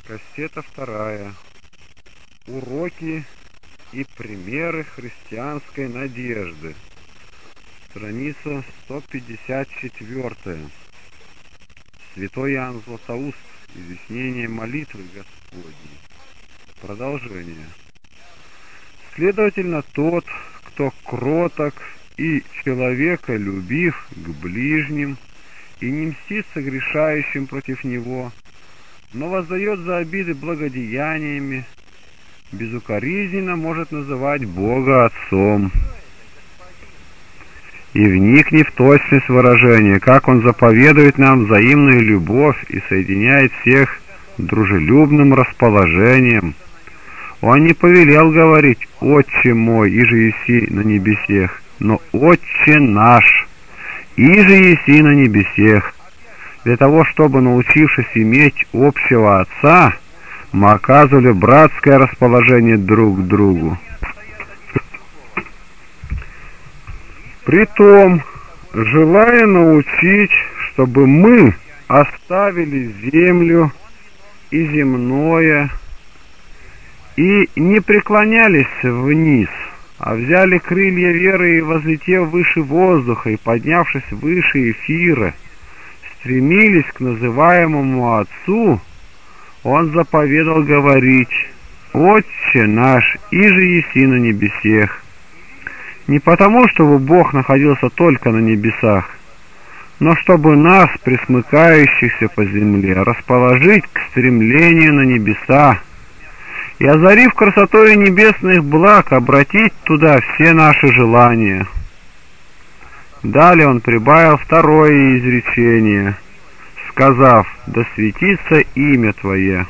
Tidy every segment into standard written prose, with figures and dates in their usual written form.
Кассета 2. Уроки и примеры христианской надежды. Страница 154. Святой Иоанн Златоуст. Изъяснение молитвы Господней. Продолжение. Следовательно, тот, кто кроток и человеколюбив к ближним и не мстит согрешающим против него, но воздает за обиды благодеяниями, безукоризненно может называть Бога Отцом. И вникни в точность выражения, как Он заповедует нам взаимную любовь и соединяет всех дружелюбным расположением. Он не повелел говорить «Отче мой, иже еси на небесех», но «Отче наш, иже еси на небесех». Для того, чтобы, научившись иметь общего Отца, мы оказывали братское расположение друг к другу. Притом, желая научить, чтобы мы оставили землю и земное, и не преклонялись вниз, а взяли крылья веры и, возлетев выше воздуха и поднявшись выше эфира, стремились к называемому Отцу, Он заповедал говорить «Отче наш, иже еси на небесех». Не потому, чтобы Бог находился только на небесах, но чтобы нас, пресмыкающихся по земле, расположить к стремлению на небеса и, озарив красотой небесных благ, обратить туда все наши желания. Далее он прибавил второе изречение, сказав «Да светится имя Твое».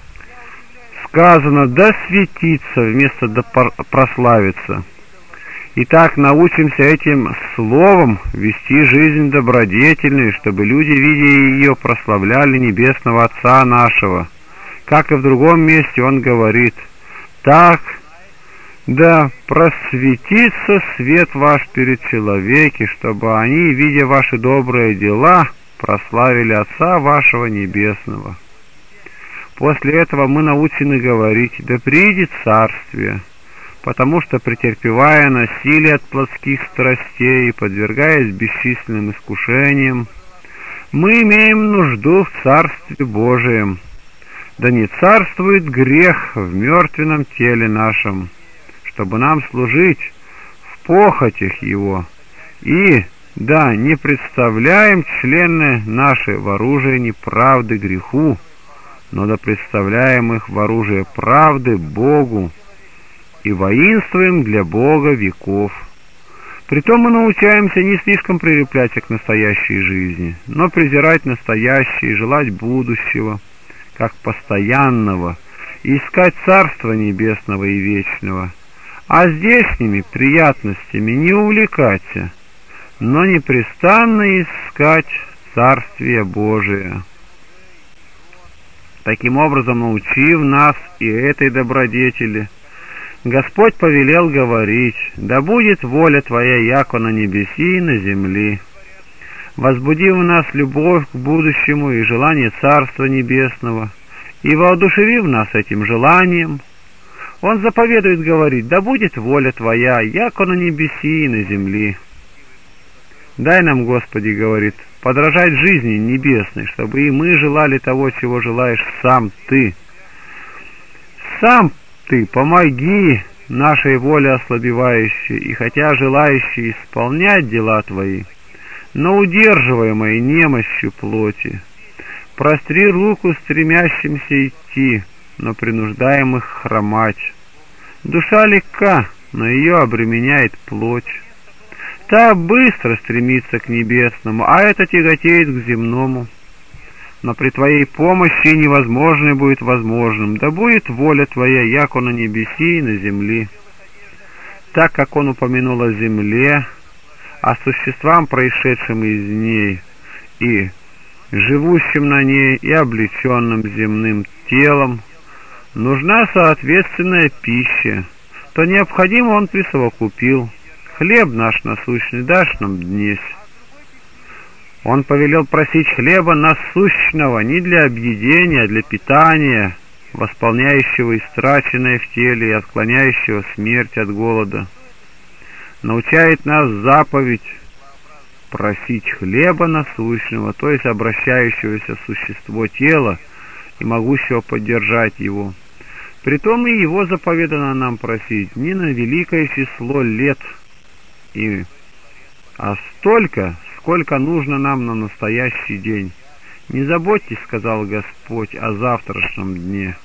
Сказано «Да светится» вместо «Да прославится». Итак, научимся этим словом вести жизнь добродетельную, чтобы люди, видя ее, прославляли Небесного Отца нашего. Как и в другом месте он говорит «Так, да просветится свет ваш перед человеки, чтобы они, видя ваши добрые дела, прославили Отца вашего Небесного». После этого мы научены говорить «Да придет Царствие», потому что, претерпевая насилие от плотских страстей и подвергаясь бесчисленным искушениям, мы имеем нужду в Царстве Божием. Да не царствует грех в мертвенном теле нашем, чтобы нам служить в похотях его, и да не представляем члены наши в оружие неправды греху, но да представляем их в оружие правды Богу, и воинствуем для Бога веков. Притом мы научаемся не слишком прилепляться к настоящей жизни, но презирать настоящее и желать будущего, как постоянного, и искать Царства Небесного и Вечного, а здешними приятностями не увлекаться, но непрестанно искать Царствие Божие. Таким образом, научив нас и этой добродетели, Господь повелел говорить: «Да будет воля Твоя, яко на небеси и на земли». Возбуди в нас любовь к будущему и желание Царства Небесного, и воодушевив нас этим желанием, Он заповедует говорить: «Да будет воля Твоя, яко на небеси и на земли». Дай нам, Господи, говорит, подражать жизни небесной, чтобы и мы желали того, чего желаешь сам Ты. Сам Ты помоги нашей воле ослабевающей, и хотя желающей исполнять дела Твои, но удерживаемой немощью плоти, простри руку стремящимся идти, но принуждаемых хромать. Душа легка, но ее обременяет плоть. Та быстро стремится к небесному, а это тяготеет к земному. Но при Твоей помощи невозможное будет возможным. Да будет воля Твоя, яко на небеси и на земли. Так как он упомянул о земле, о существам, происшедшем из ней, и живущим на ней, и облеченным земным телом, нужна соответственная пища, то необходимо он присовокупил: «Хлеб наш насущный дашь нам днесь». Он повелел просить хлеба насущного не для объедения, а для питания, восполняющего истраченное в теле и отклоняющего смерть от голода. Научает нас заповедь просить хлеба насущного, то есть обращающегося в существо тела и могущего поддержать его. Притом и его заповедано нам просить не на великое число лет, а столько, сколько нужно нам на настоящий день. «Не заботьтесь, — сказал Господь, — о завтрашнем дне».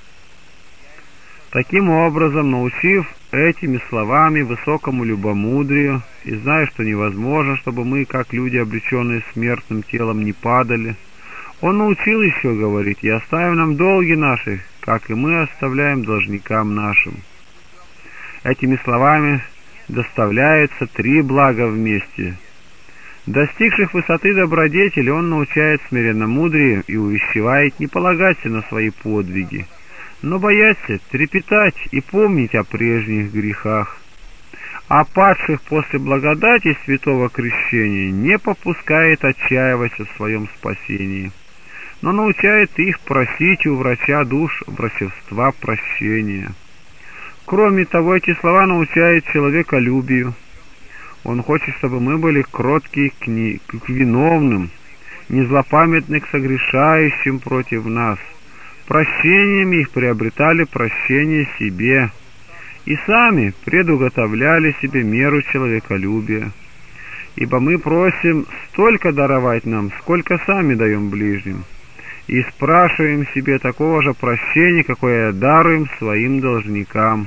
Таким образом, научив этими словами высокому любомудрию и зная, что невозможно, чтобы мы, как люди, облеченные смертным телом, не падали, Он научил еще говорить: «И оставим нам долги наши, как и мы оставляем должникам нашим». Этими словами доставляется три блага вместе. Достигших высоты добродетели Он научает смиренномудрию и увещевает не полагаться на свои подвиги, но бояться, трепетать и помнить о прежних грехах. А падших после благодати святого крещения не попускает отчаиваться в своем спасении, но научает их просить у врача душ врачевства прощения. Кроме того, эти слова научают человеколюбию. Он хочет, чтобы мы были кротки к виновным, не злопамятны к согрешающим против нас, прощением их приобретали прощение себе и сами предуготовляли себе меру человеколюбия. Ибо мы просим столько даровать нам, сколько сами даем ближним, и спрашиваем себе такого же прощения, какое даруем своим должникам.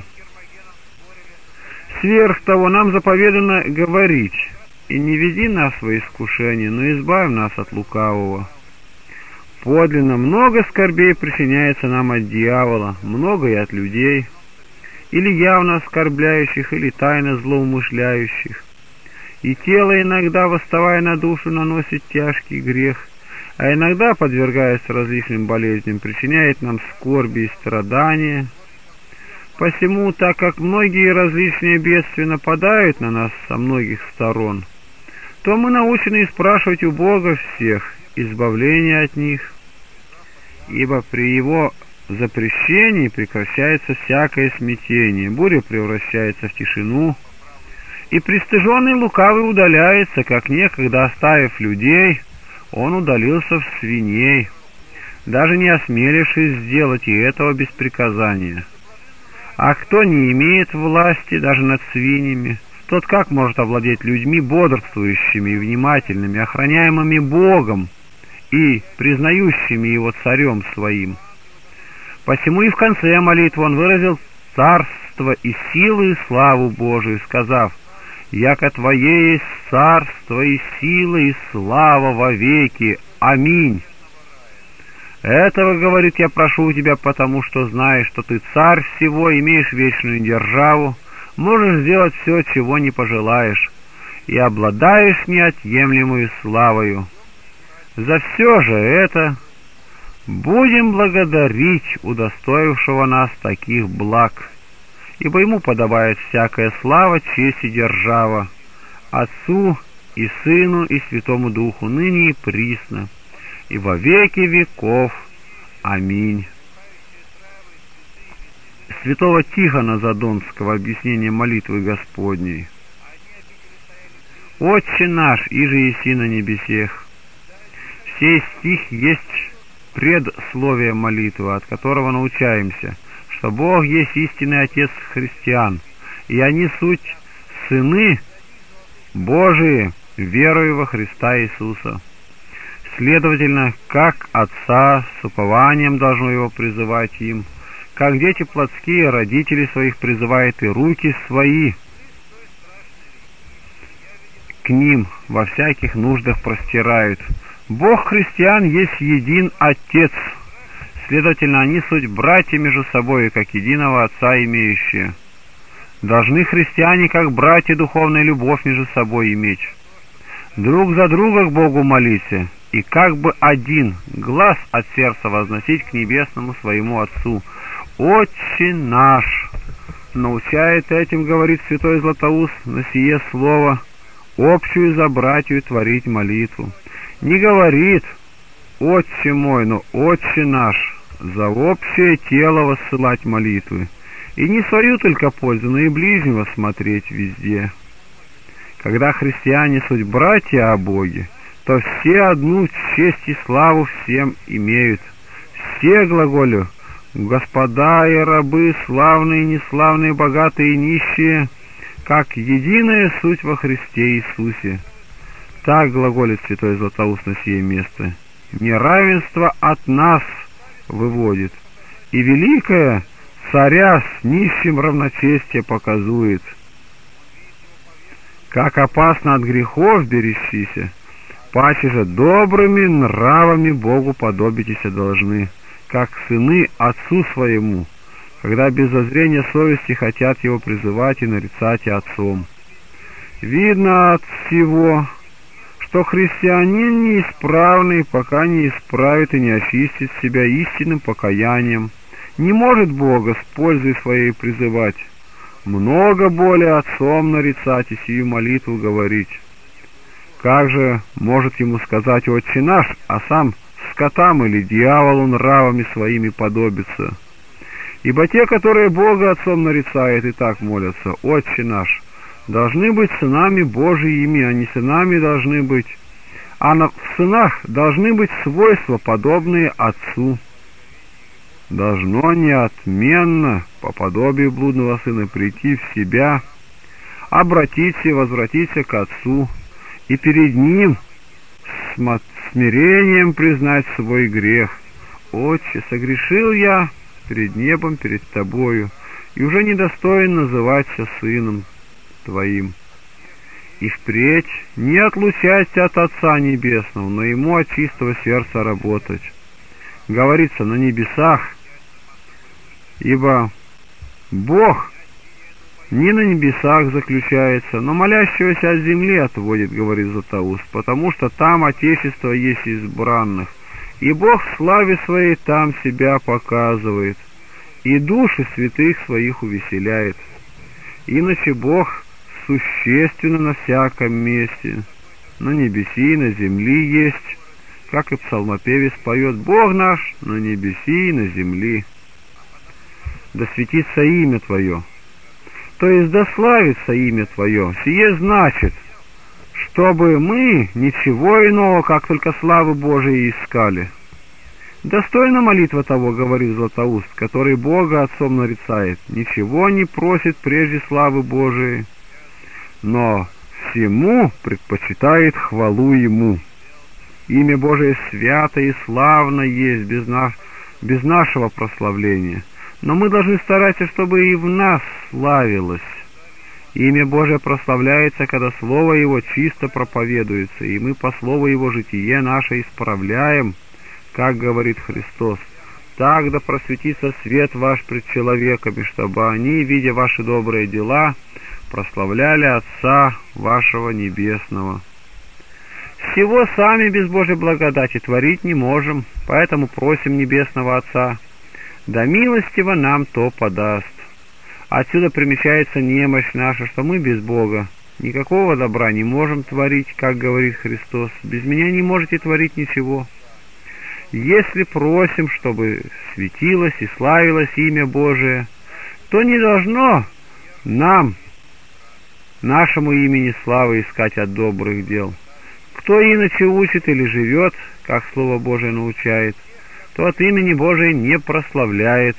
Сверх того, нам заповедано говорить: «И не веди нас во искушение, но избавь нас от лукавого». Подлинно много скорбей причиняется нам от дьявола, много и от людей, или явно оскорбляющих, или тайно злоумышляющих. И тело иногда, восставая на душу, наносит тяжкий грех, а иногда, подвергаясь различным болезням, причиняет нам скорби и страдания. Посему, так как многие различные бедствия нападают на нас со многих сторон, то мы научены спрашивать у Бога всех избавления от них, ибо при Его запрещении прекращается всякое смятение, буря превращается в тишину, и пристыженный лукавый удаляется, как некогда, оставив людей, он удалился в свиней, даже не осмелившись сделать и этого без приказания. А кто не имеет власти даже над свиньями, тот как может овладеть людьми бодрствующими и внимательными, охраняемыми Богом и признающими Его царем своим? Посему и в конце молитвы он выразил царство и силу и славу Божию, сказав: «Яко Твое есть царство и сила и слава вовеки. Аминь». Этого, говорит, я прошу у тебя, потому что знаешь, что ты царь всего, имеешь вечную державу, можешь сделать все, чего не пожелаешь, и обладаешь неотъемлемой славою. За все же это будем благодарить удостоившего нас таких благ, ибо ему подобает всякая слава, честь и держава, Отцу и Сыну и Святому Духу, ныне и присно, и во веки веков. Аминь. Святого Тихона Задонского объяснение молитвы Господней. «Отче наш, иже еси на небесех». Сей стих есть предсловие молитвы, от которого научаемся, что Бог есть истинный Отец христиан, и они суть сыны Божии, верою во Христа Иисуса. Следовательно, как Отца с упованием должно Его призывать им, как дети плотские родители своих призывают и руки свои к ним во всяких нуждах простирают. Бог христиан есть един Отец, следовательно, они суть братья между собой, как единого Отца имеющие. Должны христиане, как братья, духовную любовь между собой иметь. Друг за друга к Богу молиться, и как бы один глаз от сердца возносить к небесному своему Отцу. «Отче наш!» Научает этим, говорит святой Златоуст, на сие слово общую за братью творить молитву. Не говорит «Отче мой», но «Отче наш», за общее тело воссылать молитвы, и не свою только пользу, но и ближнего смотреть везде. Когда христиане суть братья о Боге, то все одну честь и славу всем имеют. Все, глаголю, господа и рабы, славные и неславные, богатые и нищие, как единая суть во Христе Иисусе. Так глаголит святой Златоуст на сие место. Неравенство от нас выводит, и великое царя с нищим равночестие показует. Как опасно от грехов берещися, паче же добрыми нравами Богу подобитеся должны, как сыны отцу своему, когда без зазрения совести хотят его призывать и нарицать и отцом. Видно от всего, что христианин неисправный, пока не исправит и не очистит себя истинным покаянием, не может Бога с пользой своей призывать, много более отцом нарицать и сию молитву говорить. Как же может ему сказать «Отче наш», а сам скотам или дьяволу нравами своими подобиться? Ибо те, которые Бога отцом нарицают, и так молятся «Отче наш», должны быть сынами Божиими, а не сынами должны быть, в сынах должны быть свойства, подобные Отцу. Должно неотменно, по подобию блудного сына, прийти в себя, обратиться и возвратиться к Отцу, и перед Ним с смирением признать свой грех. «Отче, согрешил я перед небом, перед Тобою, и уже недостоин называться сыном Твоим. И впредь не отлучайся от Отца Небесного, но Ему от чистого сердца работать». Говорится на небесах, ибо Бог не на небесах заключается, но молящегося от земли отводит, говорит Златоуст, потому что там Отечество есть избранных, и Бог в славе своей там себя показывает, и души святых своих увеселяет. Иначе Бог существенно на всяком месте, на небеси и на земли есть, как и псалмопевец поет: «Бог наш на небеси и на земли». Да светится имя Твое, то есть да славится имя Твое. Сие значит, чтобы мы ничего иного, как только славы Божией искали. Достойна молитва того, говорит Златоуст, который Бога Отцом нарицает, ничего не просит прежде славы Божией, но всему предпочитает хвалу Ему. Имя Божие свято и славно есть без нашего прославления, но мы должны стараться, чтобы и в нас славилось. Имя Божие прославляется, когда Слово Его чисто проповедуется, и мы по Слову Его житие наше исправляем, как говорит Христос. Так да просветится свет ваш пред человеками, чтобы они, видя ваши добрые дела, прославляли Отца вашего Небесного. Всего сами без Божьей благодати творить не можем, поэтому просим Небесного Отца, да милостиво нам то подаст. Отсюда примечается немощь наша, что мы без Бога никакого добра не можем творить, как говорит Христос. Без меня не можете творить ничего. Если просим, чтобы светилось и славилось имя Божие, то не должно нам, нашему имени славы, искать от добрых дел. Кто иначе учит или живет, как Слово Божие научает, то от имени Божия не прославляет.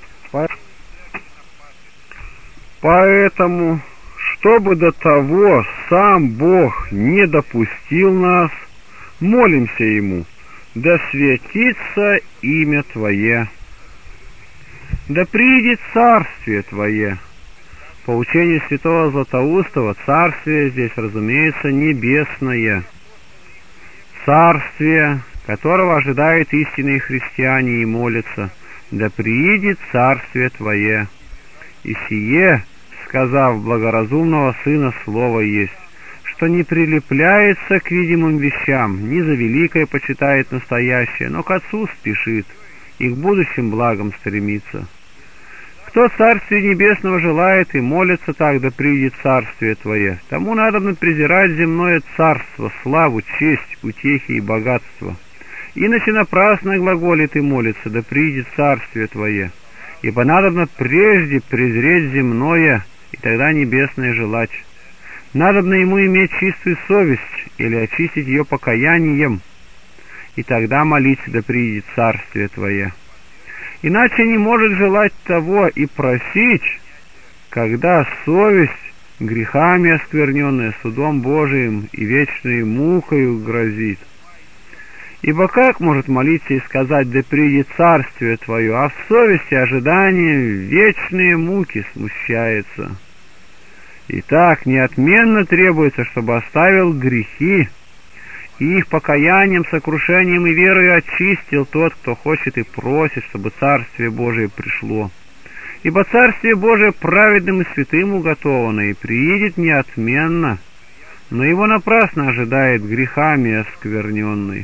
Поэтому, чтобы до того сам Бог не допустил нас, молимся Ему: да светится имя Твое, да придет царствие Твое. По учению святого Златоустова, царствие здесь, разумеется, небесное. Царствие, которого ожидают истинные христиане и молятся: да приидет царствие Твое. И сие, сказав благоразумного Сына, слово есть, что не прилепляется к видимым вещам, ни за великое почитает настоящее, но к Отцу спешит и к будущим благам стремится. Кто Царствия Небесного желает и молится так, да придет Царствие Твое, тому надобно презирать земное царство, славу, честь, утехи и богатство, Иначе напрасно глаголит и молится, да приидет царствие Твое. Ибо надобно прежде презреть земное, и тогда небесное желать. Надобно ему иметь чистую совесть, или очистить ее покаянием, и тогда молиться, да приидет царствие Твое. Иначе не может желать того и просить, когда совесть грехами оскверненная судом Божиим и вечной мукою грозит. Ибо как может молиться и сказать, да придет царствие Твое, а в совести ожидания вечные муки смущается? Итак, неотменно требуется, чтобы оставил грехи, и их покаянием, сокрушением и верой очистил тот, кто хочет и просит, чтобы Царствие Божие пришло. Ибо Царствие Божие праведным и святым уготовано, и приидет неотменно, но его напрасно ожидает грехами оскверненный.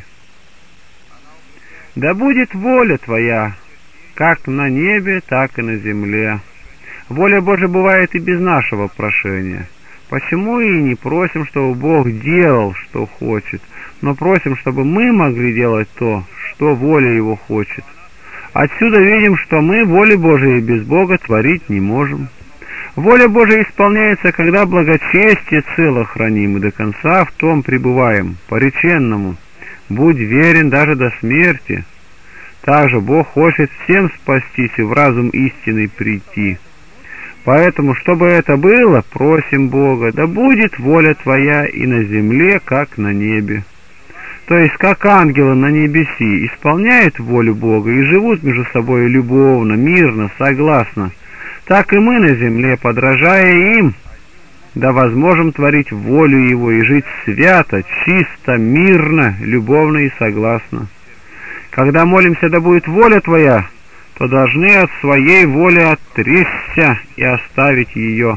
Да будет воля Твоя, как на небе, так и на земле. Воля Божия бывает и без нашего прошения. Почему и не просим, чтобы Бог делал, что хочет, но просим, чтобы мы могли делать то, что воля Его хочет. Отсюда видим, что мы воли Божией без Бога творить не можем. Воля Божия исполняется, когда благочестие цело храним, и до конца в том пребываем, по-реченному. Будь верен даже до смерти. Также Бог хочет всем спастись и в разум истинный прийти. Поэтому, чтобы это было, просим Бога, да будет воля Твоя и на земле, как на небе. То есть, как ангелы на небеси исполняют волю Бога и живут между собой любовно, мирно, согласно, так и мы на земле, подражая им, да возможем творить волю Его и жить свято, чисто, мирно, любовно и согласно. Когда молимся, да будет воля Твоя, то должны от своей воли отречься и оставить ее.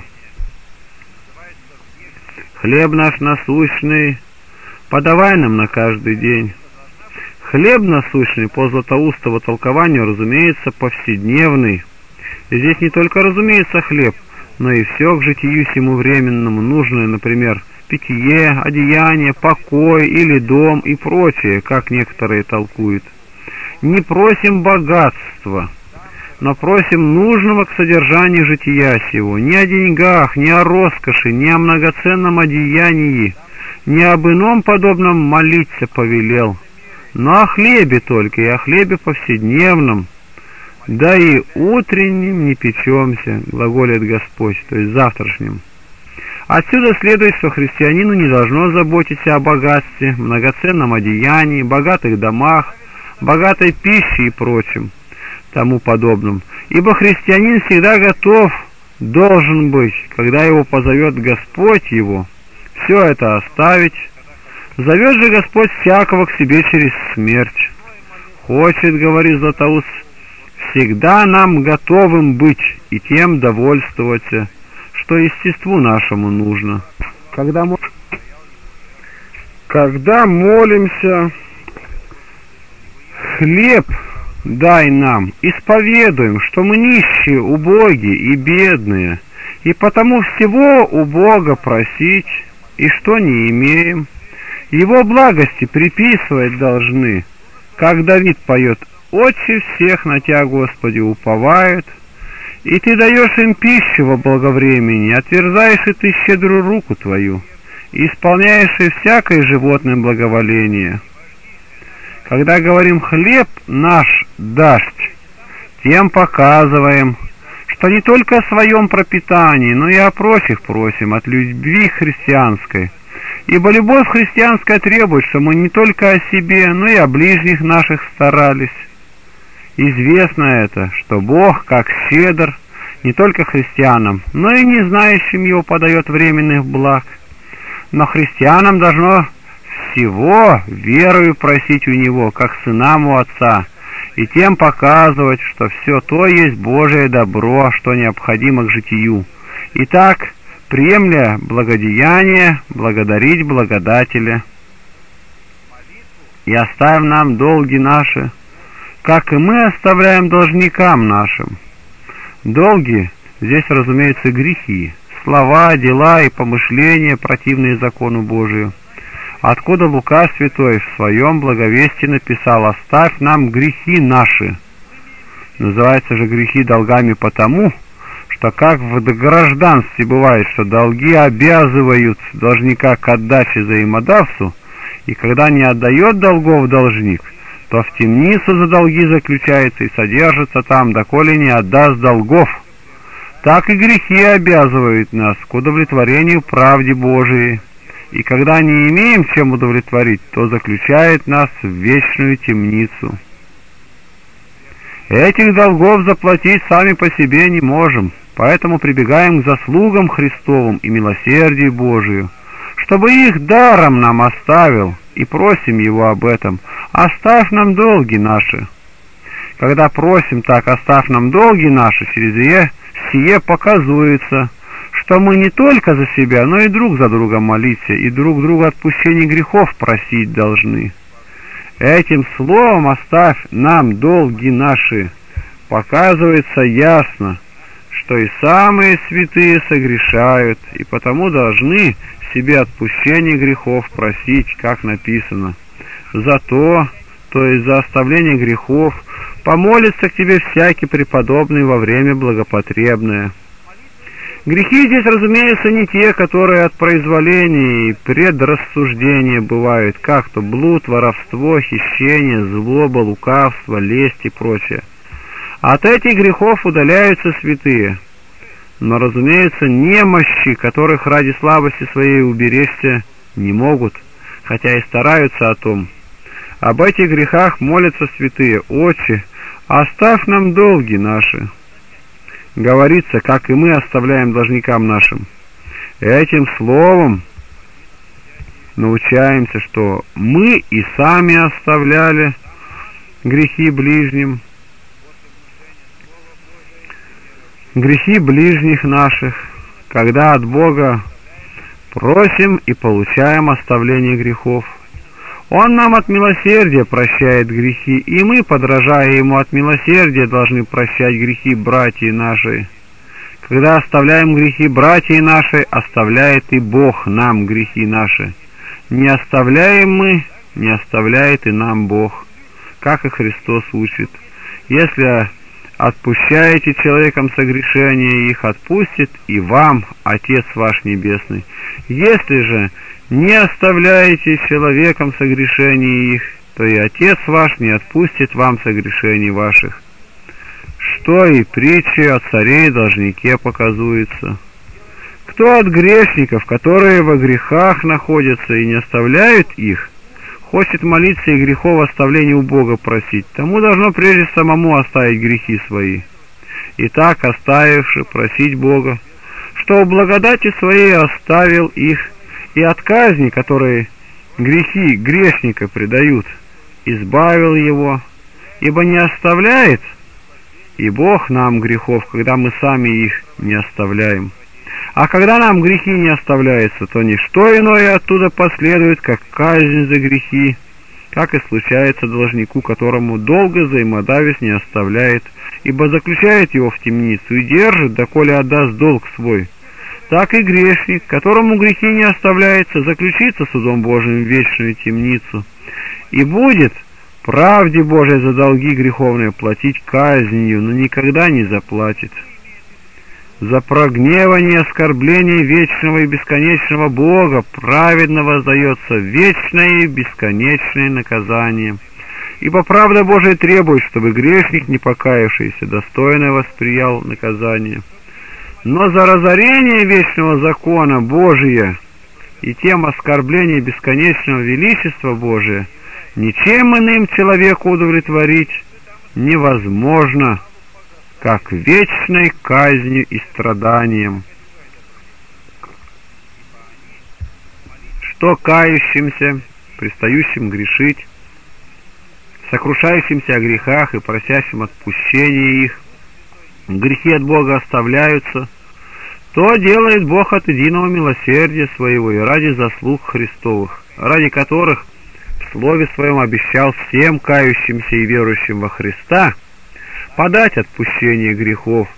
Хлеб наш насущный подавай нам на каждый день. Хлеб насущный, по златоустому толкованию, разумеется, повседневный. И здесь не только, разумеется, хлеб, но и все к житию сему временному нужное, например, питье, одеяние, покой или дом и прочее, как некоторые толкуют. Не просим богатства, но просим нужного к содержанию жития сего, не о деньгах, не о роскоши, не о многоценном одеянии, не об ином подобном молиться повелел, но о хлебе только, и о хлебе повседневном, да и утренним не печемся, глаголит Господь, то есть завтрашним. Отсюда следует, что христианину не должно заботиться о богатстве, многоценном одеянии, богатых домах, богатой пище и прочем тому подобном, ибо христианин всегда готов, должен быть, когда его позовет Господь его, все это оставить. Зовет же Господь всякого к себе через смерть. Хочет, говорит Златоуст, всегда нам готовым быть и тем довольствоваться, что естеству нашему нужно. Когда молимся, хлеб дай нам, исповедуем, что мы нищие, убогие и бедные, и потому всего у Бога просить, и что не имеем. Его благости приписывать должны, как Давид поет: «Отче всех на Тя, Господи, уповают, и Ты даешь им пищу во благовремени, отверзаешь и Ты щедрую руку Твою, и исполняешь и всякое животное благоволение». Когда говорим «хлеб наш дашь», тем показываем, что не только о своем пропитании, но и о прочих просим от любви христианской. Ибо любовь христианская требует, что мы не только о себе, но и о ближних наших старались. Известно это, что Бог, как щедр, не только христианам, но и не знающим Его подает временных благ. Но христианам должно всего верою просить у Него, как сынам у Отца, и тем показывать, что все то есть Божие добро, что необходимо к житию. Итак, приемля благодеяние, благодарить благодателя. И оставь нам долги наши, как и мы оставляем должникам нашим. Долги, здесь, разумеется, грехи, слова, дела и помышления, противные закону Божию. откуда Лука Святой в своем благовестии написал: «Оставь нам грехи наши». Называются же грехи долгами потому, что как в гражданстве бывает, что долги обязывают должника к отдаче взаимодавцу, и когда не отдает долгов должник, то в темницу за долги заключается и содержится там, доколе не отдаст долгов. Так и грехи обязывают нас к удовлетворению правде Божией, и когда не имеем чем удовлетворить, то заключает нас в вечную темницу. Этих долгов заплатить сами по себе не можем, поэтому прибегаем к заслугам Христовым и милосердию Божию, чтобы их даром нам оставил, и просим Его об этом: «Оставь нам долги наши». Когда просим так: «Оставь нам долги наши», через сие показуется, что мы не только за себя, но и друг за другом молиться, и друг друга отпущения грехов просить должны. Этим словом «оставь нам долги наши» показывается ясно, что и самые святые согрешают, и потому должны себе отпущение грехов просить, как написано: «За то есть за оставление грехов, помолится к тебе всякий преподобный во время благопотребное». Грехи здесь, разумеется, не те, которые от произволения и предрассуждения бывают, как то блуд, воровство, хищение, злоба, лукавство, лесть и прочее. От этих грехов удаляются святые, но, разумеется, немощи, которых ради слабости своей уберечься не могут, хотя и стараются о том. Об этих грехах молятся святые: «Отче, оставь нам долги наши». Говорится, как и мы оставляем должникам нашим. Этим словом научаемся, что мы и сами оставляли грехи ближним, грехи ближних наших, когда от Бога просим и получаем оставление грехов. Он нам от милосердия прощает грехи, и мы, подражая Ему от милосердия, должны прощать грехи братьев наши. Когда оставляем грехи братьев наши, оставляет и Бог нам грехи наши. Не оставляем мы, не оставляет и нам Бог, как и Христос учит. Если отпущаете человекам согрешения их, отпустит и вам Отец ваш Небесный. Если же не оставляете человеком согрешений их, то и Отец ваш не отпустит вам согрешений ваших. Что и притчи о царе и должнике показуется. Кто от грешников, которые во грехах находятся и не оставляют их, хочет молиться и грехов оставления у Бога просить, тому должно прежде самому оставить грехи свои. И так, оставивши, просить Бога, что в благодати своей оставил их, и от казни, которые грехи грешника предают, избавил его, ибо не оставляет и Бог нам грехов, когда мы сами их не оставляем. А когда нам грехи не оставляются, то ничто иное оттуда последует, как казнь за грехи, как и случается должнику, которому долго взаимодавец не оставляет, ибо заключает его в темницу и держит, доколе отдаст долг свой. Так и грешник, которому грехи не оставляются, заключится судом Божиим в вечную темницу, и будет правде Божией за долги греховные платить казнью, но никогда не заплатит. За прогневание, оскорбление вечного и бесконечного Бога праведно воздается вечное и бесконечное наказание. Ибо правда Божия требует, чтобы грешник, не покаявшийся, достойно восприял наказание. Но за разорение вечного закона Божия и тем оскорбление бесконечного величества Божия ничем иным человеку удовлетворить невозможно, как вечной казнью и страданием. Что кающимся, пристающим грешить, сокрушающимся о грехах и просящим отпущения их, грехи от Бога оставляются, то делает Бог от единого милосердия своего и ради заслуг Христовых, ради которых в Слове Своем обещал всем кающимся и верующим во Христа подать отпущение грехов.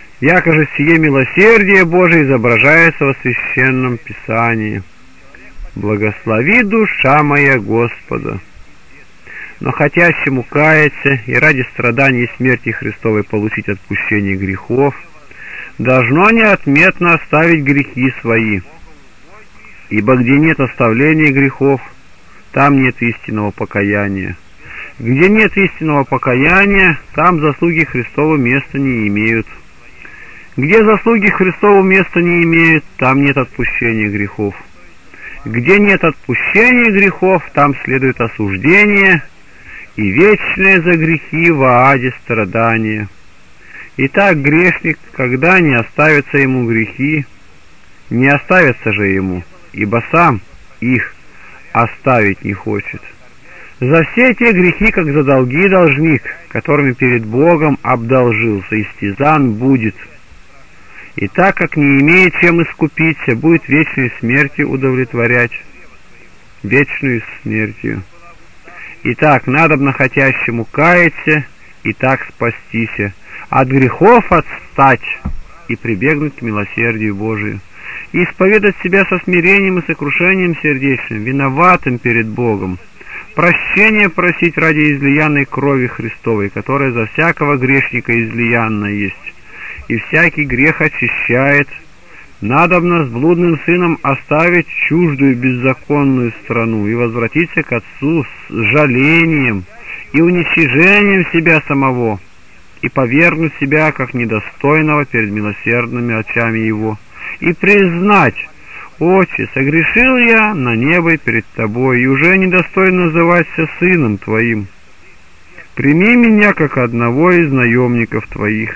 Яко же сие милосердие Божие изображается во Священном Писании. Благослови, душа моя, Господа. Но хотящему каяться и ради страданий и смерти Христовой получить отпущение грехов, должно неотметно оставить грехи свои. Ибо где нет оставления грехов, там нет истинного покаяния. Где нет истинного покаяния, там заслуги Христова места не имеют. Где заслуги Христова места не имеют, там нет отпущения грехов. Где нет отпущения грехов, там следует осуждение и вечное за грехи в аде страдания. Итак, грешник, когда не оставятся ему грехи, не оставятся же ему, ибо сам их оставить не хочет. За все те грехи, как за долги должник, которыми перед Богом обдолжился, истязан будет. И так как не имеет чем искупиться, будет вечной смертью удовлетворять, вечную смертью. Итак, надобно хотящему каяться и так спастися, от грехов отстать и прибегнуть к милосердию Божию, и исповедать себя со смирением и сокрушением сердечным, виноватым перед Богом, прощение просить ради излиянной крови Христовой, которая за всякого грешника излиянна есть, и всякий грех очищает. Надобно с блудным сыном оставить чуждую беззаконную страну и возвратиться к Отцу с жалением и уничижением себя самого, и повергнуть себя как недостойного перед милосердными очами Его, и признать: «Отче, согрешил я на небо и перед Тобой, и уже недостоин называться сыном Твоим. Прими меня как одного из наемников Твоих.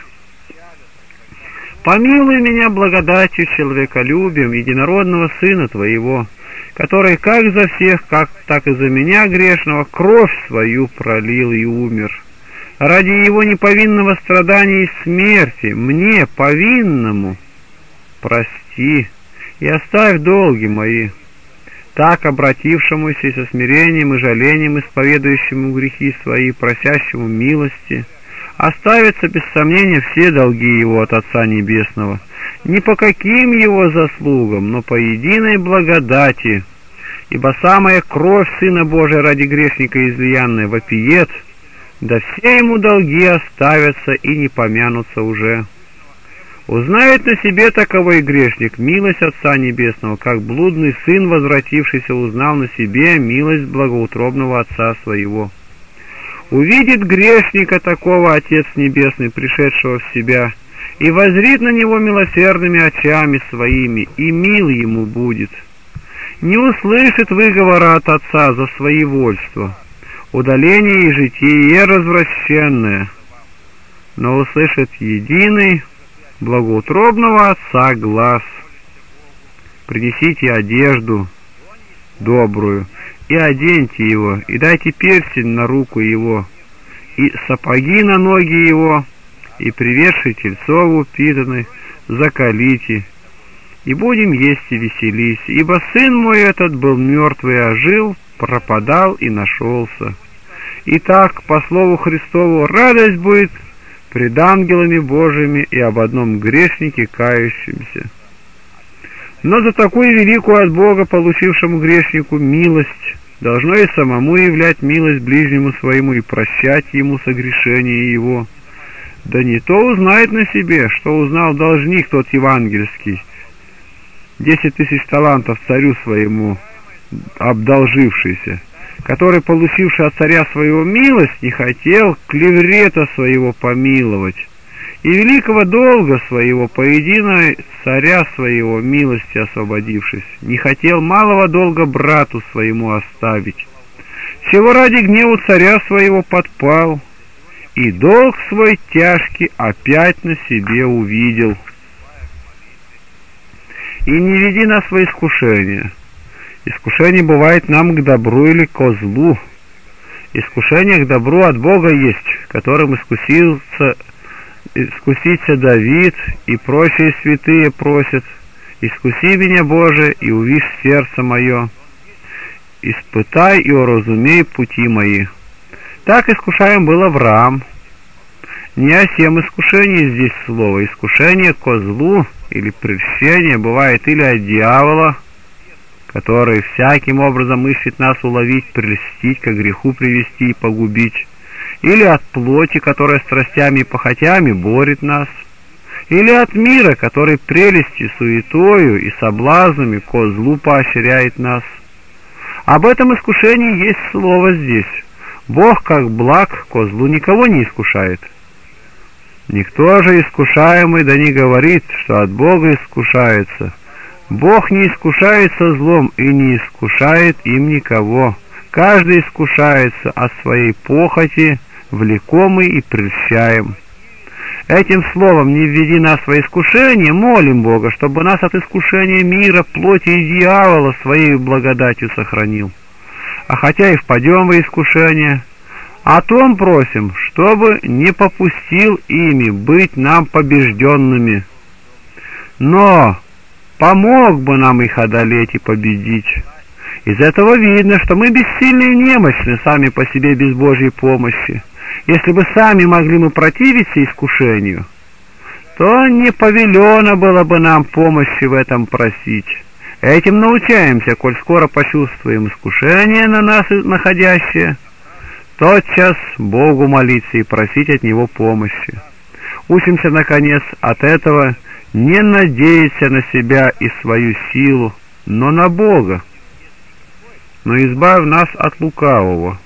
Помилуй меня благодатью человеколюбием единородного Сына Твоего, который как за всех, так и за меня грешного кровь свою пролил и умер. Ради Его неповинного страдания и смерти мне, повинному, прости и оставь долги мои». Так обратившемуся и со смирением и жалением исповедующему грехи свои, просящему милости, оставятся без сомнения все долги его от Отца Небесного, не по каким его заслугам, но по единой благодати, ибо самая кровь Сына Божия ради грешника излиянная вопиет, да все ему долги оставятся и не помянутся уже. Узнает на себе таковой грешник милость Отца Небесного, как блудный сын, возвратившийся, узнал на себе милость благоутробного Отца своего. Увидит грешника такого Отец Небесный, пришедшего в себя, и воззрит на него милосердными очами своими, и мил ему будет. Не услышит выговора от Отца за своевольство, удаление и житие развращенное, но услышит единый благоутробного Отца глас: «Принесите одежду добрую, и оденьте его, и дайте перстень на руку его, и сапоги на ноги его, и приведши тельцов упитанных, заколите, и будем есть и веселись, ибо сын мой этот был мертвый, а жил, пропадал и нашелся. Итак, по слову Христову, радость будет пред ангелами Божьими и об одном грешнике кающемся». Но за такую великую от Бога получившему грешнику милость должно и самому являть милость ближнему своему и прощать ему согрешение его. Да не то узнает на себе, что узнал должник тот евангельский, 10 000 талантов царю своему обдолжившийся, который, получивший от царя своего милость, не хотел клеврета своего помиловать, и великого долга своего поедино царя своего милости освободившись, не хотел малого долга брату своему оставить, чего ради гневу царя своего подпал, и долг свой тяжкий опять на себе увидел. И не веди нас во искушение. Искушение бывает нам к добру или ко злу. Искушение к добру от Бога есть, которым искуситься Давид и прочие святые просят: «Искуси меня, Боже, и увидь сердце мое, испытай и уразумей пути мои». Так искушаем был Авраам. Не о сем искушении здесь слово. Искушение ко злу или прельщение бывает или от дьявола, который всяким образом ищет нас уловить, прельстить, ко греху привести и погубить, или от плоти, которая страстями и похотями борет нас, или от мира, который прелестью, суетою и соблазнами ко злу поощряет нас. Об этом искушении есть слово здесь. Бог, как благ, ко злу никого не искушает. Никто же искушаемый да не говорит, что от Бога искушается. Бог не искушается злом и не искушает им никого. Каждый искушается от своей похоти, влекомый и прельщаем. Этим словом не введи нас во искушение, молим Бога, чтобы нас от искушения мира, плоти и дьявола своей благодатью сохранил. А хотя и впадем во искушение, о том просим, чтобы не попустил ими быть нам побежденными, но помог бы нам их одолеть и победить. Из этого видно, что мы бессильны и немощны сами по себе без Божьей помощи. Если бы сами могли мы противиться искушению, то не повелено было бы нам помощи в этом просить. Этим научаемся, коль скоро почувствуем искушение на нас находящее, тотчас Богу молиться и просить от Него помощи. Учимся, наконец, от этого не надеяться на себя и свою силу, но на Бога. Но избавь нас от лукавого.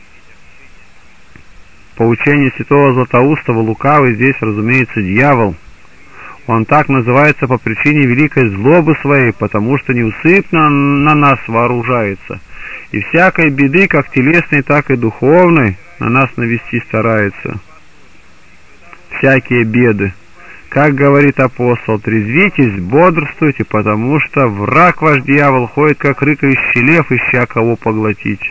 По учению святого Златоустова, лукавый здесь, разумеется, дьявол. Он так называется по причине великой злобы своей, потому что неусыпно на нас вооружается, и всякой беды, как телесной, так и духовной, на нас навести старается. Всякие беды. Как говорит апостол, трезвитесь, бодрствуйте, потому что враг ваш дьявол ходит, как рыкающий лев, ища кого поглотить.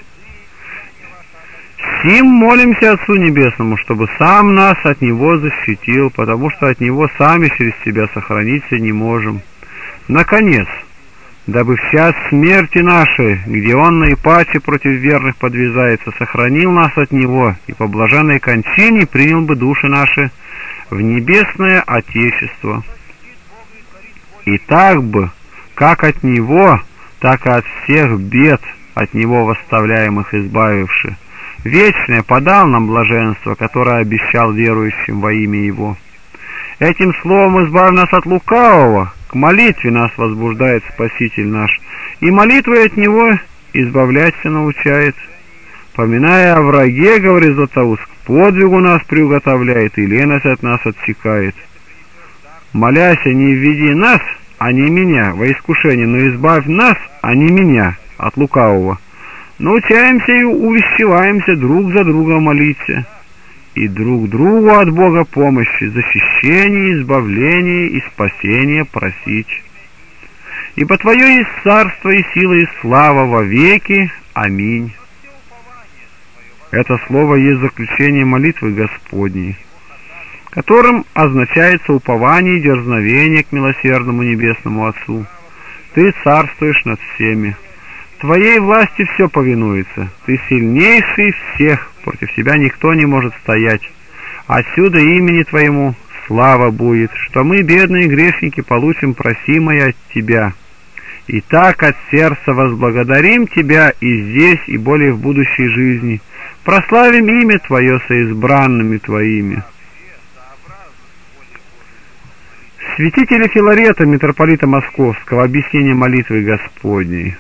Сим молимся Отцу Небесному, чтобы сам нас от Него защитил, потому что от Него сами через себя сохраниться не можем. Наконец, дабы в час смерти нашей, где Он наипаче против верных подвязается, сохранил нас от Него и по блаженной кончине принял бы души наши в небесное Отечество. И так бы, как от Него, так и от всех бед, от Него восставляемых избавивши, вечное подал нам блаженство, которое обещал верующим во имя Его. Этим словом избавь нас от лукавого, к молитве нас возбуждает Спаситель наш, и молитвой от Него избавляться научает. Поминая о враге, говорит Златоуст, к подвигу нас приуготовляет, и леность от нас отсекает. Молясь, не введи нас, а не меня, во искушение, но избавь нас, а не меня, от лукавого. Научаемся и увещеваемся друг за друга молиться, и друг другу от Бога помощи, защищения, избавления и спасения просить. Ибо Твое есть царство и сила и слава во веки. Аминь. Это слово есть заключение молитвы Господней, которым означается упование и дерзновение к милосердному Небесному Отцу. Ты царствуешь над всеми. Твоей власти все повинуется. Ты сильнейший всех, против тебя никто не может стоять. Отсюда имени Твоему слава будет, что мы, бедные грешники, получим просимое от Тебя. И так от сердца возблагодарим Тебя и здесь, и более в будущей жизни. Прославим имя Твое со избранными Твоими. Святителя Филарета, митрополита Московского, объяснение молитвы Господней.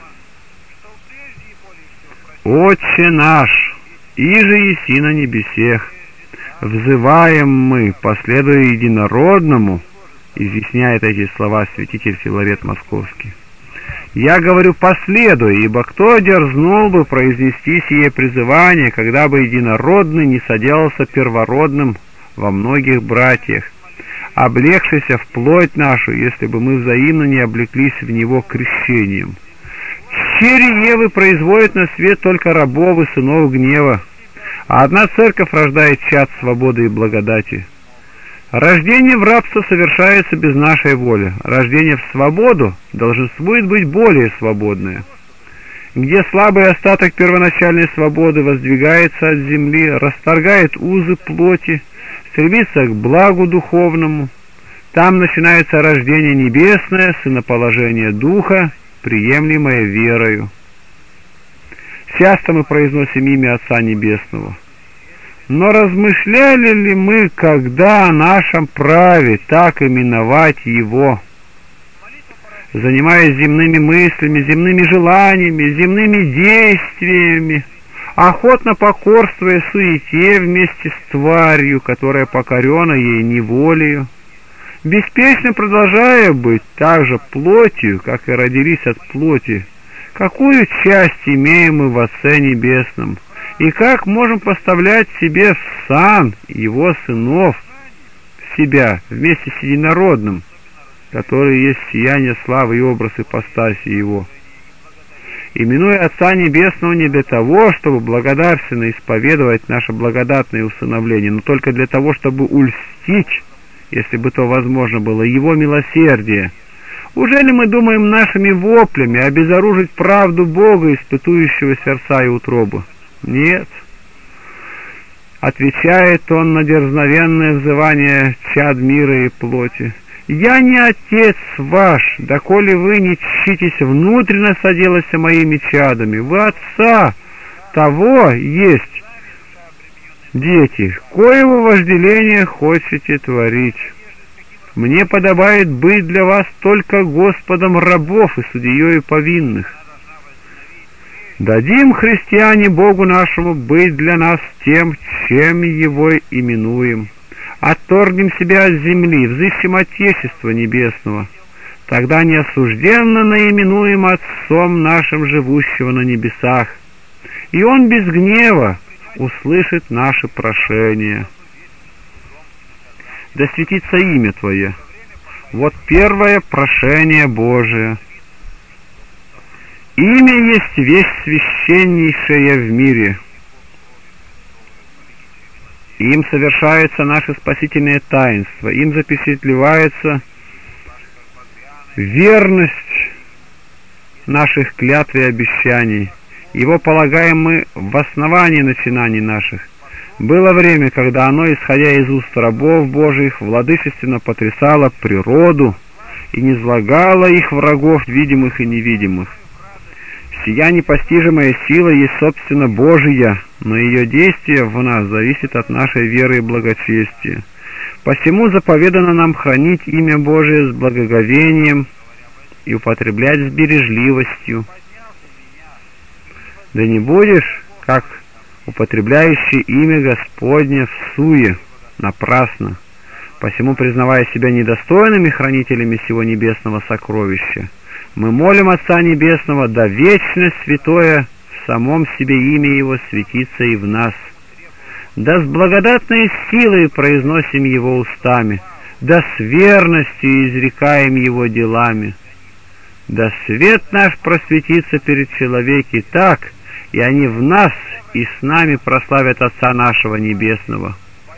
Отче наш, иже еси на небесех, взываем мы, последуя единородному, изъясняет эти слова святитель Филарет Московский. Я говорю последуя, ибо кто дерзнул бы произнести сие призывание, когда бы единородный не соделался первородным во многих братьях, облегшийся в плоть нашу, если бы мы взаимно не облеклись в него крещением. Чере Евы производит на свет только рабов и сынов гнева, а одна церковь рождает чад свободы и благодати. Рождение в рабство совершается без нашей воли. Рождение в свободу долженствует быть более свободное. Где слабый остаток первоначальной свободы воздвигается от земли, расторгает узы плоти, стремится к благу духовному, там начинается рождение небесное, сыноположение духа приемлемое верою. Часто мы произносим имя Отца Небесного. Но размышляли ли мы когда о нашем праве так именовать Его? Занимаясь земными мыслями, земными желаниями, земными действиями, охотно покорствуя суете вместе с тварью, которая покорена ей неволею, беспечно продолжая быть так же плотью, как и родились от плоти, какую часть имеем мы в Отце Небесном, и как можем поставлять себе в сан Его сынов, себя вместе с единородным, который есть сияние славы и образ ипостаси Его. Именуя Отца Небесного не для того, чтобы благодарственно исповедовать наше благодатное усыновление, но только для того, чтобы ульстить, если бы то возможно было, Его милосердие. Уже ли мы думаем нашими воплями обезоружить правду Бога, испытующего сердца и утробы? Нет. Отвечает Он на дерзновенное взывание чад мира и плоти. «Я не Отец ваш, доколе вы не тщитесь внутренно соделаться моими чадами. Вы Отца того есть дети, коего вожделение хочете творить. Мне подобает быть для вас только Господом рабов и судьей повинных. Дадим, христиане, Богу нашему быть для нас тем, чем Его именуем. Отторгнем себя от земли, взыщем Отечества Небесного. Тогда неосужденно наименуем Отцом нашим, живущего на небесах. И Он без гнева услышит наши прошения. Да светится имя Твое. Вот первое прошение Божие. Имя есть вещь священнейшая в мире. Им совершается наше спасительное таинство, им запечатлевается верность наших клятв и обещаний. Его полагаем мы в основании начинаний наших. Было время, когда оно, исходя из уст рабов Божьих, владычественно потрясало природу и низвергало их врагов, видимых и невидимых. Сия непостижимая сила есть, собственно, Божия, но ее действие в нас зависит от нашей веры и благочестия. Посему заповедано нам хранить имя Божие с благоговением и употреблять с бережливостью. Да не будешь, как употребляющий имя Господне в суе, напрасно. Посему, признавая себя недостойными хранителями сего небесного сокровища, мы молим Отца Небесного, да вечность святое в самом себе имя Его светится и в нас. Да с благодатной силой произносим Его устами, да с верностью изрекаем Его делами. Да свет наш просветится перед человеки так, и они в нас и с нами прославят Отца нашего Небесного.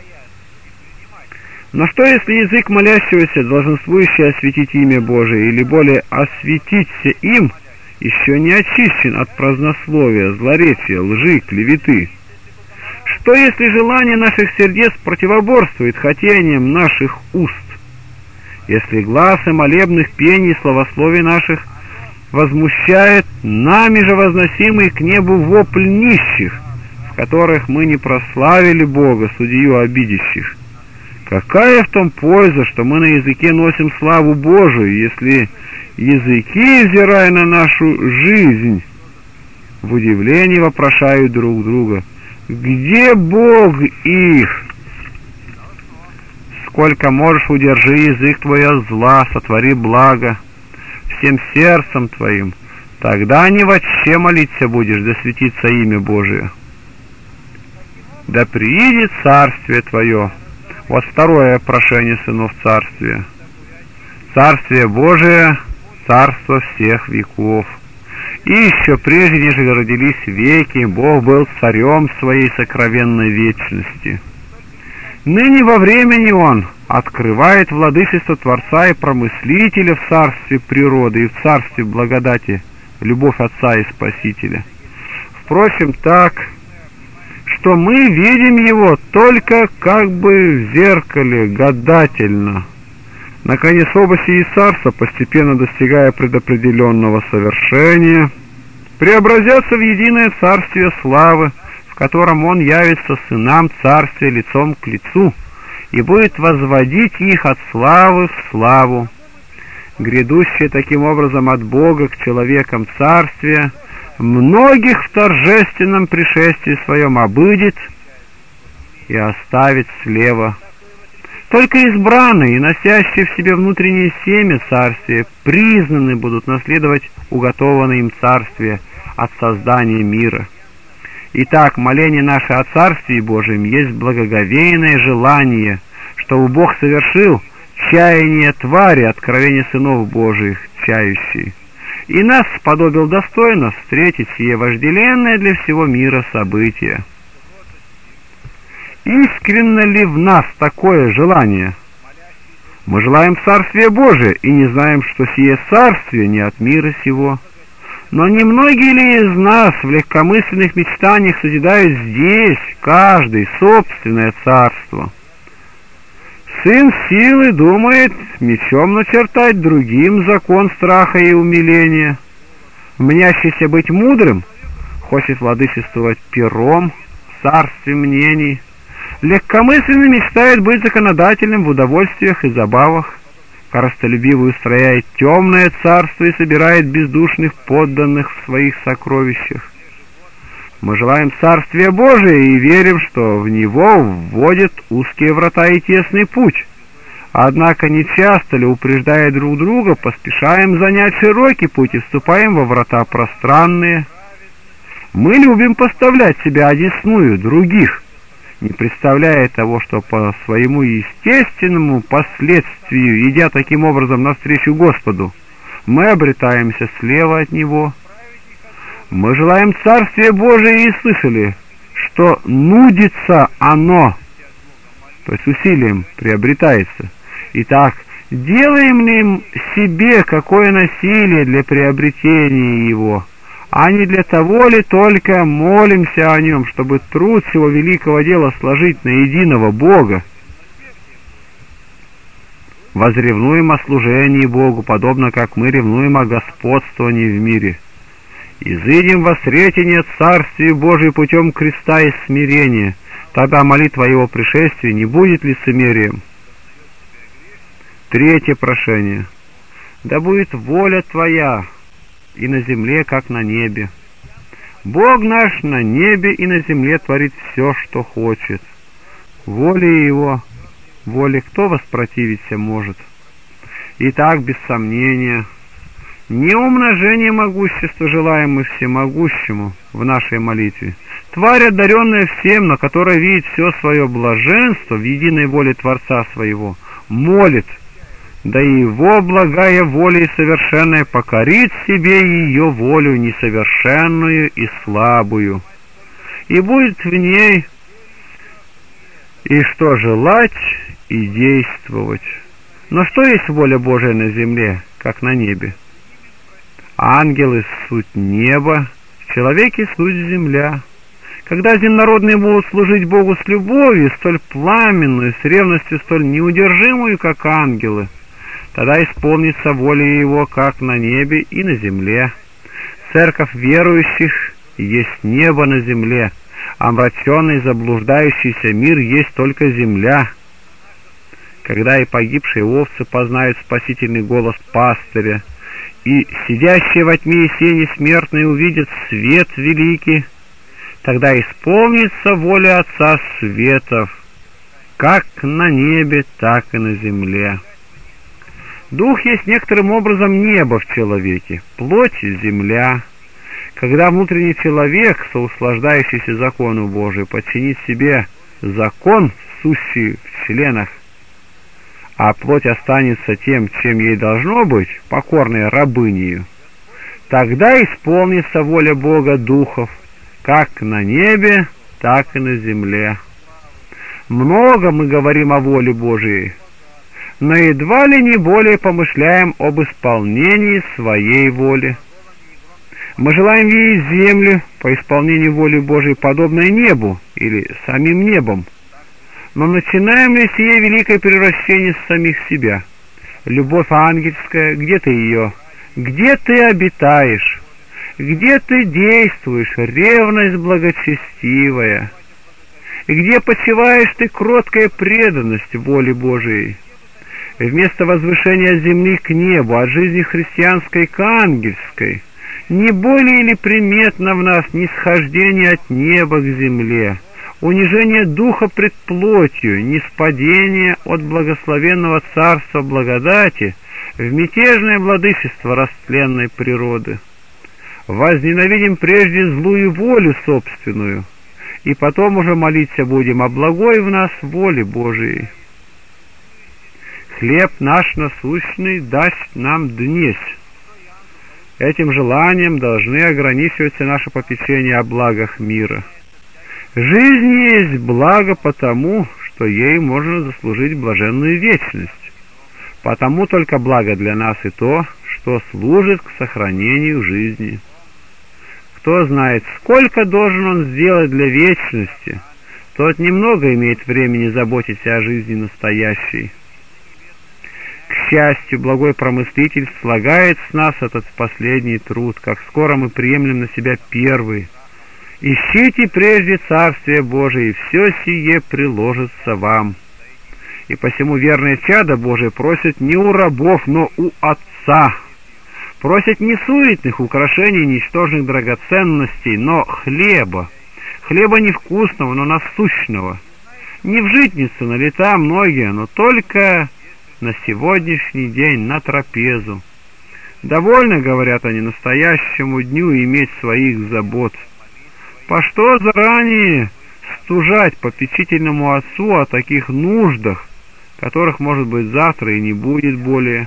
Но что, если язык молящегося, долженствующий осветить имя Божие, или более осветиться им, еще не очищен от празднословия, злоречия, лжи, клеветы? Что, если желание наших сердец противоборствует хотениям наших уст? Если глаз и молебных пений славословий наших возмущает нами же возносимый к небу вопль нищих, в которых мы не прославили Бога, судью обидящих? Какая в том польза, что мы на языке носим славу Божию, если языки, взирая на нашу жизнь, в удивлении вопрошают друг друга: где Бог их? Сколько можешь, удержи язык твой от зла, сотвори благо всем сердцем твоим, тогда ни вообще молиться будешь, да светится имя Божие. Да приидет царствие твое. Вот второе прошение сынов царствия. Царствие Божие, царство всех веков. И еще прежде, нежели родились веки, Бог был царем своей сокровенной вечности. Ныне во времени Он открывает владычество Творца и Промыслителя в царстве природы и в царстве благодати, любовь Отца и Спасителя. Впрочем, так, что мы видим Его только как бы в зеркале гадательно, Наконец, оба сии царства, постепенно достигая предопределенного совершения, преобразятся в единое царствие славы, в котором он явится сынам царствия лицом к лицу и будет возводить их от славы в славу. Грядущее таким образом от Бога к человекам царствие многих в торжественном пришествии своем обыдет и оставит слева. Только избранные и носящие в себе внутреннее семя царствия признаны будут наследовать уготованное им царствие от создания мира. Итак, моление наше о Царствии Божьем есть благоговейное желание, чтобы Бог совершил чаяние твари, откровение сынов Божиих, чающие, и нас сподобил достойно встретить сие вожделенное для всего мира событие. Искренно ли в нас такое желание? Мы желаем Царствия Божия и не знаем, что сие Царствие не от мира сего. Но немногие ли из нас в легкомысленных мечтаниях созидают здесь, каждый, собственное царство? Сын силы думает мечом начертать другим закон страха и умиления. Мнящийся быть мудрым хочет владычествовать пером в царстве мнений. Легкомысленно мечтает быть законодательным в удовольствиях и забавах. Корыстолюбивый устрояет темное царство и собирает бездушных подданных в своих сокровищах. Мы желаем Царствия Божия и верим, что в него вводят узкие врата и тесный путь. Однако не часто ли, упреждая друг друга, поспешаем занять широкий путь и вступаем во врата пространные? Мы любим поставлять себя одесную других, не представляя того, что по своему естественному последствию, идя таким образом навстречу Господу, мы обретаемся слева от Него. Мы желаем Царствия Божия и слышали, что нудится оно, то есть усилием приобретается. Итак, делаем ли себе какое насилие для приобретения его, а не для того ли только молимся о нем, чтобы труд всего великого дела сложить на единого Бога? Возревнуем о служении Богу, подобно как мы ревнуем о господствовании в мире. Изыдем во сретение Царствия Божия путем креста и смирения, тогда молитва о его пришествии не будет лицемерием. Третье прошение. Да будет воля Твоя и на земле, как на небе. Бог наш на небе и на земле творит все, что хочет. Воле Его, воле кто воспротивиться может? Итак, без сомнения, не умножение могущества желаем мы всемогущему в нашей молитве. Тварь, одаренная всем, но которая видит все свое блаженство в единой воле Творца своего, молит, да и его благая воля и совершенная покорит себе ее волю несовершенную и слабую, и будет в ней и что желать, и действовать. Но что есть воля Божия на земле, как на небе? Ангелы — суть неба, человеки — суть земля. Когда земнородные будут служить Богу с любовью, столь пламенную, с ревностью столь неудержимую, как ангелы, тогда исполнится воля Его как на небе и на земле. Церковь верующих есть небо на земле, омраченный заблуждающийся мир есть только земля. Когда и погибшие овцы познают спасительный голос пастыря, и сидящие во тьме и сени смертные увидят свет великий, тогда исполнится воля Отца светов, как на небе, так и на земле. Дух есть некоторым образом небо в человеке, плоть — земля. Когда внутренний человек, соуслаждающийся закону Божию, подчинит себе закон, сущий в членах, а плоть останется тем, чем ей должно быть, покорной рабынею, тогда исполнится воля Бога духов, как на небе, так и на земле. Много мы говорим о воле Божией, но едва ли не более помышляем об исполнении своей воли. Мы желаем видеть землю по исполнению воли Божией, подобной небу или самим небом. Но начинаем ли сие великое превращение с самих себя? Любовь ангельская, где ты ее? Где ты обитаешь? Где ты действуешь, ревность благочестивая? Где почиваешь ты, кроткая преданность воле Божией? Вместо возвышения земли к небу, от жизни христианской к ангельской, не более ли приметно в нас нисхождение от неба к земле, унижение духа пред плотью, ниспадение от благословенного царства благодати в мятежное владычество растленной природы? Возненавидим прежде злую волю собственную, и потом уже молиться будем о благой в нас воле Божией. Хлеб наш насущный даст нам днесь. Этим желанием должны ограничиваться наше попечение о благах мира. Жизнь есть благо потому, что ей можно заслужить блаженную вечность. Потому только благо для нас и то, что служит к сохранению жизни. Кто знает, сколько должен он сделать для вечности, тот немного имеет времени заботиться о жизни настоящей. К счастью, благой промыслитель слагает с нас этот последний труд, как скоро мы приемлем на себя первый. Ищите прежде Царствие Божие, и все сие приложится вам. И посему верное чадо Божие просят не у рабов, но у Отца. Просят не суетных украшений, ничтожных драгоценностей, но хлеба. Хлеба невкусного, но насущного. Не в житницу налета многие, но только на сегодняшний день, на трапезу. Довольно, говорят они, настоящему дню иметь своих забот. По что заранее стужать попечительному отцу о таких нуждах, которых, может быть, завтра и не будет более?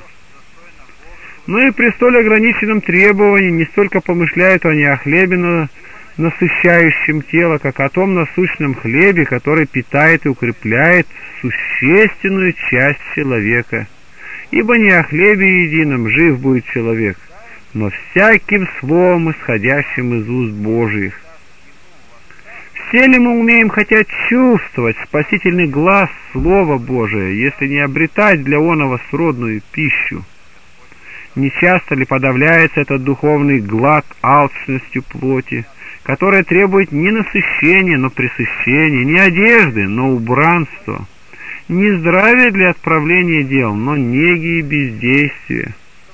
Но и при столь ограниченном требовании не столько помышляют они о хлебе, насыщающем тело, как о том насущном хлебе, который питает и укрепляет существенную часть человека. Ибо не о хлебе едином жив будет человек, но всяким словом, исходящим из уст Божиих. Все ли мы умеем хотя чувствовать спасительный глаз Слова Божия, если не обретать для оного сродную пищу? Не часто ли подавляется этот духовный глад алчностью плоти, которая требует не насыщения, но пресыщения, не одежды, но убранства, не здравия для отправления дел, но неги и бездействия?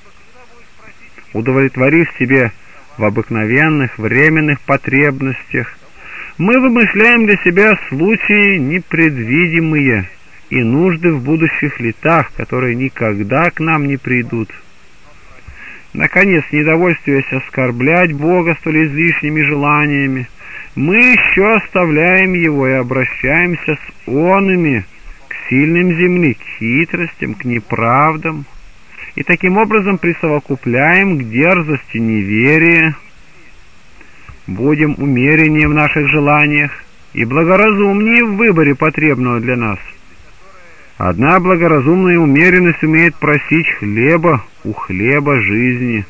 Удовлетворив себе в обыкновенных временных потребностях, мы вымышляем для себя случаи непредвидимые и нужды в будущих летах, которые никогда к нам не придут. Наконец, не довольствуясь оскорблять Бога столь излишними желаниями, мы еще оставляем Его и обращаемся с онами к сильным земли, к хитростям, к неправдам, и таким образом присовокупляем к дерзости неверия. Будем умереннее в наших желаниях и благоразумнее в выборе потребного для нас. Одна благоразумная умеренность умеет просить хлеба у хлеба жизни.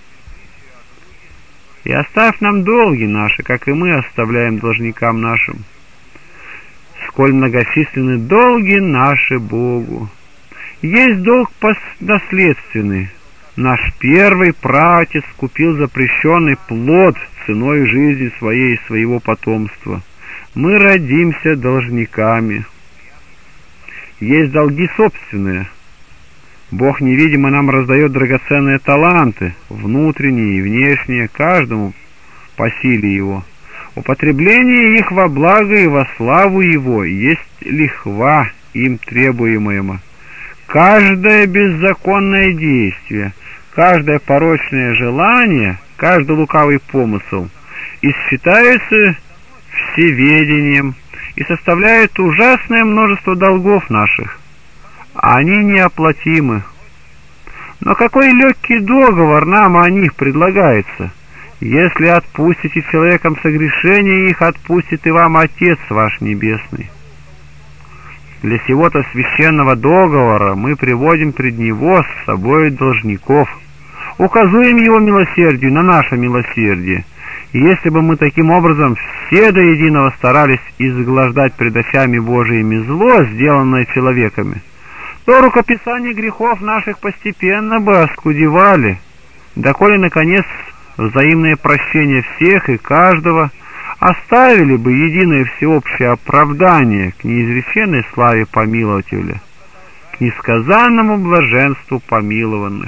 И оставь нам долги наши, как и мы оставляем должникам нашим. Сколь многочисленны долги наши Богу. Есть долг наследственный. Наш первый праотец купил запрещенный плод ценой жизни своей и своего потомства. Мы родимся должниками. Есть долги собственные. Бог невидимо нам раздает драгоценные таланты, внутренние и внешние, каждому по силе его. Употребление их во благо и во славу его есть лихва им требуемого. Каждое беззаконное действие, каждое порочное желание, каждый лукавый помысел исчитаются всеведением и составляют ужасное множество долгов наших. Они неоплатимы. Но какой легкий договор нам о них предлагается? Если отпустите человекам согрешения их, отпустит и вам Отец ваш Небесный. Для сего-то священного договора мы приводим пред Него с собой должников, указуем Его милосердию на наше милосердие. И если бы мы таким образом все до единого старались изглаждать пред очами Божиими зло, сделанное человеками, то то рукописание грехов наших постепенно бы оскудевали, доколе, наконец, взаимное прощение всех и каждого оставили бы единое всеобщее оправдание к неизреченной славе помилователя, к несказанному блаженству помилованных.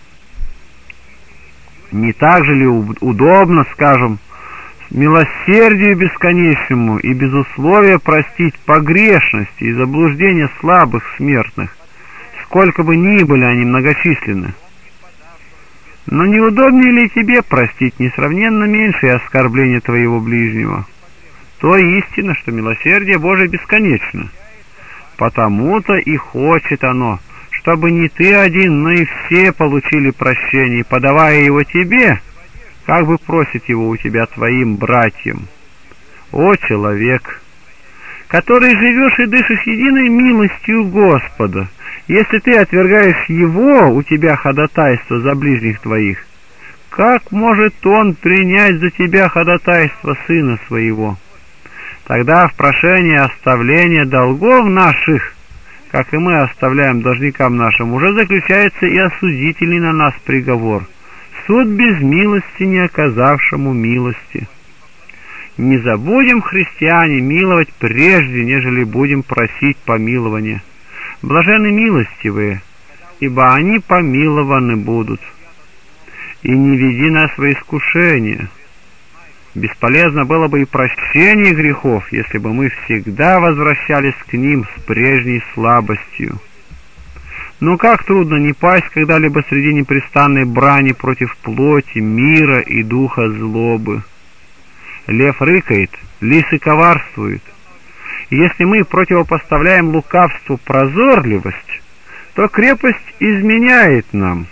Не так же ли удобно, скажем, милосердию бесконечному и без условия простить погрешности и заблуждения слабых смертных, сколько бы ни были они многочисленны? Но неудобнее ли тебе простить несравненно меньшее оскорбление твоего ближнего? То истина, что милосердие Божие бесконечно. Потому-то и хочет оно, чтобы не ты один, но и все получили прощение, подавая его тебе, как бы просит его у тебя твоим братьям. О, человек, который живешь и дышишь единой милостью Господа, если ты отвергаешь его, у тебя ходатайство за ближних твоих, как может он принять за тебя ходатайство сына своего? Тогда в прошении оставления долгов наших, как и мы оставляем должникам нашим, уже заключается и осудительный на нас приговор: суд без милости не оказавшему милости. Не забудем, христиане, миловать прежде, нежели будем просить помилования. Блаженны милостивые, ибо они помилованы будут. И не веди нас во искушение. Бесполезно было бы и прощение грехов, если бы мы всегда возвращались к ним с прежней слабостью. Но как трудно не пасть когда-либо среди непрестанной брани против плоти, мира и духа злобы. Лев рыкает, лисы коварствуют. И если мы противопоставляем лукавству прозорливость, то крепость изменяет нам.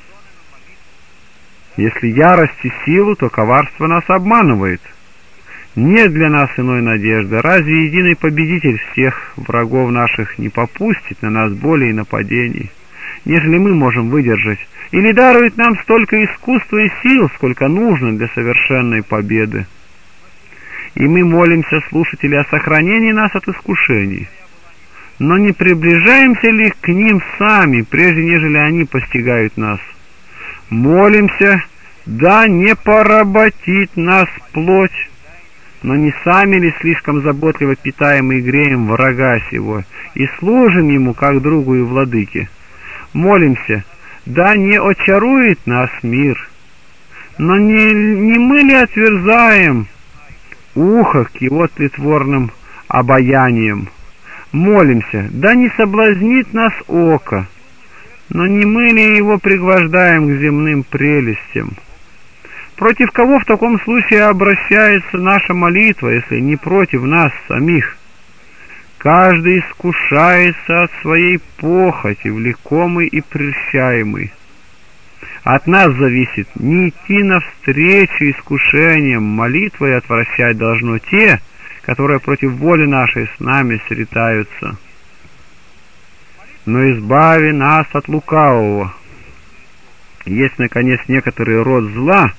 Если ярость и силу, то коварство нас обманывает. Нет для нас иной надежды. Разве единый победитель всех врагов наших не попустит на нас боли и нападений, нежели мы можем выдержать, или дарует нам столько искусства и сил, сколько нужно для совершенной победы? И мы молимся, слушатели, о сохранении нас от искушений. Но не приближаемся ли к ним сами, прежде нежели они постигают нас? Молимся, да не поработит нас плоть, но не сами ли слишком заботливо питаем и греем врага сего, и служим ему, как другу и владыке? Молимся, да не очарует нас мир, но не мы ли отверзаем ухо к его тлетворным обаяниям? Молимся, да не соблазнит нас око, но не мы ли его пригвождаем к земным прелестям? Против кого в таком случае обращается наша молитва, если не против нас самих? Каждый искушается от своей похоти, влекомый и прельщаемый. От нас зависит не идти навстречу искушениям, молитвой отвращать должно те, которые против воли нашей с нами сретаются. Но избави нас от лукавого. Есть, наконец, некоторый род зла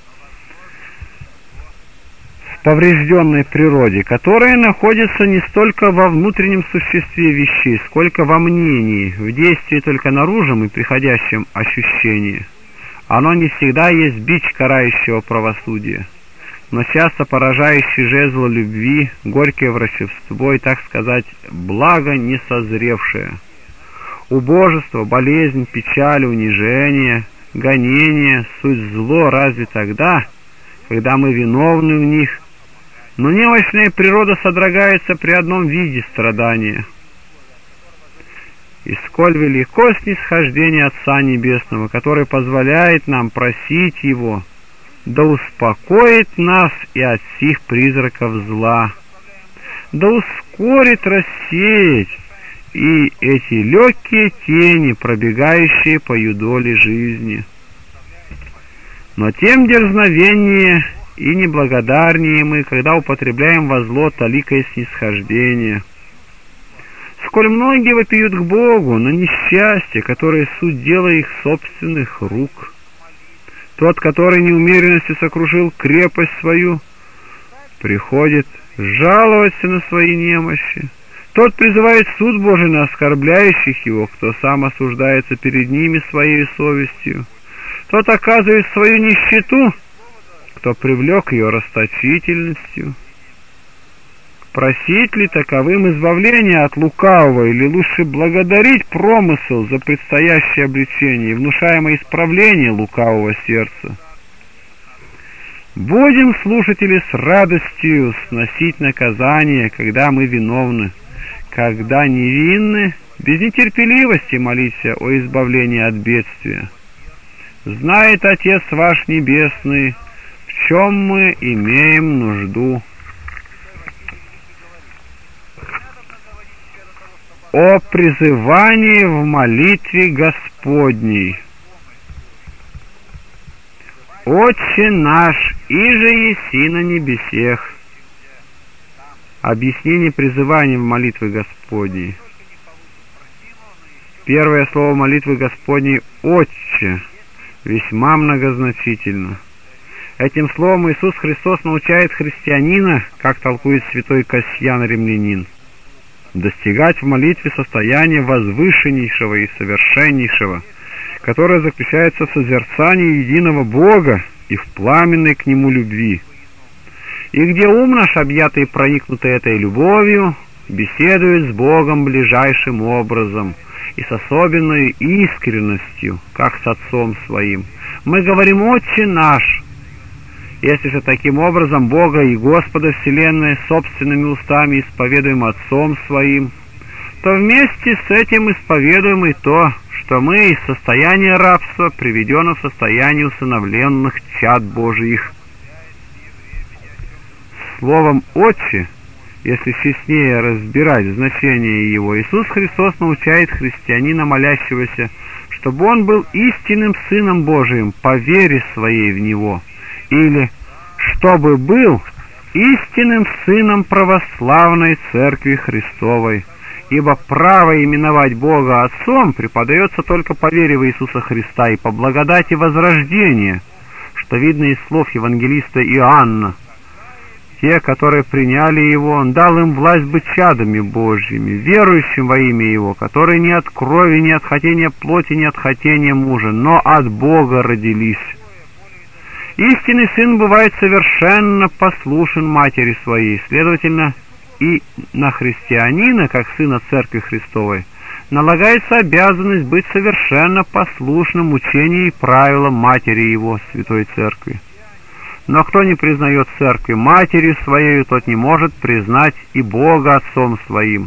в поврежденной природе, которое находится не столько во внутреннем существе вещей, сколько во мнении, в действии только наружном и приходящем ощущении. Оно не всегда есть бич карающего правосудия, но часто поражающий жезл любви, горькое врачевство и, так сказать, благо несозревшее. Убожество, болезнь, печаль, унижение, гонение, суть зло разве тогда, когда мы виновны в них, но немощная природа содрогается при одном виде страдания. И сколь велико снисхождение Отца Небесного, который позволяет нам просить Его, да успокоит нас и от сих призраков зла, да ускорит рассеять и эти легкие тени, пробегающие по юдоле жизни. Но тем дерзновеннее и неблагодарнее мы, когда употребляем во зло толикое снисхождение. Сколь многие вопиют к Богу на несчастье, которое суть дела их собственных рук. Тот, который неумеренностью сокрушил крепость свою, приходит жаловаться на свои немощи. Тот призывает суд Божий на оскорбляющих его, кто сам осуждается перед ними своей совестью. Тот оказывает свою нищету, кто привлек ее расточительностью. Просить ли таковым избавления от лукавого, или лучше благодарить промысел за предстоящее обличение и внушаемое исправление лукавого сердца? Будем, слушатели, с радостью сносить наказание, когда мы виновны, когда невинны, без нетерпеливости молиться о избавлении от бедствия. Знает Отец ваш Небесный, в чем мы имеем нужду. О призывании в молитве Господней. Отче наш, иже еси на небесех. Объяснение призывания в молитве Господней. Первое слово молитвы Господней «Отче» весьма многозначительно. Этим словом Иисус Христос научает христианина, как толкует святой Кассиан Римлянин, достигать в молитве состояния возвышеннейшего и совершеннейшего, которое заключается в созерцании единого Бога и в пламенной к Нему любви, и где ум наш, объятый и проникнутый этой любовью, беседует с Богом ближайшим образом и с особенной искренностью, как с Отцом Своим. Мы говорим «Отче наш». Если же таким образом Бога и Господа Вселенной собственными устами исповедуем Отцом Своим, то вместе с этим исповедуем и то, что мы из состояния рабства приведены в состояние усыновленных чад Божиих. Словом «Отче», если честнее разбирать значение его, Иисус Христос научает христианина, молящегося, чтобы он был истинным Сыном Божиим по вере своей в Него, или чтобы был истинным Сыном православной Церкви Христовой, ибо право именовать Бога Отцом преподается только по вере в Иисуса Христа и по благодати возрождения, что видно из слов евангелиста Иоанна. Те, которые приняли Его, Он дал им власть быть чадами Божьими, верующим во имя Его, которые не от крови, не от хотения плоти, не от хотения мужа, но от Бога родились. Истинный Сын бывает совершенно послушен матери своей, следовательно, и на христианина, как сына Церкви Христовой, налагается обязанность быть совершенно послушным учению и правилам матери его, Святой Церкви. Но кто не признает Церкви матерью своей, тот не может признать и Бога Отцом Своим.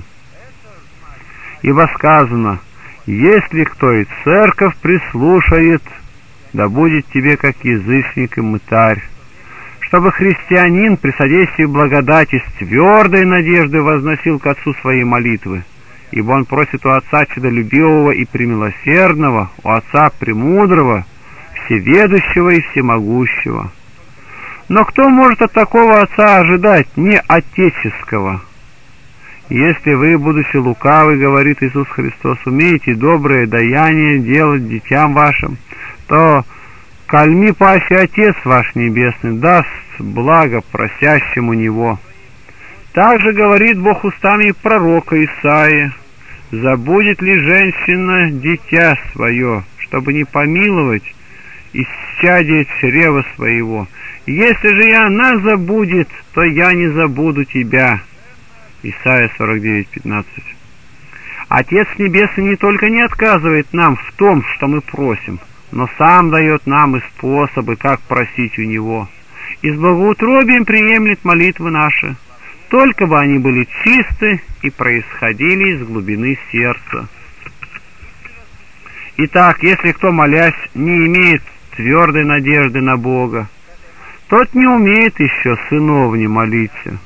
Ибо сказано: «Если кто и Церковь прислушает, да будет тебе как язычник и мытарь», чтобы христианин при содействии благодати с твердой надеждой возносил к Отцу свои молитвы, ибо он просит у Отца чудолюбивого и премилосердного, у Отца премудрого, всеведущего и всемогущего. Но кто может от такого Отца ожидать не отеческого? Если вы, будучи лукавы, говорит Иисус Христос, умеете доброе даяние делать детям вашим, то кальми паси Отец ваш Небесный даст благо просящему Него. Также говорит Бог устами пророка Исаии: «Забудет ли женщина дитя свое, чтобы не помиловать исчадие чрева своего? Если же и она забудет, то я не забуду тебя». Исайя 49:15. Отец Небесный не только не отказывает нам в том, что мы просим, но сам дает нам и способы, как просить у Него, и с благоутробием приемлет молитвы наши, только бы они были чисты и происходили из глубины сердца. Итак, если кто, молясь, не имеет твердой надежды на Бога, тот не умеет еще сыновне молиться.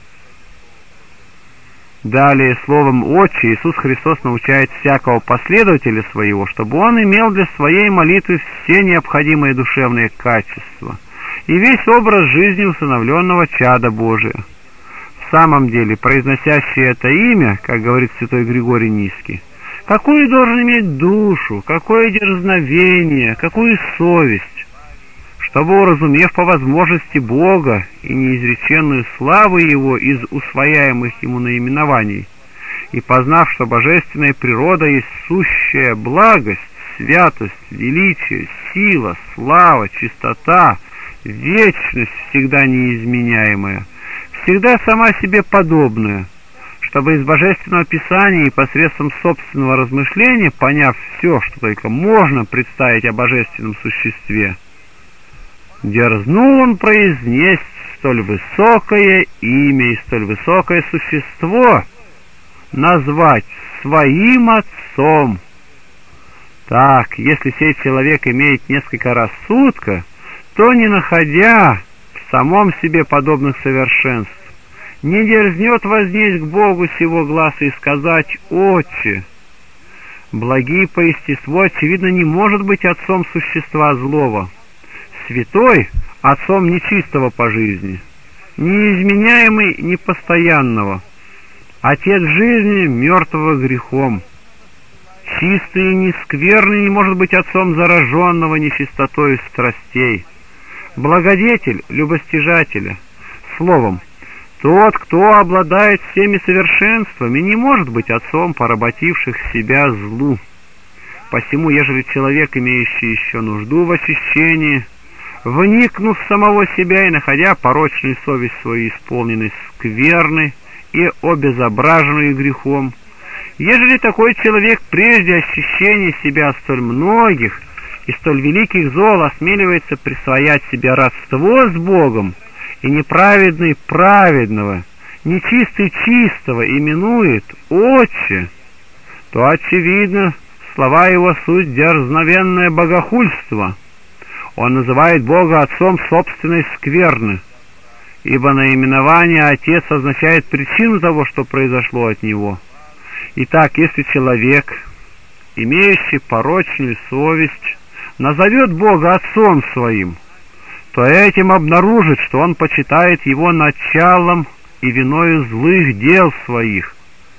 Далее, словом «Отче» Иисус Христос научает всякого последователя своего, чтобы он имел для своей молитвы все необходимые душевные качества и весь образ жизни усыновленного чада Божия. В самом деле, произносящий это имя, как говорит святой Григорий Низкий, какую должен иметь душу, какое дерзновение, какую совесть, чтобы, уразумев по возможности Бога и неизреченную славу Его из усвояемых Ему наименований, и познав, что божественная природа есть сущая благость, святость, величие, сила, слава, чистота, вечность всегда неизменяемая, всегда сама себе подобная, чтобы из Божественного Писания и посредством собственного размышления, поняв все, что только можно представить о божественном существе, дерзнул он произнесть столь высокое имя и столь высокое существо назвать своим отцом. Так, если сей человек имеет несколько рассудка, то, не находя в самом себе подобных совершенств, не дерзнет вознесть к Богу сего гласа и сказать: «Отче». Благий по естеству, очевидно, не может быть отцом существа злого, святой — отцом нечистого по жизни, неизменяемый непостоянного, отец жизни мертвого грехом, чистый и нескверный не может быть отцом зараженного нечистотой страстей, благодетель любостяжателя. Словом, тот, кто обладает всеми совершенствами, не может быть отцом поработивших себя злу. Посему, ежели человек, имеющий еще нужду в очищении, вникнув в самого себя и находя порочную совесть свою исполненной скверной и обезображенную грехом, ежели такой человек прежде очищения себя от столь многих и столь великих зол осмеливается присвоять себе родство с Богом, и неправедный праведного, нечистый чистого именует «Отче», то, очевидно, слова его суть дерзновенное богохульство. Он называет Бога отцом собственной скверны, ибо наименование «отец» означает причину того, что произошло от него. Итак, если человек, имеющий порочную совесть, назовет Бога отцом своим, то этим обнаружит, что он почитает его началом и виною злых дел своих.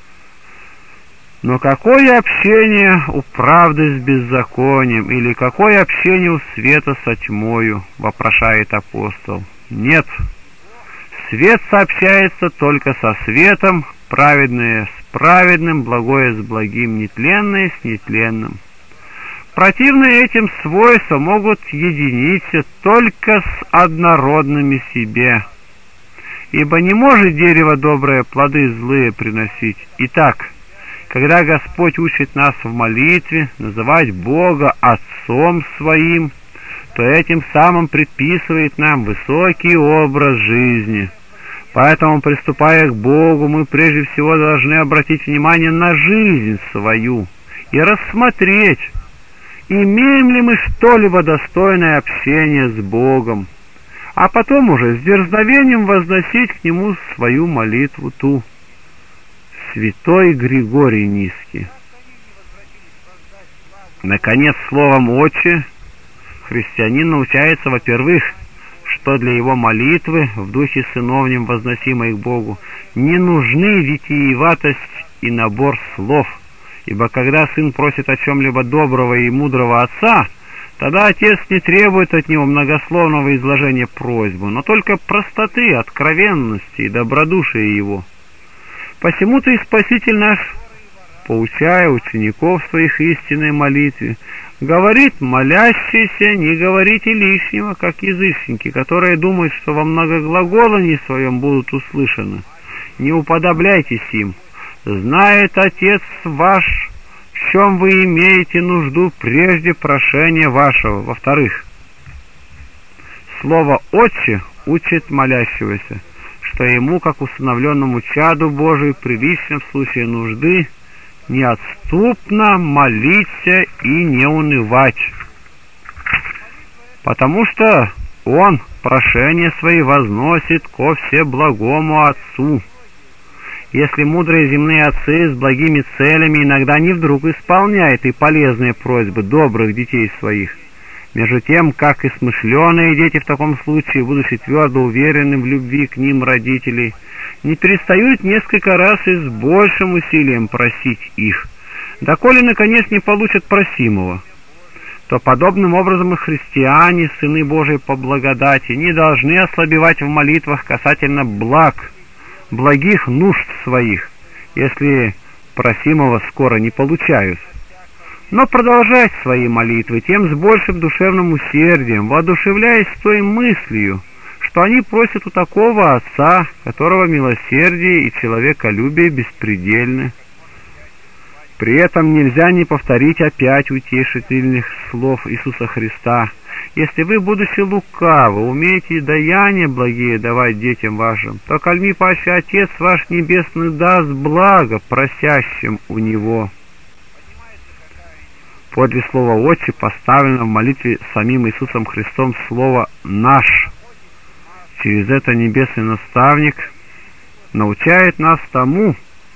Но какое общение у правды с беззаконием, или какое общение у света со тьмою, вопрошает апостол? Нет, свет сообщается только со светом, праведное с праведным, благое с благим, нетленное с нетленным. Противные этим свойства могут единиться только с однородными себе, ибо не может дерево доброе плоды злые приносить. Итак, когда Господь учит нас в молитве называть Бога Отцом Своим, то этим самым предписывает нам высокий образ жизни. Поэтому, приступая к Богу, мы прежде всего должны обратить внимание на жизнь свою и рассмотреть, имеем ли мы что-либо достойное общения с Богом, а потом уже с дерзновением возносить к Нему свою молитву ту. Святой Григорий Низкий. Наконец, словом «Отче» христианин научается, во-первых, что для его молитвы в духе сыновнем, возносимой к Богу, не нужны витиеватость и набор слов, ибо когда сын просит о чем-либо доброго и мудрого отца, тогда отец не требует от него многословного изложения просьбы, но только простоты, откровенности и добродушия его. Посему-то и Спаситель наш, поучая учеников своих истинной молитве, говорит: молящиеся, не говорите лишнего, как язычники, которые думают, что во многоглаголании своем будут услышаны. Не уподобляйтесь им. Знает Отец ваш, в чем вы имеете нужду прежде прошения вашего. Во-вторых, слово «Отче» учит молящегося, что ему, как усыновленному чаду Божию, прилично в случае нужды неотступно молиться и не унывать, потому что он прошения свои возносит ко всеблагому Отцу. Если мудрые земные отцы с благими целями иногда не вдруг исполняют и полезные просьбы добрых детей своих, между тем, как и смышленые дети в таком случае, будучи твердо уверены в любви к ним родителей, не перестают несколько раз и с большим усилием просить их, доколе, наконец, не получат просимого, то подобным образом и христиане, сыны Божии по благодати, не должны ослабевать в молитвах касательно благих нужд своих, если просимого скоро не получают. Но продолжать свои молитвы тем с большим душевным усердием, воодушевляясь той мыслью, что они просят у такого Отца, которого милосердие и человеколюбие беспредельны. При этом нельзя не повторить опять утешительных слов Иисуса Христа: «Если вы, будучи лукавы, умеете даяния благие давать детям вашим, то кальми паче Отец ваш Небесный даст благо просящим у Него». Подле слова «Отче» поставлено в молитве самим Иисусом Христом слово «наш». Через это небесный наставник научает нас тому,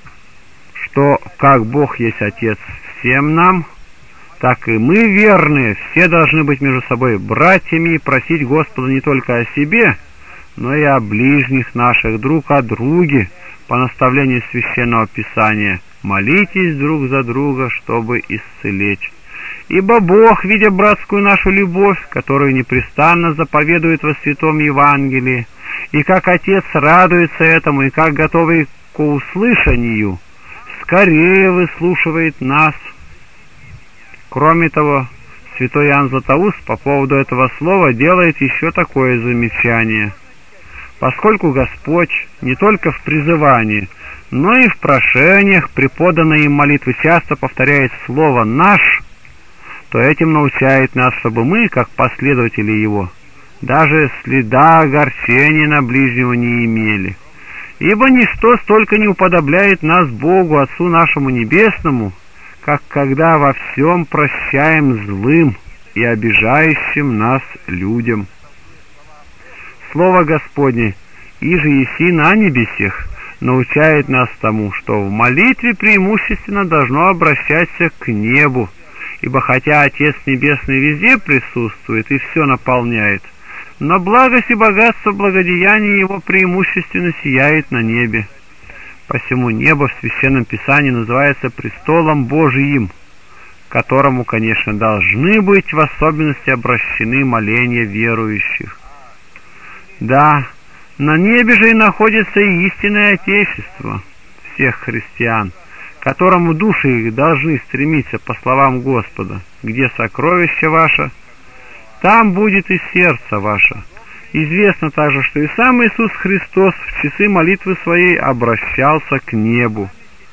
что как Бог есть Отец всем нам, так и мы, верные, все должны быть между собой братьями и просить Господа не только о себе, но и о ближних наших, друг о друге, по наставлению Священного Писания: «Молитесь друг за друга, чтобы исцелить». Ибо Бог, видя братскую нашу любовь, которую непрестанно заповедует во Святом Евангелии, и как Отец радуется этому, и как готовый к услышанию, скорее выслушивает нас. Кроме того, святой Иоанн Златоуст по поводу этого слова делает еще такое замечание: поскольку Господь не только в призывании, но и в прошениях при поданной им молитве часто повторяет слово «наш», то этим научает нас, чтобы мы, как последователи Его, даже следа огорчения на ближнего не имели. Ибо ничто столько не уподобляет нас Богу, Отцу нашему Небесному, как когда во всем прощаем злым и обижающим нас людям. Слово Господне «Иже еси на небесех» научает нас тому, что в молитве преимущественно должно обращаться к небу, ибо хотя Отец Небесный везде присутствует и все наполняет, но благость и богатство благодеяния Его преимущественно сияет на небе. Посему небо в Священном Писании называется престолом Божиим, к которому, конечно, должны быть в особенности обращены моления верующих. Да, на небе же и находится и истинное Отечество всех христиан, к которому души их должны стремиться, по словам Господа: «Где сокровище ваше, там будет и сердце ваше». Известно также, что и сам Иисус Христос в часы молитвы своей обращался к небу.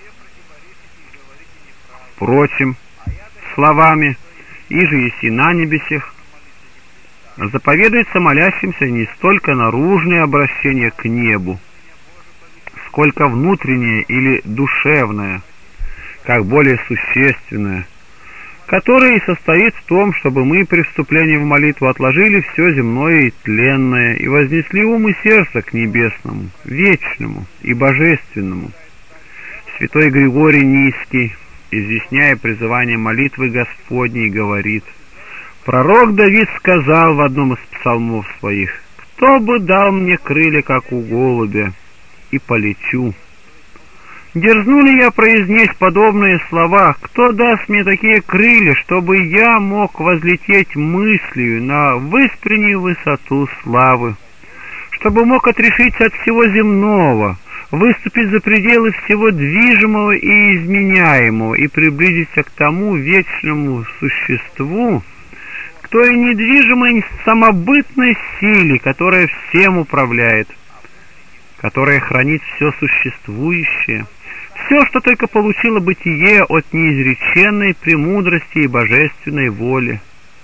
Впрочем, словами «Иже еси на небесех» заповедуется молящимся не столько наружное обращение к небу, сколько внутреннее или душевное, как более существенное, которое и состоит в том, чтобы мы при вступлении в молитву отложили все земное и тленное и вознесли ум и сердце к небесному, вечному и божественному. Святой Григорий Низкий, изъясняя призывание молитвы Господней, говорит: «Пророк Давид сказал в одном из псалмов своих: «Кто бы дал мне крылья, как у голубя, и полечу?» Дерзну ли я произнести подобные слова? Кто даст мне такие крылья, чтобы я мог возлететь мыслью на выспреннюю высоту славы, чтобы мог отрешиться от всего земного, выступить за пределы всего движимого и изменяемого и приблизиться к тому вечному существу, к той недвижимой самобытной силе, которая всем управляет, которая хранит все существующее, все, что только получило бытие от неизреченной премудрости и божественной воли,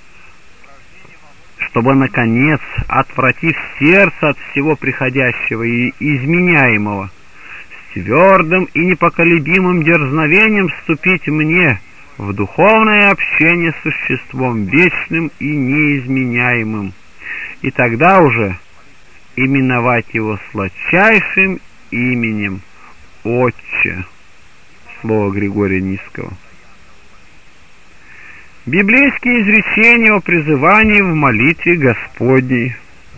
чтобы, наконец, отвратив сердце от всего приходящего и изменяемого, с твердым и непоколебимым дерзновением вступить мне в духовное общение с существом вечным и неизменяемым, и тогда уже именовать его сладчайшим именем «Отче». Слово Григория Низкого. Библейские изречения о призывании в молитве Господней.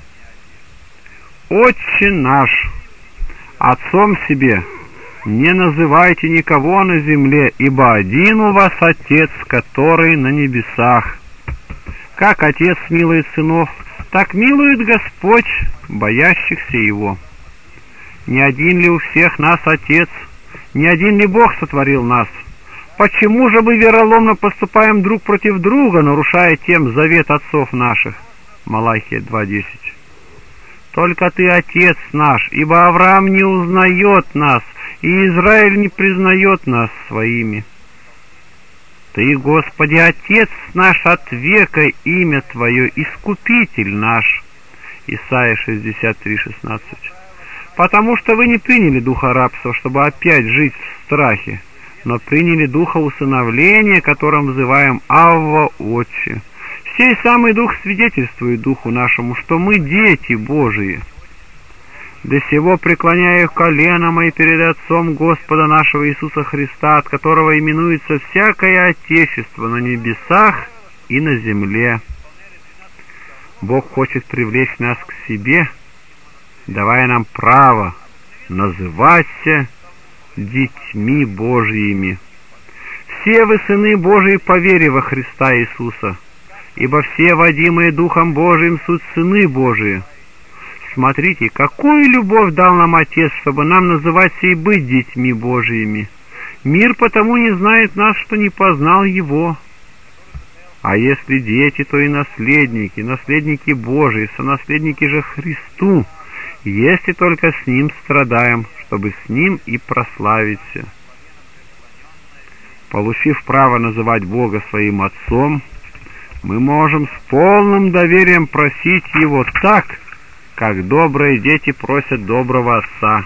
«Отче наш, Отцом себе не называйте никого на земле, ибо один у вас Отец, который на небесах. Как Отец милует сынов, так милует Господь боящихся Его. Не один ли у всех нас Отец? Не один ли Бог сотворил нас? Почему же мы вероломно поступаем друг против друга, нарушая тем завет отцов наших? Малахия 2:10. Только Ты, Отец наш, ибо Авраам не узнает нас, и Израиль не признает нас своими. Ты, Господи, Отец наш от века, имя Твое, Искупитель наш. Исайя 63:16. Потому что вы не приняли духа рабства, чтобы опять жить в страхе, но приняли духа усыновления, которым взываем Авва, Отче. Сей самый Дух свидетельствует Духу нашему, что мы дети Божии. До сего преклоняю колено мои перед Отцом Господа нашего Иисуса Христа, от которого именуется всякое Отечество на небесах и на земле. Бог хочет привлечь нас к себе, давая нам право называться детьми Божьими. Все вы сыны Божии по вере во Христа Иисуса, ибо все, водимые Духом Божиим, суть сыны Божии. Смотрите, какую любовь дал нам Отец, чтобы нам называться и быть детьми Божиими. Мир потому не знает нас, что не познал Его. А если дети, то и наследники, наследники Божии, сонаследники же Христу, если только с Ним страдаем, чтобы с Ним и прославиться. Получив право называть Бога своим Отцом, мы можем с полным доверием просить Его так, как добрые дети просят доброго отца.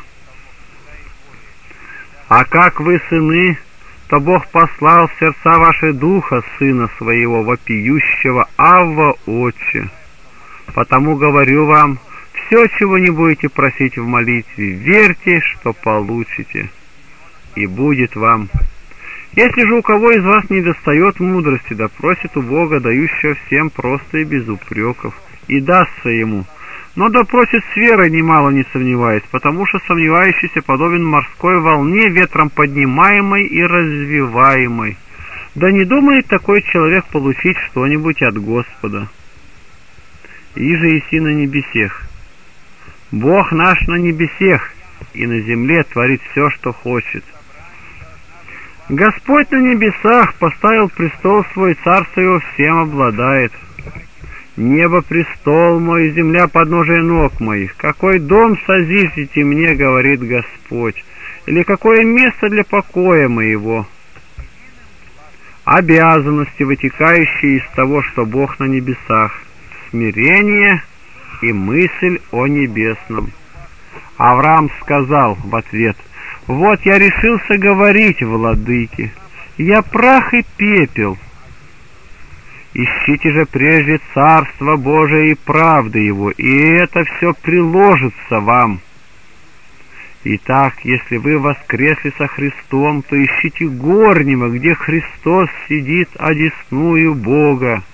А как вы сыны, то Бог послал в сердца ваши Духа Сына Своего, вопиющего Авва, Отче. Потому говорю вам, все, чего не будете просить в молитве, верьте, что получите, и будет вам. Если же у кого из вас недостает мудрости, да просит у Бога, дающего всем просто и без упреков, и дастся ему. Но да просит с верой, немало не сомневаясь, потому что сомневающийся подобен морской волне, ветром поднимаемой и развиваемой. Да не думает такой человек получить что-нибудь от Господа. Иже иси на небесех. Бог наш на небесех, и на земле творит все, что хочет. Господь на небесах поставил престол свой, царство его всем обладает. Небо престол мой, земля подножие ног моих. Какой дом созиждите мне, говорит Господь, или какое место для покоя моего? Обязанности, вытекающие из того, что Бог на небесах, смирение и мысль о небесном. Авраам сказал в ответ: «Вот я решился говорить, владыке, я прах и пепел. Ищите же прежде Царство Божие и правды Его, и это все приложится вам. Итак, если вы воскресли со Христом, то ищите горнего, где Христос сидит одесную Бога».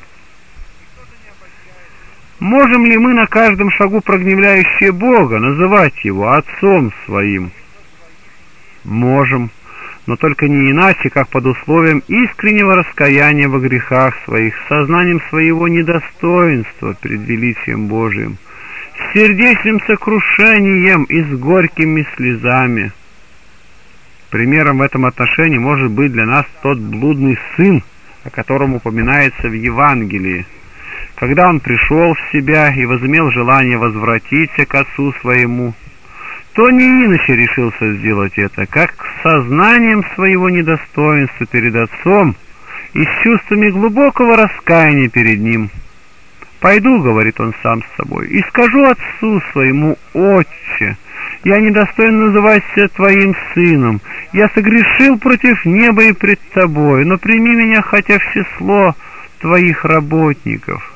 Можем ли мы на каждом шагу прогневляющие Бога называть Его Отцом Своим? Можем, но только не иначе, как под условием искреннего раскаяния во грехах своих, сознанием своего недостоинства перед величием Божиим, с сердечным сокрушением и с горькими слезами. Примером в этом отношении может быть для нас тот блудный сын, о котором упоминается в Евангелии. Когда он пришел в себя и возымел желание возвратиться к отцу своему, то не иначе решился сделать это, как с сознанием своего недостоинства перед отцом и с чувствами глубокого раскаяния перед ним. «Пойду, — говорит он сам с собой, — и скажу отцу своему: Отче, я недостоин называться твоим сыном, я согрешил против неба и пред тобой, но прими меня хотя в число твоих работников».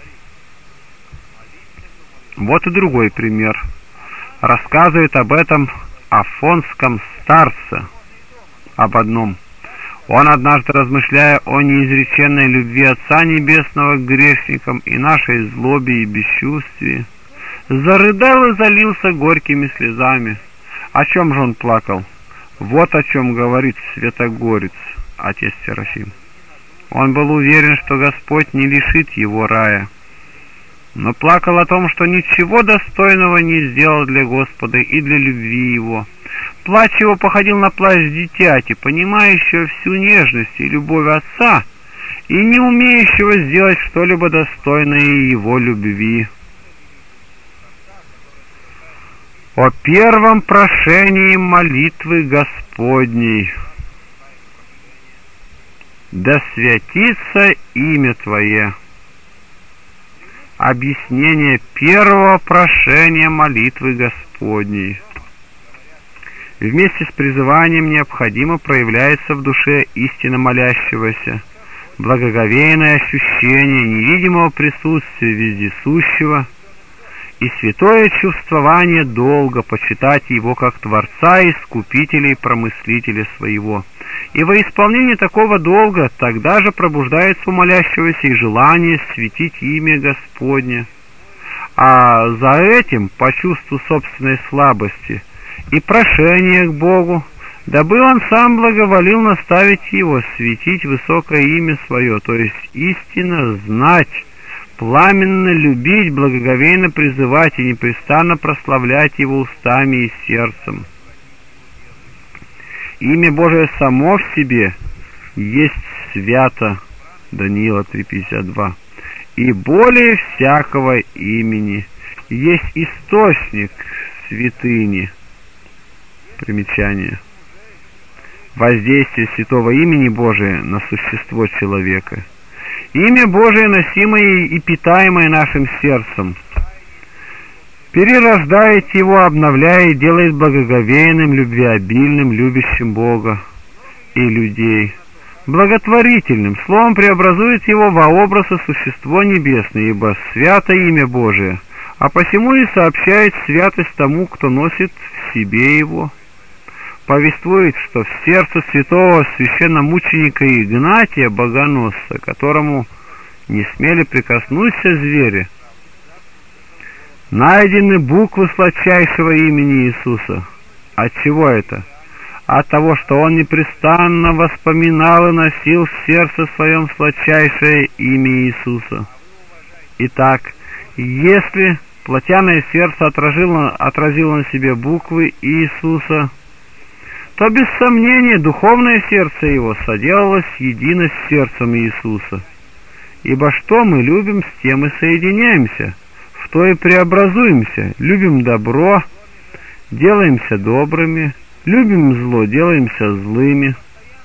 Вот и другой пример. Рассказывает об этом афонском старце, об одном. Он, однажды размышляя о неизреченной любви Отца Небесного к грешникам и нашей злобе и бесчувствии, зарыдал и залился горькими слезами. О чем же он плакал? Вот о чем говорит Святогорец, отец Серафим. Он был уверен, что Господь не лишит его рая, но плакал о том, что ничего достойного не сделал для Господа и для любви Его, Плач его походил на плач дитяти, понимающего всю нежность и любовь отца, и не умеющего сделать что-либо достойное его любви. О первом прошении молитвы Господней. Да святится имя Твое. Объяснение первого прошения молитвы Господней. Вместе с призыванием необходимо проявляется в душе истинно молящегося благоговейное ощущение невидимого присутствия вездесущего и святое чувствование долга почитать Его как Творца, Искупителя и Промыслителя своего. И во исполнение такого долга тогда же пробуждается у молящегося и желание светить имя Господне. А за этим, по чувству собственной слабости и прошение к Богу, дабы он сам благоволил наставить его светить высокое имя свое, то есть истинно знать, пламенно любить, благоговейно призывать и непрестанно прославлять его устами и сердцем. Имя Божие само в себе есть свято, Даниила 3:52, и более всякого имени есть источник святыни. Примечание. Воздействие святого имени Божия на существо человека. Имя Божие, носимое и питаемое нашим сердцем, перерождает его, обновляя и делает благоговейным, любвеобильным, любящим Бога и людей, благотворительным, словом преобразует его во образ и существо небесное, ибо свято имя Божие, а посему и сообщает святость тому, кто носит в себе его. Повествует, что в сердце святого священномученика Игнатия Богоносца, которому не смели прикоснуться звери, найдены буквы сладчайшего имени Иисуса. От чего это? От того, что он непрестанно воспоминал и носил в сердце своем сладчайшее имя Иисуса. Итак, если плотяное сердце отразило на себе буквы Иисуса, то без сомнения духовное сердце его соделалось едино с сердцем Иисуса. Ибо что мы любим, с тем и соединяемся, в то и преобразуемся, любим добро, делаемся добрыми, любим зло, делаемся злыми.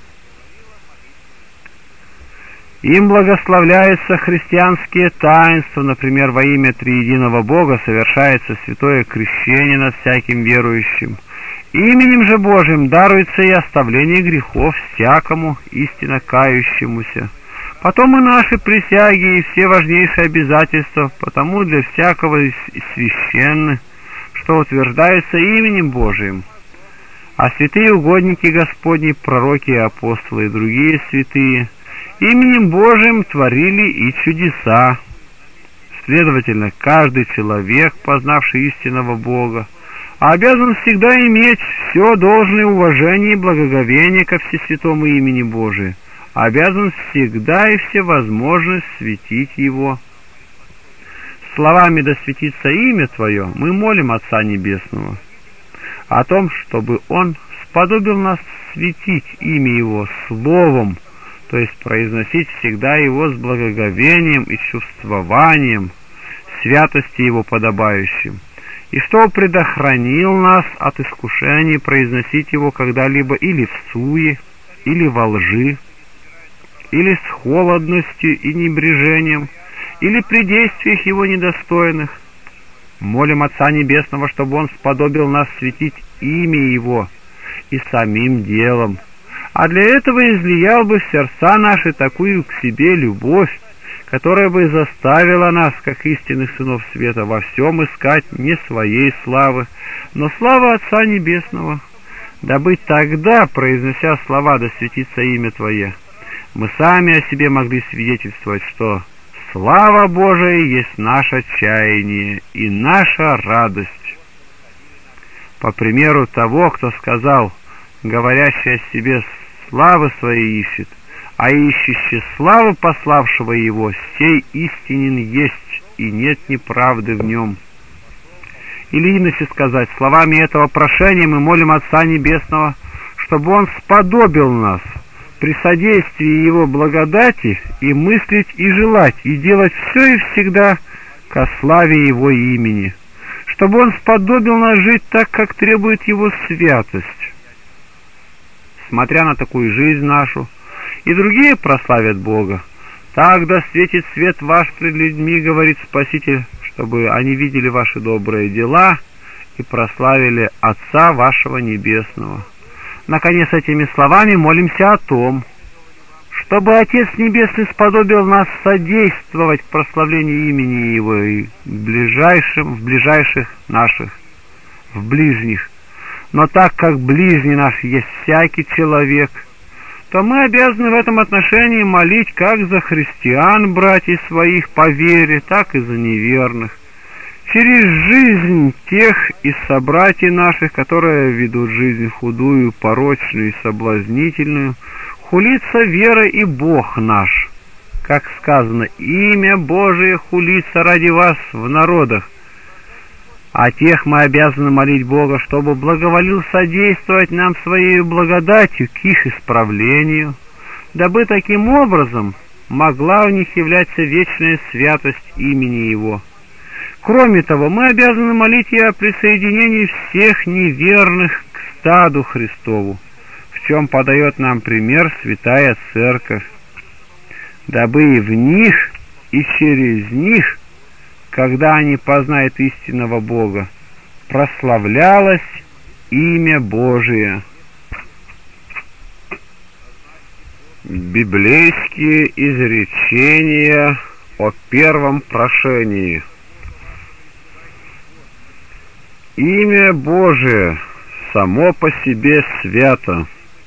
Им благословляются христианские таинства, например, во имя Триединого Бога совершается святое крещение над всяким верующим. Именем же Божиим даруется и оставление грехов всякому истинно кающемуся. Потом и наши присяги, и все важнейшие обязательства, потому для всякого священны, что утверждаются именем Божиим. А святые угодники Господни, пророки и апостолы, и другие святые, именем Божиим творили и чудеса. Следовательно, каждый человек, познавший истинного Бога, обязан всегда иметь все должное уважение и благоговение ко всесвятому имени Божию, обязан всегда и всевозможно светить его. Словами «да светится имя Твое» мы молим Отца Небесного о том, чтобы Он сподобил нас светить имя Его словом, то есть произносить всегда Его с благоговением и чувствованием, святости Его подобающим, и что предохранил нас от искушений произносить его когда-либо или в суе, или во лжи, или с холодностью и небрежением, или при действиях его недостойных. Молим Отца Небесного, чтобы Он сподобил нас светить имя Его и самим делом, а для этого излиял бы в сердца наши такую к себе любовь, которая бы заставила нас, как истинных сынов света, во всем искать не своей славы, но славы Отца Небесного, дабы тогда, произнося слова «да светится имя Твое», мы сами о себе могли свидетельствовать, что слава Божия есть наше отчаяние и наша радость. По примеру того, кто сказал, говорящий о себе славы своей ищет, а ищущий славы пославшего его, сей истинен есть, и нет неправды в нем. Или иначе сказать, словами этого прошения мы молим Отца Небесного, чтобы Он сподобил нас при содействии Его благодати и мыслить, и желать, и делать все и всегда ко славе Его имени, чтобы Он сподобил нас жить так, как требует Его святость. Смотря на такую жизнь нашу, и другие прославят Бога. Так да светит свет ваш пред людьми, говорит Спаситель, чтобы они видели ваши добрые дела и прославили Отца вашего Небесного. Наконец, этими словами молимся о том, чтобы Отец Небесный сподобил нас содействовать в прославлении имени Его и в ближайших наших, в ближних. Но так как ближний наш есть всякий человек, то мы обязаны в этом отношении молить как за христиан, братьев своих по вере, так и за неверных, через жизнь тех из собратьев наших, которые ведут жизнь худую, порочную и соблазнительную, хулится вера и Бог наш. Как сказано, имя Божие хулится ради вас в народах. А тех мы обязаны молить Бога, чтобы благоволил содействовать нам своей благодатью к их исправлению, дабы таким образом могла у них являться вечная святость имени Его. Кроме того, мы обязаны молить и о присоединении всех неверных к стаду Христову, в чем подает нам пример Святая Церковь, дабы и в них, и через них, когда они познают истинного Бога, прославлялось имя Божие. Библейские изречения о первом прошении. Имя Божие само по себе свято.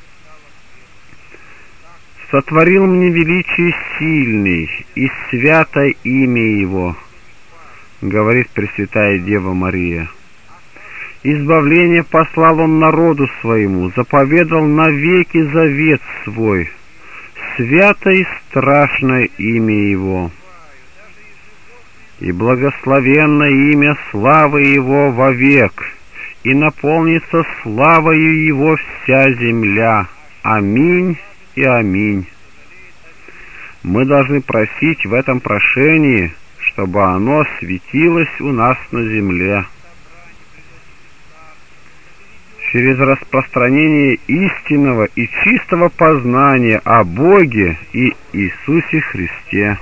Сотворил мне величие сильный, и свято имя Его, говорит Пресвятая Дева Мария. Избавление послал Он народу своему, заповедал навеки завет свой, свято и страшное имя Его. И благословенно имя славы Его вовек, и наполнится славою Его вся земля. Аминь и аминь. Мы должны просить в этом прошении, чтобы оно светилось у нас на земле. Через распространение истинного и чистого познания о Боге и Иисусе Христе.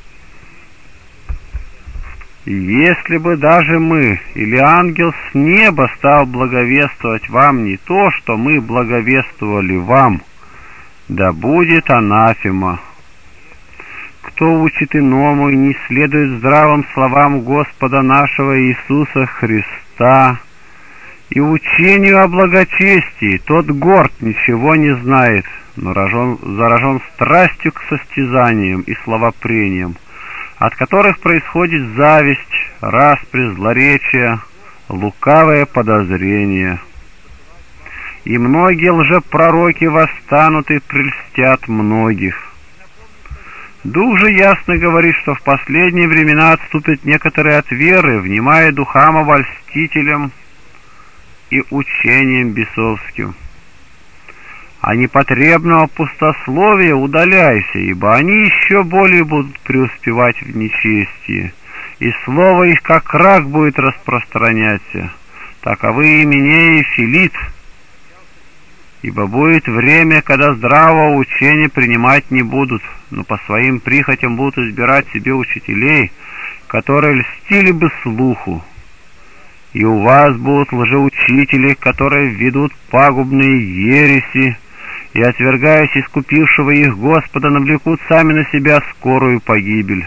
И если бы даже мы или ангел с неба стал благовествовать вам не то, что мы благовествовали вам, да будет анафема. Кто учит иному и не следует здравым словам Господа нашего Иисуса Христа и учению о благочестии, тот горд, ничего не знает, но заражен страстью к состязаниям и словопрениям, от которых происходит зависть, распри, злоречие, лукавое подозрение. И многие лжепророки восстанут и прельстят многих. Дух же ясно говорит, что в последние времена отступят некоторые от веры, внимая духам обольстителям и учением бесовским. А непотребного пустословия удаляйся, ибо они еще более будут преуспевать в нечестии, и слово их как рак будет распространяться. Таковы Именей и Филит. Ибо будет время, когда здравого учения принимать не будут, но по своим прихотям будут избирать себе учителей, которые льстили бы слуху. И у вас будут лжеучители, которые введут пагубные ереси, и, отвергаясь искупившего их Господа, навлекут сами на себя скорую погибель.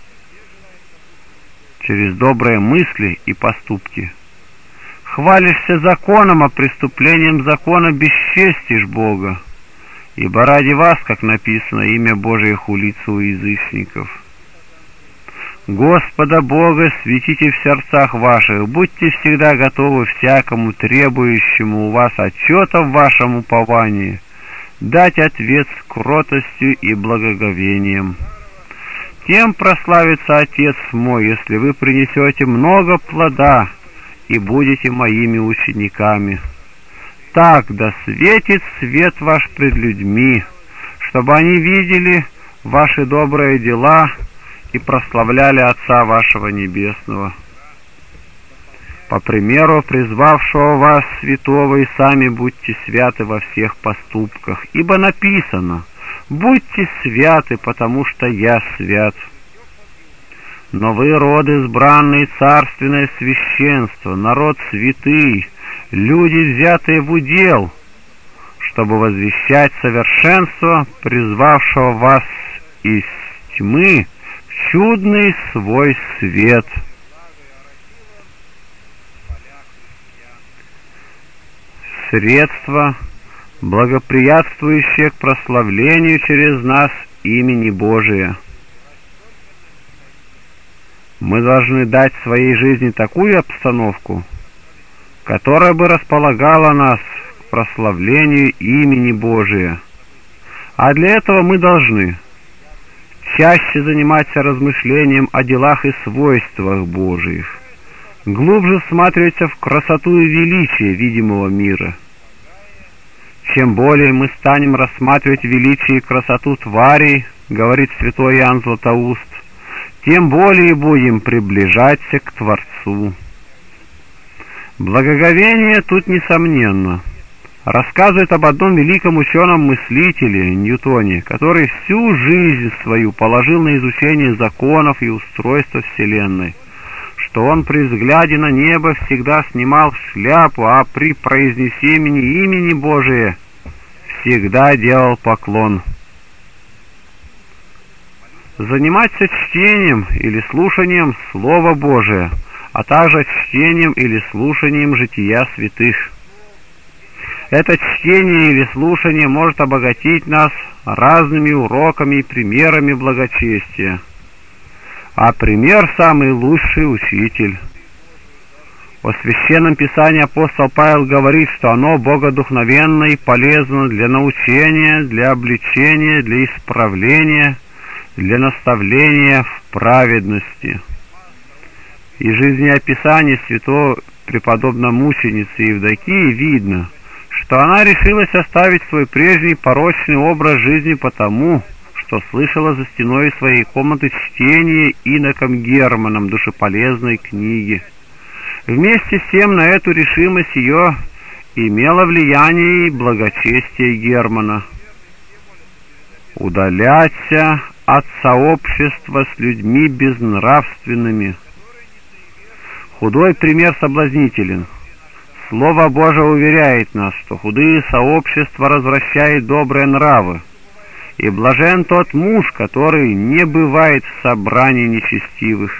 Через добрые мысли и поступки хвалишься законом, а преступлением закона бесчестишь Бога, ибо ради вас, как написано, имя Божие хулится у язычников. Господа Бога светите в сердцах ваших, будьте всегда готовы всякому требующему у вас отчета в вашем уповании, дать ответ с кротостью и благоговением. Тем прославится Отец мой, если вы принесете много плода и будете моими учениками. Так да светит свет ваш пред людьми, чтобы они видели ваши добрые дела и прославляли Отца вашего Небесного. По примеру призвавшего вас святого, и сами будьте святы во всех поступках, ибо написано: «Будьте святы, потому что я свят». Но вы род избранный, царственное священство, народ святый, люди, взятые в удел, чтобы возвещать совершенство, призвавшего вас из тьмы в чудный свой свет. Средство, благоприятствующее к прославлению через нас имени Божия. Мы должны дать своей жизни такую обстановку, которая бы располагала нас к прославлению имени Божия. А для этого мы должны чаще заниматься размышлением о делах и свойствах Божиих, глубже всматриваться в красоту и величие видимого мира. Чем более мы станем рассматривать величие и красоту тварей, говорит святой Иоанн Златоуст, тем более будем приближаться к Творцу. Благоговение тут несомненно. Рассказывает об одном великом ученом-мыслителе Ньютоне, который всю жизнь свою положил на изучение законов и устройства Вселенной, что он при взгляде на небо всегда снимал шляпу, а при произнесении имени Божия всегда делал поклон. Заниматься чтением или слушанием Слова Божия, а также чтением или слушанием жития святых. Это чтение или слушание может обогатить нас разными уроками и примерами благочестия. А пример — самый лучший учитель. О Священном Писании апостол Павел говорит, что оно богодухновенно и полезно для научения, для обличения, для исправления, для наставления в праведности. Из жизнеописания святого преподобно-мученицы Евдокии видно, что она решилась оставить свой прежний порочный образ жизни потому, что слышала за стеной своей комнаты чтение иноком Германом душеполезной книги. Вместе с тем на эту решимость ее имело влияние и благочестие Германа. «Удаляться от сообщества с людьми безнравственными». Худой пример соблазнителен. Слово Божие уверяет нас, что худые сообщества развращают добрые нравы, и блажен тот муж, который не бывает в собрании нечестивых.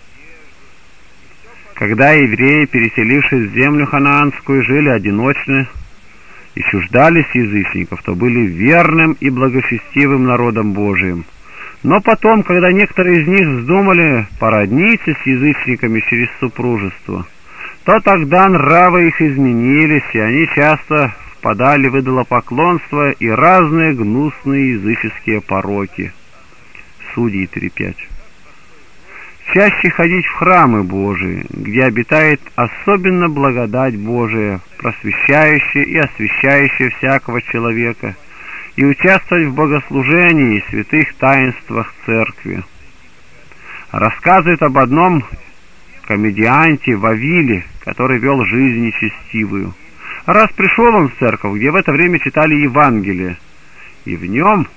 Когда евреи, переселившись в землю ханаанскую, жили одиночно и чуждались язычников, то были верным и благочестивым народом Божиим. Но потом, когда некоторые из них вздумали породниться с язычниками через супружество, то тогда нравы их изменились, и они часто впадали в идолопоклонство и разные гнусные языческие пороки. Судьи 3:5. Чаще ходить в храмы Божии, где обитает особенно благодать Божия, просвещающая и освящающая всякого человека, и участвовать в богослужении и святых таинствах Церкви. Рассказывает об одном комедианте Вавиле, который вел жизнь нечестивую. Раз пришел он в церковь, где в это время читали Евангелие, и в нем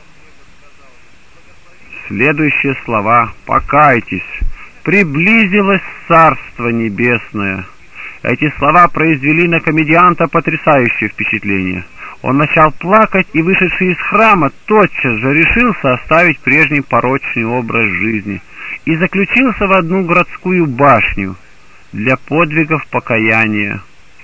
следующие слова: «Покайтесь, приблизилось Царство Небесное». Эти слова произвели на комедианта потрясающее впечатление. Он начал плакать и, вышедший из храма, тотчас же решился оставить прежний порочный образ жизни и заключился в одну городскую башню для подвигов покаяния.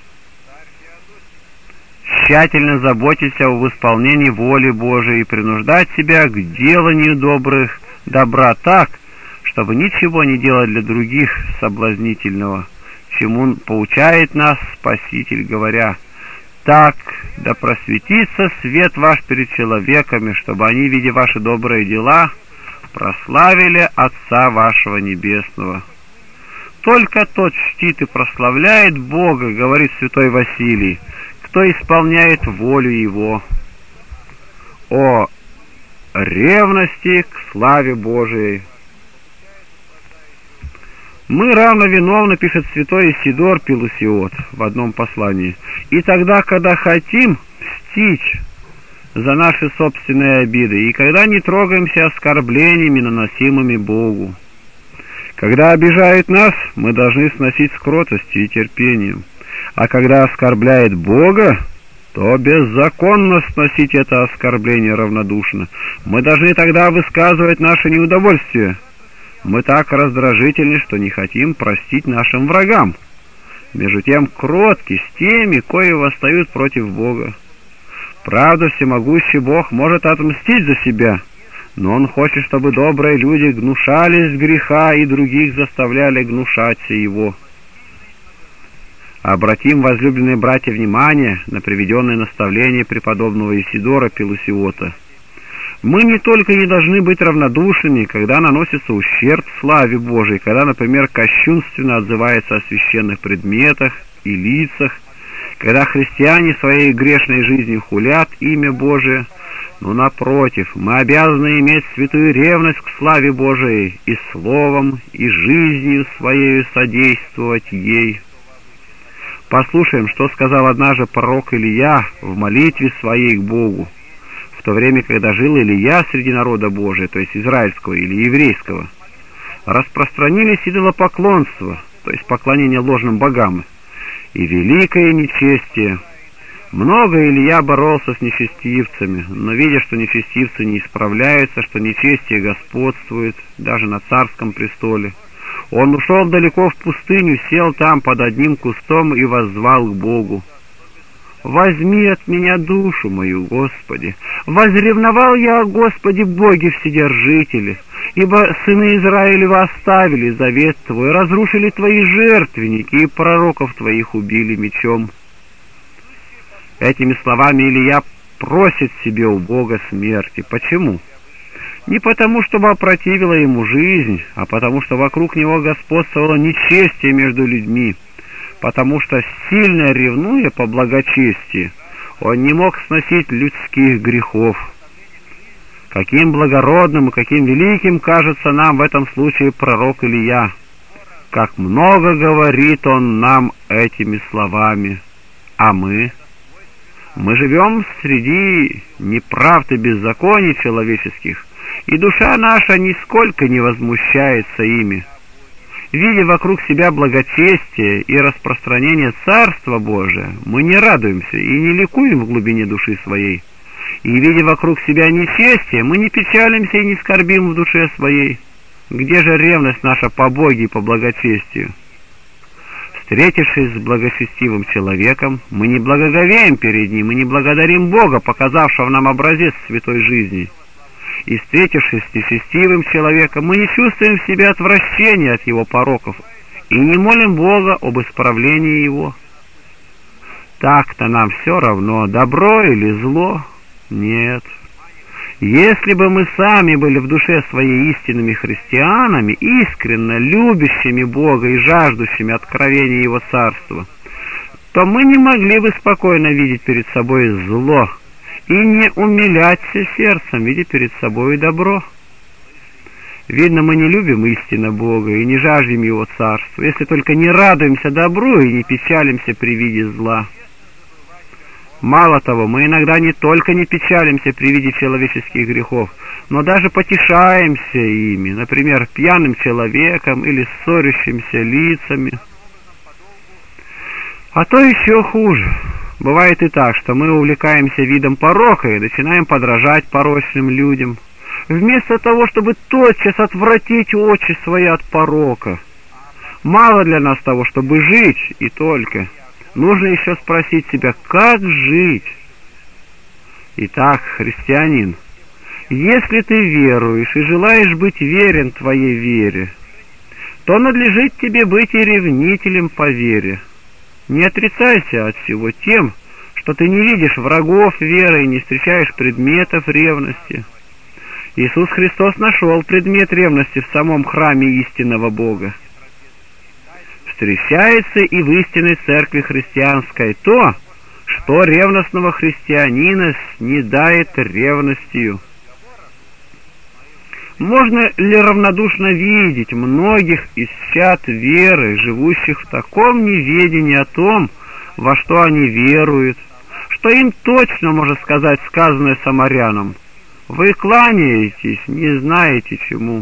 Тщательно заботиться об исполнении воли Божией и принуждать себя к деланию добра так, чтобы ничего не делать для других соблазнительного, чему поучает нас Спаситель, говоря: «Так да просветится свет ваш перед человеками, чтобы они, видя ваши добрые дела, прославили Отца вашего Небесного». Только тот чтит и прославляет Бога, говорит святой Василий, кто исполняет волю Его. О ревности к славе Божией! Мы равно виновны, пишет святой Исидор Пелусиот в одном послании, и тогда, когда хотим мстить за наши собственные обиды, и когда не трогаемся оскорблениями, наносимыми Богу. Когда обижают нас, мы должны сносить с кротостью и терпением, а когда оскорбляет Бога, то беззаконно сносить это оскорбление равнодушно. Мы должны тогда высказывать наше неудовольствие. Мы так раздражительны, что не хотим простить нашим врагам. Между тем кротки с теми, кои восстают против Бога. Правда, всемогущий Бог может отмстить за себя, но Он хочет, чтобы добрые люди гнушались греха и других заставляли гнушаться его. Обратим, возлюбленные братья, внимание на приведенное наставление преподобного Исидора Пелусиота. Мы не только не должны быть равнодушными, когда наносится ущерб славе Божией, когда, например, кощунственно отзывается о священных предметах и лицах, когда христиане своей грешной жизнью хулят имя Божие, но, напротив, мы обязаны иметь святую ревность к славе Божией и словом, и жизнью своей содействовать ей. Послушаем, что сказал однажды пророк Илия в молитве своей к Богу, в то время, когда жил Илия среди народа Божия, то есть израильского или еврейского. Распространились идолопоклонство, то есть поклонение ложным богам, и великое нечестие. Много Илия боролся с нечестивцами, но, видя, что нечестивцы не исправляются, что нечестие господствует даже на царском престоле, он ушел далеко в пустыню, сел там под одним кустом и воззвал к Богу: «Возьми от меня душу мою, Господи! Возревновал я о Господе Боге Вседержителе, ибо сыны Израилева оставили завет Твой, разрушили Твои жертвенники и пророков Твоих убили мечом». Этими словами Илия просит себе у Бога смерти. Почему? Не потому, чтобы опротивила ему жизнь, а потому, что вокруг него господствовало нечестие между людьми, потому что, сильно ревнуя по благочестию, он не мог сносить людских грехов. Каким благородным и каким великим кажется нам в этом случае пророк Илия. Как много говорит он нам этими словами. А мы? Мы живем среди неправд и беззаконий человеческих, и душа наша нисколько не возмущается ими. Видя вокруг себя благочестие и распространение Царства Божия, мы не радуемся и не ликуем в глубине души своей. И видя вокруг себя нечестие, мы не печалимся и не скорбим в душе своей. Где же ревность наша по Боге и по благочестию? Встретившись с благочестивым человеком, мы не благоговеем перед ним и не благодарим Бога, показавшего нам образец святой жизни. И встретившись с нечестивым человеком, мы не чувствуем в себе отвращения от его пороков и не молим Бога об исправлении его. Так-то нам все равно, добро или зло? Нет. Если бы мы сами были в душе своей истинными христианами, искренне любящими Бога и жаждущими откровения Его Царства, то мы не могли бы спокойно видеть перед собой зло и не умиляться сердцем, видя перед собой добро. Видно, мы не любим истинно Бога и не жаждем Его Царства, если только не радуемся добру и не печалимся при виде зла. Мало того, мы иногда не только не печалимся при виде человеческих грехов, но даже потешаемся ими, например, пьяным человеком или ссорящимися лицами. А то еще хуже. Бывает и так, что мы увлекаемся видом порока и начинаем подражать порочным людям, вместо того, чтобы тотчас отвратить очи свои от порока. Мало для нас того, чтобы жить, и только. Нужно еще спросить себя, как жить. Итак, христианин, если ты веруешь и желаешь быть верен твоей вере, то надлежит тебе быть и ревнителем по вере. Не отрицайся от всего тем, что ты не видишь врагов веры и не встречаешь предметов ревности. Иисус Христос нашел предмет ревности в самом храме истинного Бога. встречается и в истинной церкви христианской то, что ревностного христианина снедает ревностью. Можно ли равнодушно видеть многих из чад веры, живущих в таком неведении о том, во что они веруют, что им точно можно сказать сказанное самарянам: «Вы кланяетесь, не знаете чему».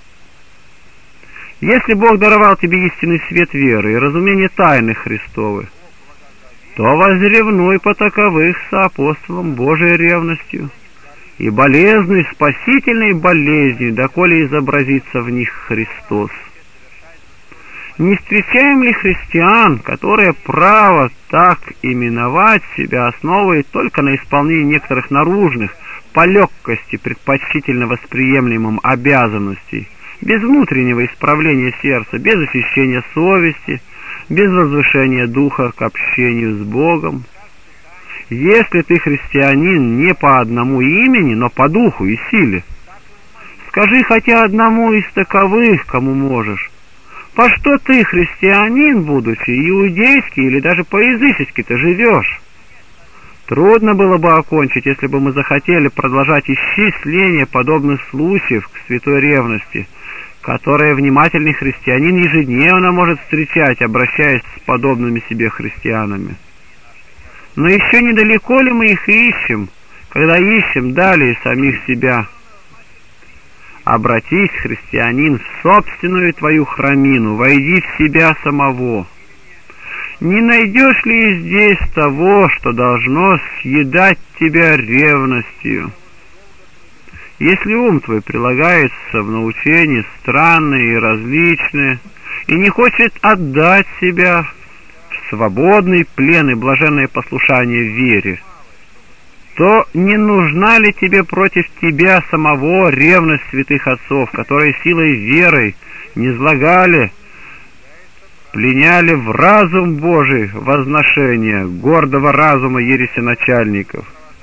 Если Бог даровал тебе истинный свет веры и разумение тайны Христовы, то возревнуй по таковых со апостолом Божией ревностью и болезнью, спасительной болезнью, доколе изобразится в них Христос. Не встречаем ли христиан, которые право так именовать себя основывают только на исполнении некоторых наружных, по легкости предпочтительно восприемлемым обязанностей, без внутреннего исправления сердца, без очищения совести, без возвышения духа к общению с Богом? Если ты христианин не по одному имени, но по духу и силе, скажи хотя одному из таковых, кому можешь: по что ты, христианин, будучи иудейский или даже по-язычески-то живешь? Трудно было бы окончить, если бы мы захотели продолжать исчисление подобных случаев к святой ревности, которые внимательный христианин ежедневно может встречать, обращаясь с подобными себе христианами. Но еще недалеко ли мы их ищем, когда ищем далее самих себя? Обратись, христианин, в собственную твою храмину, войди в себя самого. Не найдешь ли здесь того, что должно съедать тебя ревностью? Если ум твой прилагается в научении странное и различное, и не хочет отдать себя в свободный плен и блаженное послушание в вере, то не нужна ли тебе против тебя самого ревность святых отцов, которые силой веры низлагали, пленяли в разум Божий возношение гордого разума ересеначальников?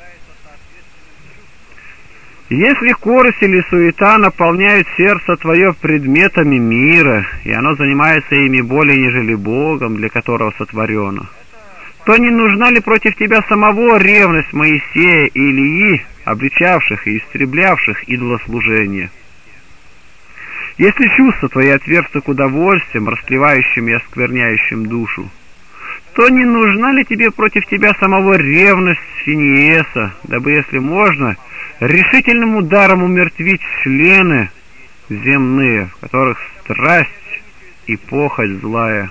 Если корысть или суета наполняют сердце твое предметами мира, и оно занимается ими более, нежели Богом, для которого сотворено, то не нужна ли против тебя самого ревность Моисея и Илии, обличавших и истреблявших идолослужение? Если чувства твои отверсты к удовольствиям, растлевающим и оскверняющим душу, то не нужна ли тебе против тебя самого ревность Финиеса, дабы, если можно, решительным ударом умертвить члены земные, в которых страсть и похоть злая?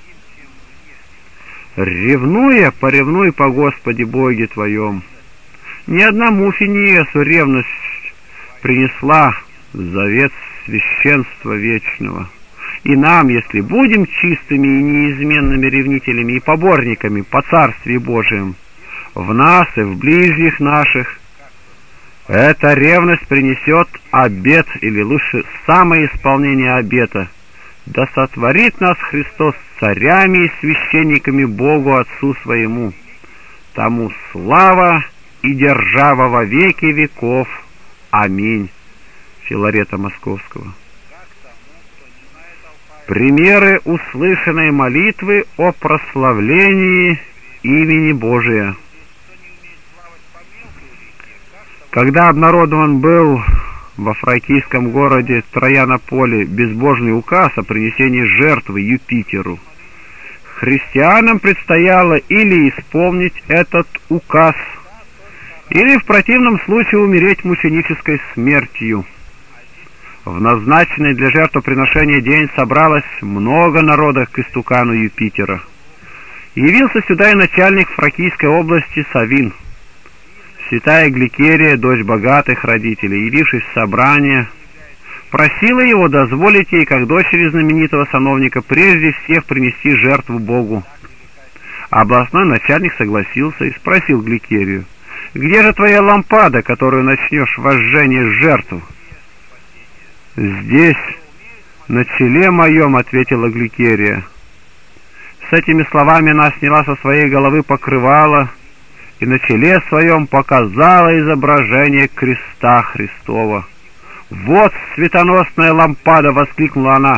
Ревнуя, поревнуй по Господе Боге твоем. Ни одному Финиесу ревность принесла завет священства вечного. И нам, если будем чистыми и неизменными ревнителями и поборниками по Царстве Божием, в нас и в ближних наших, эта ревность принесет обет, или лучше самое исполнение обета: да сотворит нас Христос царями и священниками Богу Отцу Своему. Тому слава и держава во веки веков. Аминь. Филарета Московского. Примеры услышанной молитвы о прославлении имени Божия. Когда обнародован был во фракийском городе Троянополе безбожный указ о принесении жертвы Юпитеру, христианам предстояло или исполнить этот указ, или в противном случае умереть мученической смертью. В назначенный для жертвоприношения день собралось много народа к истукану Юпитера. Явился сюда и начальник фракийской области Савин. Святая Гликерия, дочь богатых родителей, явившись в собрание, просила его дозволить ей, как дочери знаменитого сановника, прежде всех принести жертву Богу. Областной начальник согласился и спросил Гликерию: «Где же твоя лампада, которую начнешь возжжение жертв?» «Здесь, на челе моем», — ответила Гликерия. С этими словами она сняла со своей головы покрывало и на челе своем показала изображение креста Христова. «Вот светоносная лампада!» — воскликнула она.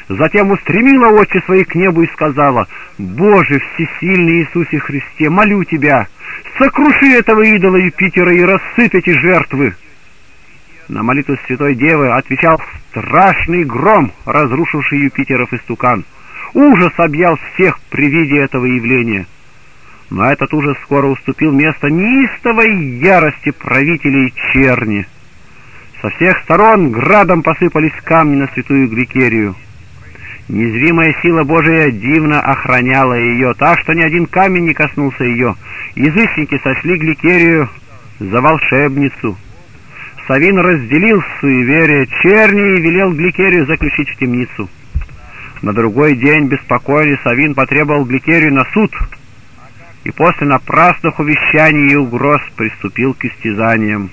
Затем устремила очи свои к небу и сказала: «Боже, всесильный Иисусе Христе, молю Тебя, сокруши этого идола Юпитера и рассыпь эти жертвы». На молитву Святой Девы отвечал страшный гром, разрушивший Юпитеров истукан. Ужас объял всех при виде этого явления. Но этот ужас скоро уступил место неистовой ярости правителей черни. Со всех сторон градом посыпались камни на святую Гликерию. Незримая сила Божия дивно охраняла ее, так что ни один камень не коснулся ее. Язычники сочли Гликерию за волшебницу. Савин разделил суеверие черни и велел Гликерию заключить в темницу. На другой день беспокойный Савин потребовал Гликерию на суд, и после напрасных увещаний и угроз приступил к истязаниям.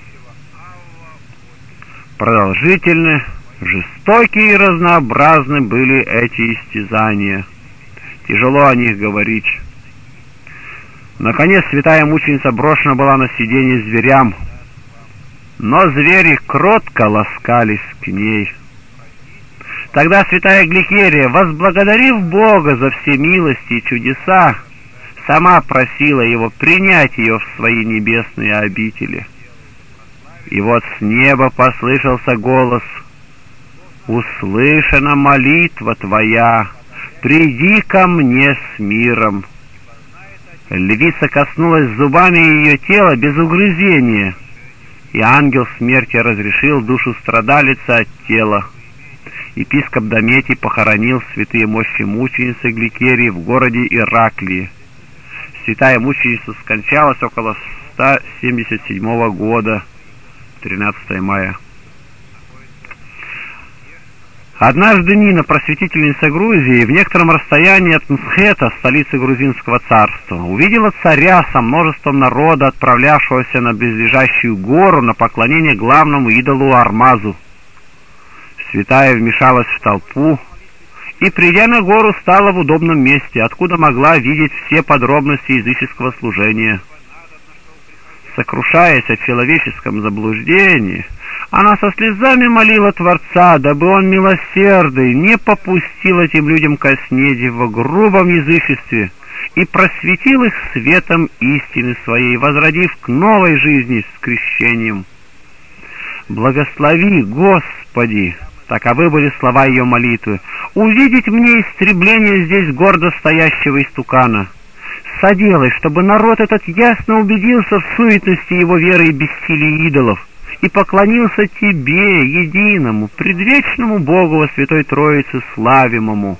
Продолжительны, жестокие и разнообразны были эти истязания. Тяжело о них говорить. Наконец святая мученица брошена была на сиденье зверям, но звери кротко ласкались к ней. Тогда святая Гликерия, возблагодарив Бога за все милости и чудеса, сама просила его принять ее в свои небесные обители. И вот с неба послышался голос: «Услышана молитва твоя, приди ко мне с миром». Львица коснулась зубами ее тела без угрызения, и ангел смерти разрешил душу страдалицы от тела. Епископ Дометий похоронил святые мощи мученицы Гликерии в городе Ираклии. Святая мученица скончалась около 177 года, 13 мая. Однажды Нина, просветительница Грузии, в некотором расстоянии от Мсхета, столицы грузинского царства, увидела царя со множеством народа, отправлявшегося на близлежащую гору на поклонение главному идолу Армазу. Святая вмешалась в толпу и, придя на гору, стала в удобном месте, откуда могла видеть все подробности языческого служения. Сокрушаясь о человеческом заблуждении, она со слезами молила Творца, дабы он милосердный не попустил этим людям коснеть в грубом язычестве и просветил их светом истины своей, возродив к новой жизни с крещением. «Благослови, Господи!» Таковы были слова ее молитвы. «Увидеть мне истребление здесь гордо стоящего истукана. Соделай, чтобы народ этот ясно убедился в суетности его веры и бессилии идолов и поклонился Тебе, единому, предвечному Богу во Святой Троице славимому».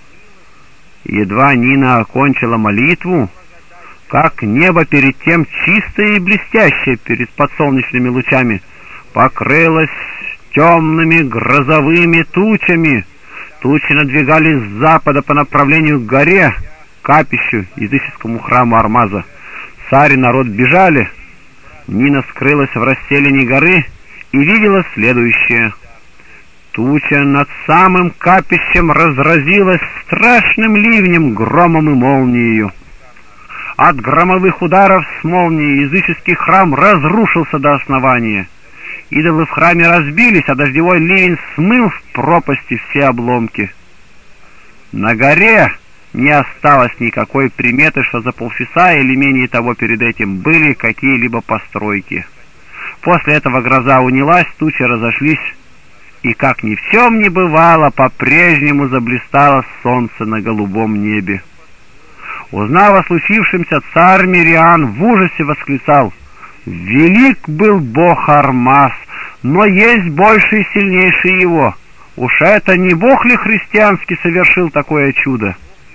Едва Нина окончила молитву, как небо перед тем чистое и блестящее перед подсолнечными лучами покрылось темными грозовыми тучами. Тучи надвигались с запада по направлению к горе, капищу, языческому храму Армаза. Царь и народ бежали. Нина скрылась в расселине горы и видела следующее. Туча над самым капищем разразилась страшным ливнем, громом и молнией. От громовых ударов с молнией языческий храм разрушился до основания. Идолы в храме разбились, а дождевой ливень смыл в пропасти все обломки. На горе не осталось никакой приметы, что за полчаса или менее того перед этим были какие-либо постройки. После этого гроза унялась, тучи разошлись, и, как ни в чем не бывало, по-прежнему заблистало солнце на голубом небе. Узнав о случившемся, царь Мириан в ужасе восклицал: «Велик был бог Армаз, но есть больший и сильнейший его. Уж это не бог ли христианский совершил такое чудо?»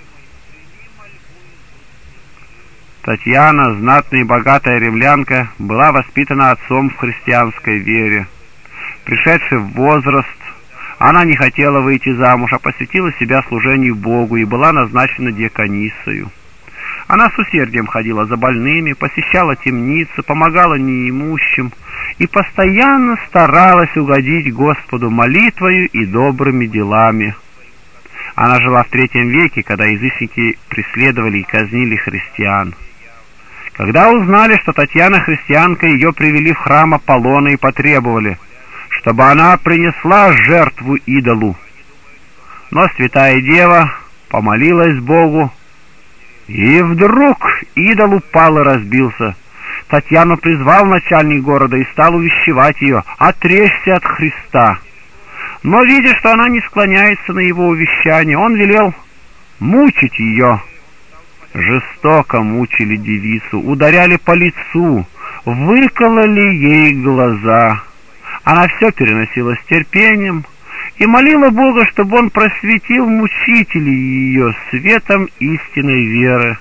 Татьяна, знатная и богатая римлянка, была воспитана отцом в христианской вере. Пришедшая в возраст, она не хотела выйти замуж, а посвятила себя служению Богу и была назначена диаконissою. Она с усердием ходила за больными, посещала темницы, помогала неимущим и постоянно старалась угодить Господу молитвою и добрыми делами. Она жила в III веке, когда язычники преследовали и казнили христиан. Когда узнали, что Татьяна христианка, ее привели в храм Аполлона и потребовали, чтобы она принесла жертву идолу. Но святая дева помолилась Богу, и вдруг идол упал и разбился. Татьяну призвал начальник города и стал увещевать ее: «Отречься от Христа». Но, видя, что она не склоняется на его увещание, он велел мучить ее. Жестоко мучили девицу, ударяли по лицу, выкололи ей глаза. Она все переносила с терпением и молила Бога, чтобы он просветил мучителей ее светом истинной веры.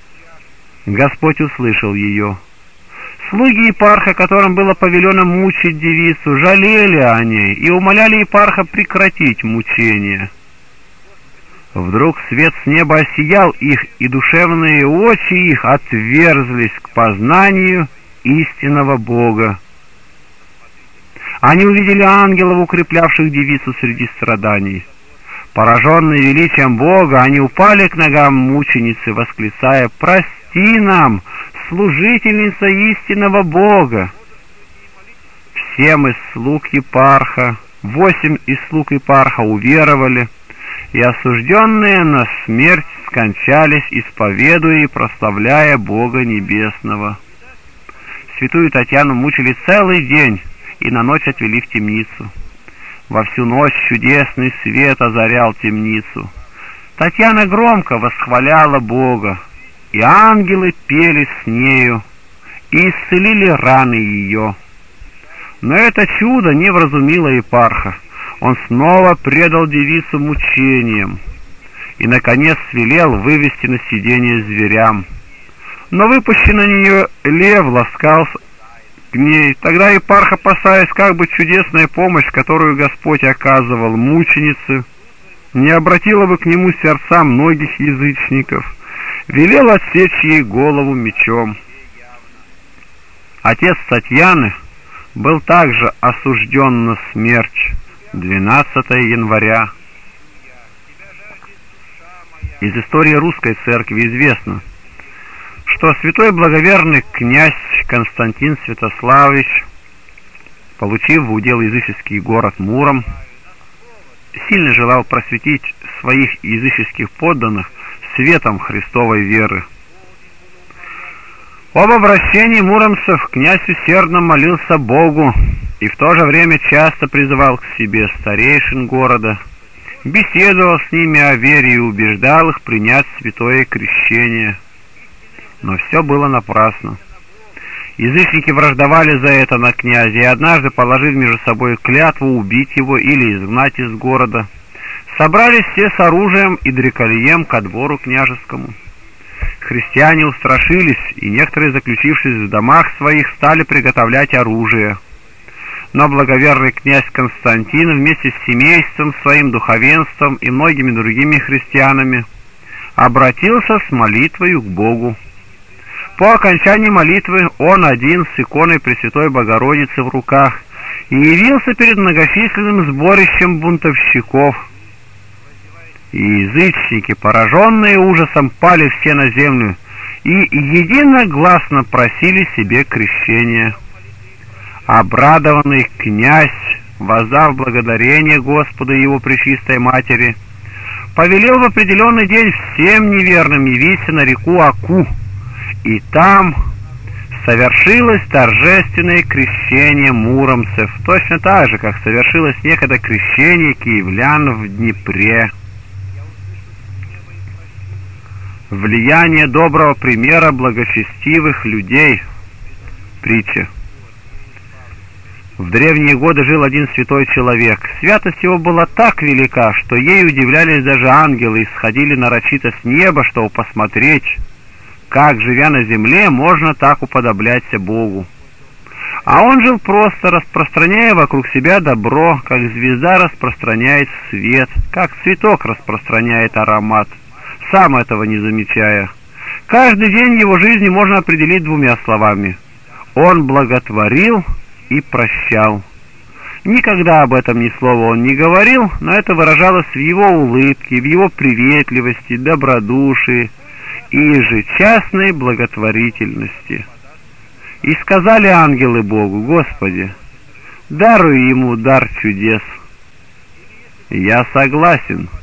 Господь услышал ее. Слуги епарха, которым было повелено мучить девицу, жалели о ней и умоляли епарха прекратить мучение. Вдруг свет с неба осиял их, и душевные очи их отверзлись к познанию истинного Бога. Они увидели ангелов, укреплявших девицу среди страданий. Пораженные величием Бога, они упали к ногам мученицы, восклицая: «Прости нам, служительница истинного Бога!» Всем из слуг епарха, 8 из слуг епарха уверовали, и осужденные на смерть скончались, исповедуя и прославляя Бога Небесного. Святую Татьяну мучили целый день и на ночь отвели в темницу. Во всю ночь чудесный свет озарял темницу. Татьяна громко восхваляла Бога, и ангелы пели с нею и исцелили раны ее. Но это чудо не вразумило епарха. Он снова предал девицу мучениям и, наконец, велел вывести на сиденье зверям. Но выпущенный на нее лев ласкался к ней. Тогда епарх, опасаясь, как бы чудесная помощь, которую Господь оказывал мученице, не обратила бы к нему сердца многих язычников, велел отсечь ей голову мечом. Отец Татьяны был также осужден на смерть 12 января. Из истории русской церкви известно, что святой благоверный князь Константин Святославич, получив в удел языческий город Муром, сильно желал просветить своих языческих подданных светом Христовой веры. Об обращении муромцев князь усердно молился Богу и в то же время часто призывал к себе старейшин города, беседовал с ними о вере и убеждал их принять святое крещение. Но все было напрасно. Язычники враждовали за это на князя, и однажды, положив между собой клятву убить его или изгнать из города, собрались все с оружием и дрекольем ко двору княжескому. Христиане устрашились, и некоторые, заключившись в домах своих, стали приготовлять оружие. Но благоверный князь Константин вместе с семейством своим, духовенством и многими другими христианами обратился с молитвою к Богу. По окончании молитвы он один с иконой Пресвятой Богородицы в руках и явился перед многочисленным сборищем бунтовщиков. И язычники, пораженные ужасом, пали все на землю и единогласно просили себе крещения. Обрадованный князь, воздав благодарение Господу и его пречистой матери, повелел в определенный день всем неверным явиться на реку Аку, и там совершилось торжественное крещение муромцев, точно так же, как совершилось некогда крещение киевлян в Днепре. Влияние доброго примера благочестивых людей. Притча. В древние годы жил один святой человек. Святость его была так велика, что ей удивлялись даже ангелы и сходили нарочито с неба, чтобы посмотреть, как, живя на земле, можно так уподобляться Богу. А он жил просто, распространяя вокруг себя добро, как звезда распространяет свет, как цветок распространяет аромат, сам этого не замечая. Каждый день его жизни можно определить двумя словами: он благотворил и прощал. Никогда об этом ни слова он не говорил, но это выражалось в его улыбке, в его приветливости, добродушии и ежечасной благотворительности. И сказали ангелы Богу: Господи, даруй ему дар чудес. Я согласен,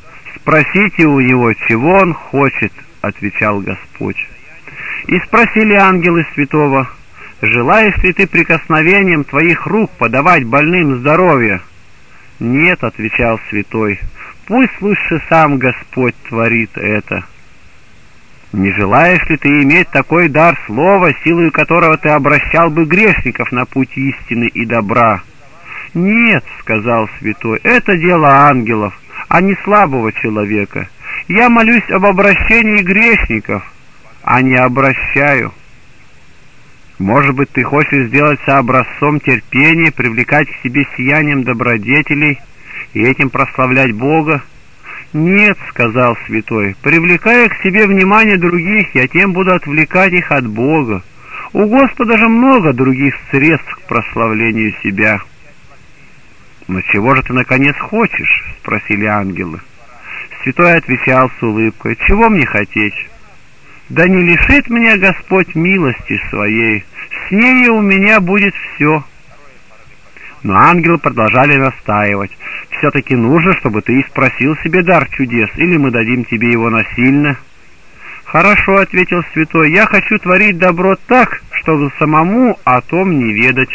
спросите у него, чего он хочет, — отвечал Господь. И спросили ангелы святого: желаешь ли ты прикосновением твоих рук подавать больным здоровье? Нет, — отвечал святой, — пусть лучше сам Господь творит это. Не желаешь ли ты иметь такой дар слова, силою которого ты обращал бы грешников на путь истины и добра? Нет, — сказал святой, — это дело ангелов, а не слабого человека. Я молюсь об обращении грешников, а не обращаю. Может быть, ты хочешь сделаться образцом терпения, привлекать к себе сиянием добродетелей и этим прославлять Бога? Нет, — сказал святой, — привлекая к себе внимание других, я тем буду отвлекать их от Бога. У Господа же много других средств к прославлению себя. «Но чего же ты, наконец, хочешь?» — спросили ангелы. Святой отвечал с улыбкой: «Чего мне хотеть? Да не лишит меня Господь милости своей, с нею у меня будет все». Но ангелы продолжали настаивать: «Все-таки нужно, чтобы ты спросил себе дар чудес, или мы дадим тебе его насильно». «Хорошо, — ответил святой, — я хочу творить добро так, чтобы самому о том не ведать».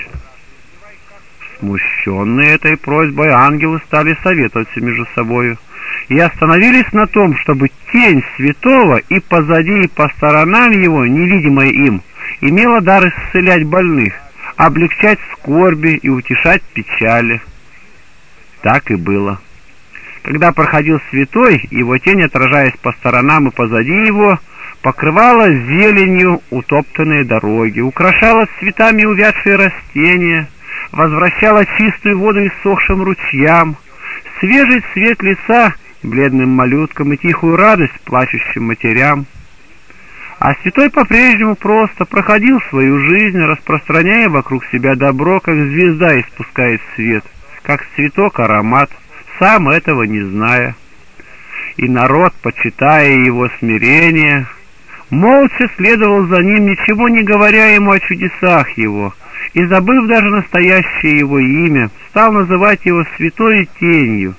Смущенные этой просьбой, ангелы стали советоваться между собою и остановились на том, чтобы тень святого и позади, и по сторонам его, невидимая им, имела дар исцелять больных, облегчать скорби и утешать печали. Так и было. Когда проходил святой, его тень, отражаясь по сторонам и позади его, покрывала зеленью утоптанные дороги, украшала цветами увядшие растения, возвращала чистую воду иссохшим ручьям, свежий цвет лица бледным малюткам и тихую радость плачущим матерям. А святой по-прежнему просто проходил свою жизнь, распространяя вокруг себя добро, как звезда испускает свет, как цветок аромат, сам этого не зная. И народ, почитая его смирение, молча следовал за ним, ничего не говоря ему о чудесах его, и, забыв даже настоящее его имя, стал называть его святой тенью.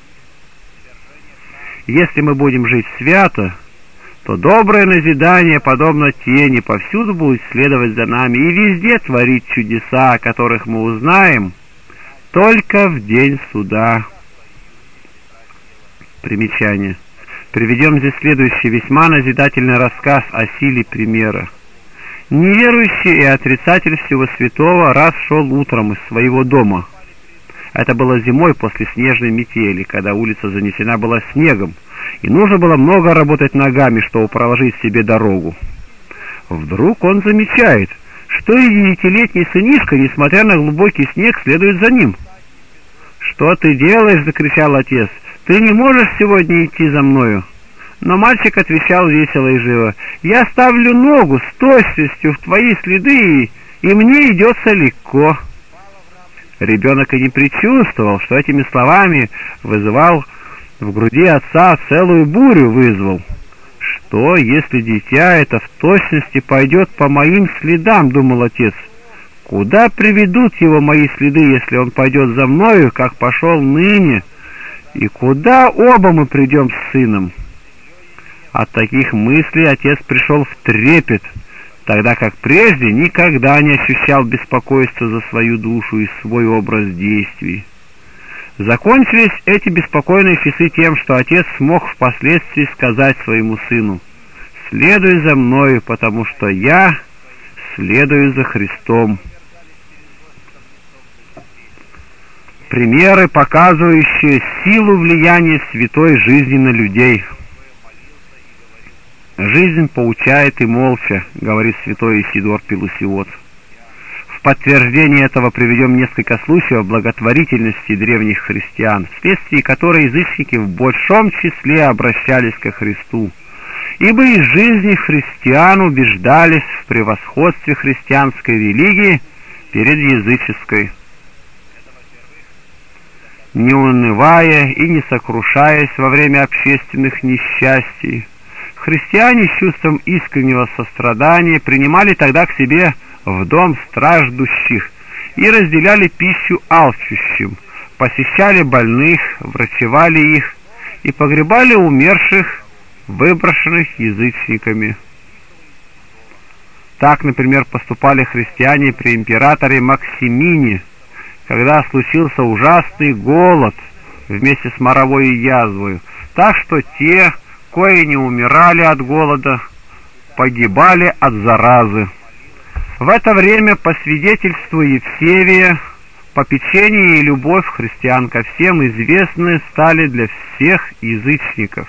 Если мы будем жить свято, то доброе назидание, подобно тени, повсюду будет следовать за нами и везде творить чудеса, о которых мы узнаем только в день суда. Примечание. Приведем здесь следующий весьма назидательный рассказ о силе примера. Неверующий и отрицатель всего святого раз шел утром из своего дома. Это было зимой после снежной метели, когда улица занесена была снегом, и нужно было много работать ногами, чтобы проложить себе дорогу. Вдруг он замечает, что и 9-летний сынишка, несмотря на глубокий снег, следует за ним. «Что ты делаешь?» — закричал отец. «Ты не можешь сегодня идти за мною?» Но мальчик отвечал весело и живо: «Я ставлю ногу с точностью в твои следы, и мне идется легко». Ребенок и не предчувствовал, что этими словами вызывал в груди отца целую бурю вызвал. «Что, если дитя это в точности пойдет по моим следам?» — думал отец. «Куда приведут его мои следы, если он пойдет за мною, как пошел ныне? И куда оба мы придем с сыном?» От таких мыслей отец пришел в трепет, тогда как прежде никогда не ощущал беспокойства за свою душу и свой образ действий. Закончились эти беспокойные часы тем, что отец смог впоследствии сказать своему сыну: «Следуй за мною, потому что я следую за Христом». Примеры, показывающие силу влияния святой жизни на людей. «Жизнь поучает и молча», — говорит святой Исидор Пелусиот. В подтверждение этого приведем несколько случаев благотворительности древних христиан, вследствие которой язычники в большом числе обращались ко Христу, ибо из жизни христиан убеждались в превосходстве христианской религии перед языческой. Не унывая и не сокрушаясь во время общественных несчастий, христиане с чувством искреннего сострадания принимали тогда к себе в дом страждущих и разделяли пищу алчущим, посещали больных, врачевали их и погребали умерших, выброшенных язычниками. Так, например, поступали христиане при императоре Максимине, когда случился ужасный голод вместе с моровой язвой, так что те, кои не умирали от голода, погибали от заразы. В это время, по свидетельству Евсевия, попечение и любовь христиан ко всем известны стали для всех язычников.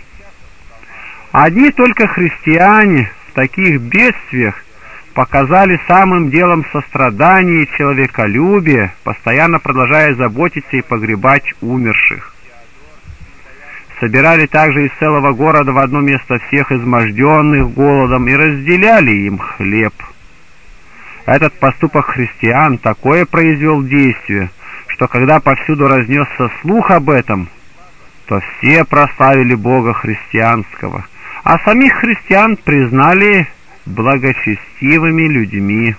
Одни только христиане в таких бедствиях показали самым делом сострадание и человеколюбие, постоянно продолжая заботиться и погребать умерших. Собирали также из целого города в одно место всех изможденных голодом и разделяли им хлеб. Этот поступок христиан такое произвел действие, что когда повсюду разнесся слух об этом, то все прославили Бога христианского, а самих христиан признали благочестивыми людьми.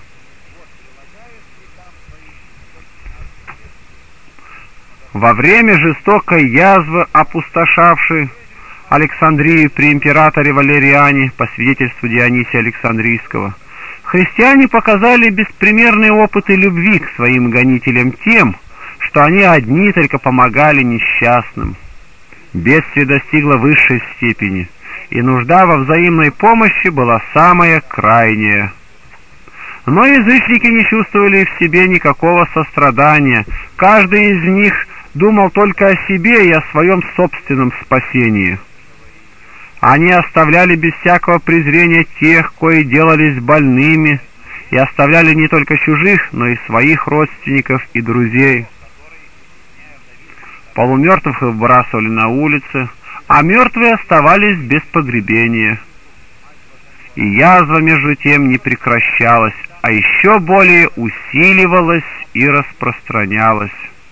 Во время жестокой язвы, опустошавшей Александрию при императоре Валериане, по свидетельству Дионисия Александрийского, христиане показали беспримерные опыты любви к своим гонителям тем, что они одни только помогали несчастным. Бедствие достигло высшей степени, и нужда во взаимной помощи была самая крайняя. Но язычники не чувствовали в себе никакого сострадания, каждый из них думал только о себе и о своем собственном спасении. Они оставляли без всякого презрения тех, кои делались больными, и оставляли не только чужих, но и своих родственников и друзей. Полумертвых выбрасывали на улицы, а мертвые оставались без погребения. И язва, между тем, не прекращалась, а еще более усиливалась и распространялась.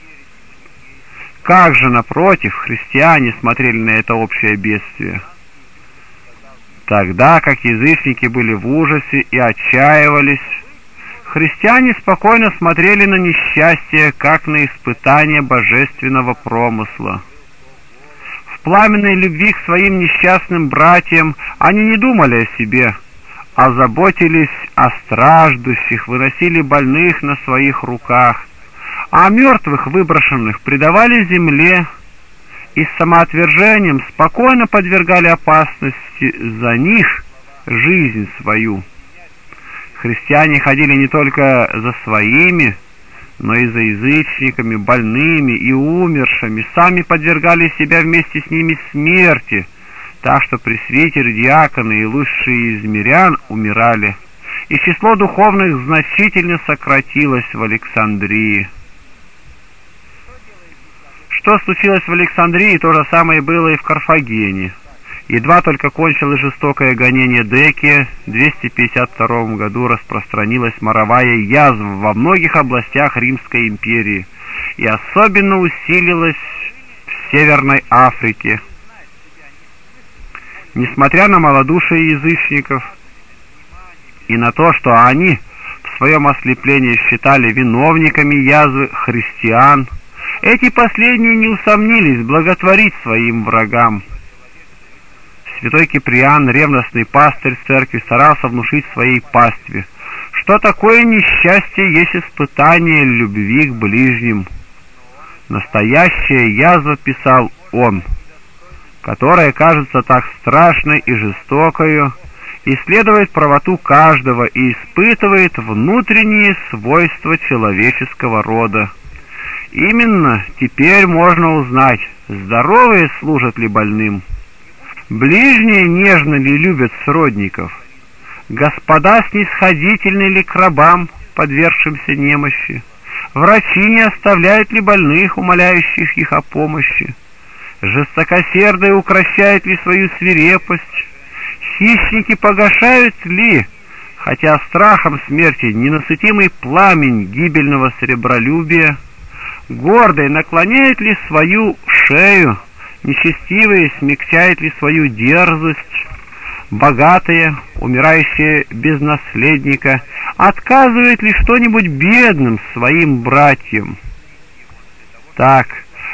Как же, напротив, христиане смотрели на это общее бедствие? Тогда как язычники были в ужасе и отчаивались, христиане спокойно смотрели на несчастье, как на испытание божественного промысла. В пламенной любви к своим несчастным братьям они не думали о себе, а заботились о страждущих, выносили больных на своих руках, а мертвых, выброшенных, предавали земле и с самоотвержением спокойно подвергали опасности за них жизнь свою. Христиане ходили не только за своими, но и за язычниками, больными и умершими, сами подвергали себя вместе с ними смерти, так что пресвитеры, диаконы и лучшие из мирян умирали, и число духовных значительно сократилось в Александрии. Что случилось в Александрии, то же самое было и в Карфагене. Едва только кончилось жестокое гонение Декия, в 252 году распространилась моровая язва во многих областях Римской империи и особенно усилилась в Северной Африке. Несмотря на малодушие язычников и на то, что они в своем ослеплении считали виновниками язвы христиан, эти последние не усомнились благотворить своим врагам. Святой Киприан, ревностный пастырь церкви, старался внушить своей пастве, что такое несчастье есть испытание любви к ближним. Настоящая язва, писал он, которая кажется так страшной и жестокою, исследует правоту каждого и испытывает внутренние свойства человеческого рода. Именно теперь можно узнать, здоровые служат ли больным, ближние нежно ли любят сродников, господа снисходительны ли к рабам, подвергшимся немощи, врачи не оставляют ли больных, умоляющих их о помощи, жестокосердые укрощают ли свою свирепость, хищники погашают ли, хотя страхом смерти, ненасытимый пламень гибельного сребролюбия, гордые наклоняют ли свою шею, нечестивые смягчают ли свою дерзость, богатые, умирающие без наследника, отказывают ли что-нибудь бедным своим братьям. Так,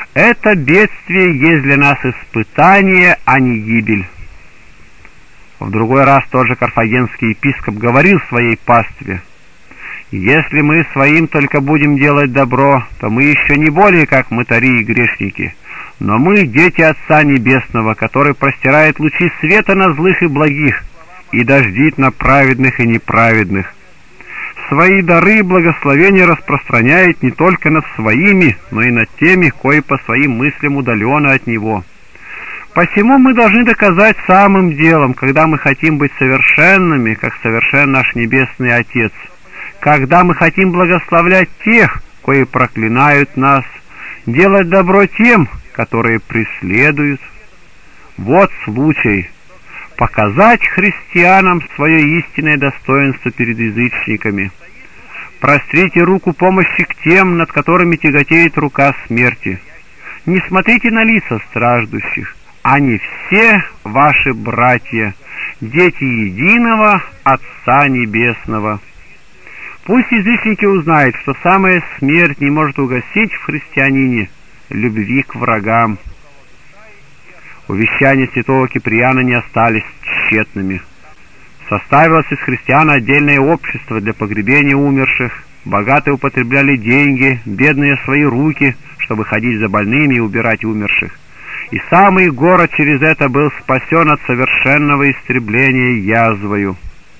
Это бедствие есть для нас испытание, а не гибель. В другой раз тот же карфагенский епископ говорил своей пастве: «Если мы своим только будем делать добро, то мы еще не более как мытари и грешники, но мы дети Отца Небесного, который простирает лучи света на злых и благих и дождит на праведных и неправедных. Свои дары и благословения распространяет не только над своими, но и над теми, кои по своим мыслям удалены от Него. Посему мы должны доказать самым делом, когда мы хотим быть совершенными, как совершен наш Небесный Отец, когда мы хотим благословлять тех, кои проклинают нас, делать добро тем, которые преследуют. Вот случай показать христианам свое истинное достоинство перед язычниками. Прострите руку помощи к тем, над которыми тяготеет рука смерти. Не смотрите на лица страждущих. Они все ваши братья, дети единого Отца Небесного. Пусть язычники узнают, что самая смерть не может угасить в христианине любви к врагам. Увещания святого Киприана не остались тщетными. Составилось из христиан отдельное общество для погребения умерших. Богатые употребляли деньги, бедные свои руки, чтобы ходить за больными и убирать умерших. И самый город через это был спасен от совершенного истребления язвою.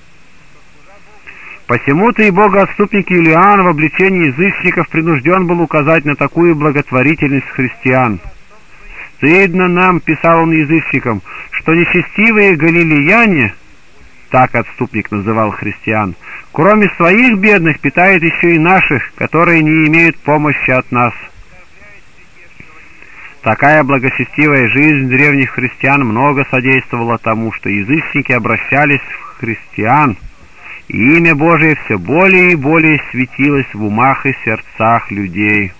Посему-то и богоотступник Юлиан в обличении язычников принужден был указать на такую благотворительность христиан. «Стыдно нам, — писал он язычникам, — что нечестивые галилеяне, так отступник называл христиан, кроме своих бедных питают еще и наших, которые не имеют помощи от нас». Такая благочестивая жизнь древних христиан много содействовала тому, что язычники обращались в христиан, и имя Божие все более и более светилось в умах и сердцах людей.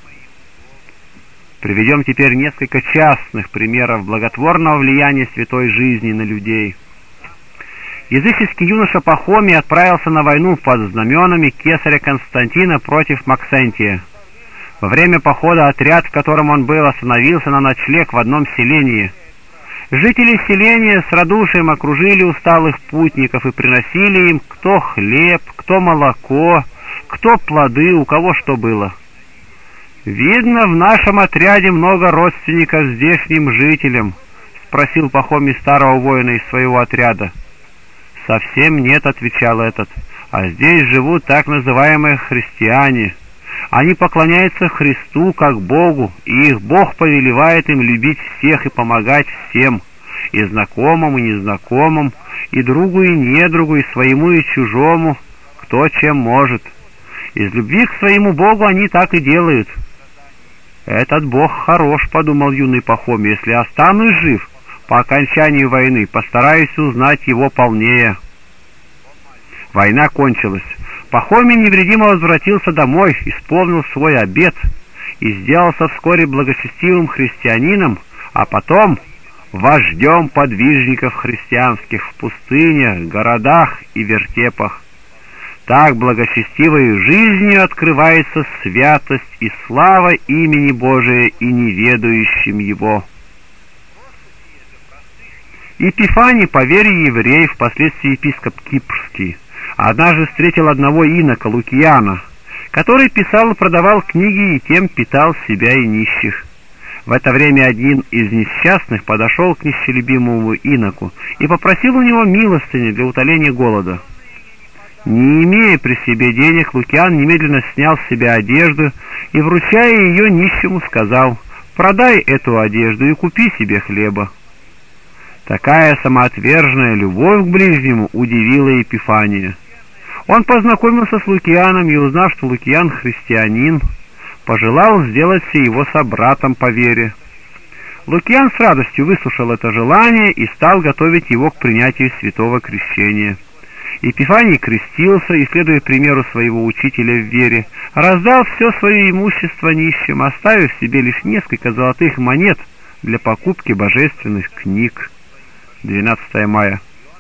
Приведем теперь несколько частных примеров благотворного влияния святой жизни на людей. Языческий юноша Пахомий отправился на войну под знаменами кесаря Константина против Максентия. Во время похода отряд, в котором он был, остановился на ночлег в одном селении. Жители селения с радушием окружили усталых путников и приносили им кто хлеб, кто молоко, кто плоды, у кого что было. «Видно, в нашем отряде много родственников здешним жителям», — спросил Пахомий старого воина из своего отряда. «Совсем нет», — отвечал этот, — «а здесь живут так называемые христиане. Они поклоняются Христу как Богу, и их Бог повелевает им любить всех и помогать всем, и знакомым, и незнакомым, и другу, и недругу, и своему, и чужому, кто чем может. Из любви к своему Богу они так и делают». «Этот Бог хорош, — подумал юный Пахомий, — если останусь жив, по окончании войны постараюсь узнать его полнее». Война кончилась. Пахомий невредимо возвратился домой, исполнил свой обет и сделался вскоре благочестивым христианином, а потом вождем подвижников христианских в пустынях, городах и вертепах. Так благочестивой жизнью открывается святость и слава имени Божия и неведающим его. Епифаний, по вере евреев, впоследствии епископ Кипрский, однажды встретил одного инока, Лукиана, который писал и продавал книги и тем питал себя и нищих. В это время один из несчастных подошел к нищелюбимому иноку и попросил у него милостыни для утоления голода. Не имея при себе денег, Лукиан немедленно снял с себя одежду и, вручая ее нищему, сказал: «Продай эту одежду и купи себе хлеба». Такая самоотверженная любовь к ближнему удивила Епифания. Он познакомился с Лукианом и, узнав, что Лукиан христианин, пожелал сделаться его собратом по вере. Лукиан с радостью выслушал это желание и стал готовить его к принятию святого крещения. Епифаний крестился и, следуя примеру своего учителя в вере, раздал все свое имущество нищим, оставив себе лишь несколько золотых монет для покупки божественных книг. 12 мая.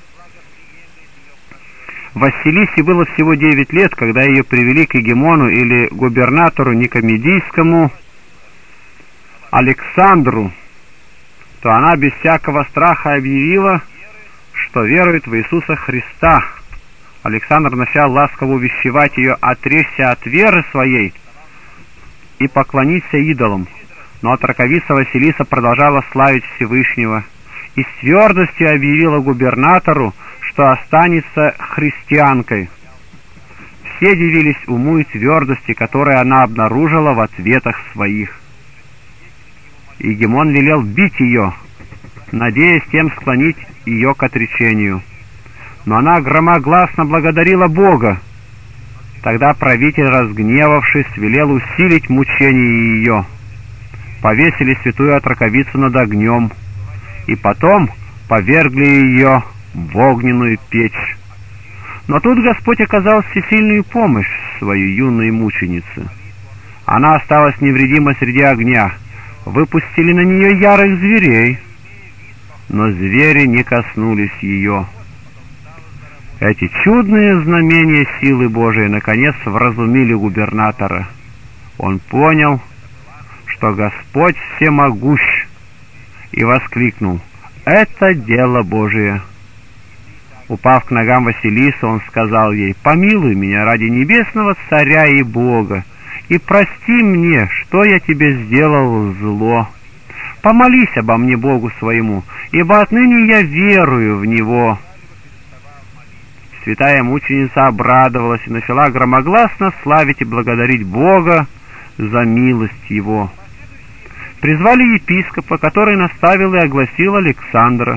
Василисе было всего 9 лет, когда ее привели к егемону или губернатору Никомедийскому, Александру, то она без всякого страха объявила, что верует в Иисуса Христа. Александр начал ласково увещевать ее отречься от веры своей и поклониться идолам, но отроковица Василиса продолжала славить Всевышнего и с твердостью объявила губернатору, что останется христианкой. Все дивились уму и твердости, которые она обнаружила в ответах своих. Егемон велел бить ее, надеясь тем склонить ее к отречению. Но она громогласно благодарила Бога. Тогда правитель, разгневавшись, велел усилить мучение ее. Повесили святую отроковицу над огнем, и потом повергли ее в огненную печь. Но тут Господь оказал всесильную помощь своей юной мученице. Она осталась невредима среди огня. Выпустили на нее ярых зверей, но звери не коснулись ее. Эти чудные знамения силы Божией наконец вразумили губернатора. Он понял, что Господь всемогущ, и воскликнул: «Это дело Божие!» Упав к ногам Василисы, он сказал ей: «Помилуй меня ради небесного царя и Бога, и прости мне, что я тебе сделал зло. Помолись обо мне Богу своему, ибо отныне я верую в Него». Святая мученица обрадовалась и начала громогласно славить и благодарить Бога за милость Его. Призвали епископа, который наставил и огласил Александра.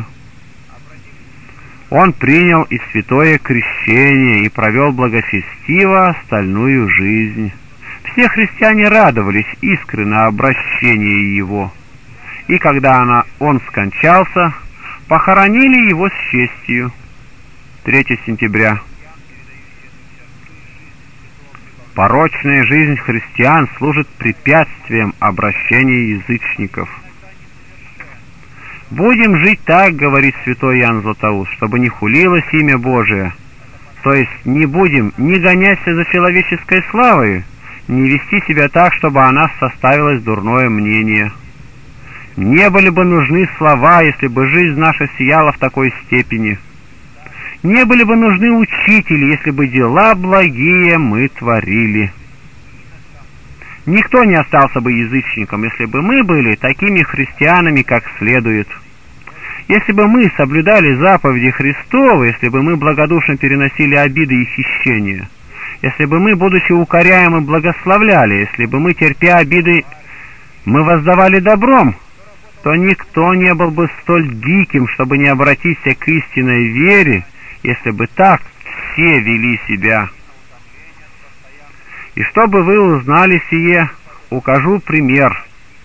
Он принял и святое крещение и провел благочестиво остальную жизнь. Все христиане радовались искренне обращению его. И когда он скончался, похоронили его с честью. 3 сентября. Порочная жизнь христиан служит препятствием обращения язычников. «Будем жить так, — говорит святой Иоанн Златоуст, — чтобы не хулилось имя Божие, то есть не будем ни гоняться за человеческой славой, не вести себя так, чтобы о нас составилось дурное мнение. Не были бы нужны слова, если бы жизнь наша сияла в такой степени. Не были бы нужны учители, если бы дела благие мы творили. Никто не остался бы язычником, если бы мы были такими христианами, как следует. Если бы мы соблюдали заповеди Христовы, если бы мы благодушно переносили обиды и хищения, если бы мы, будучи укоряемы, благословляли, если бы мы, терпя обиды, мы воздавали добром, то никто не был бы столь диким, чтобы не обратиться к истинной вере, если бы так все вели себя. И чтобы вы узнали сие, укажу пример.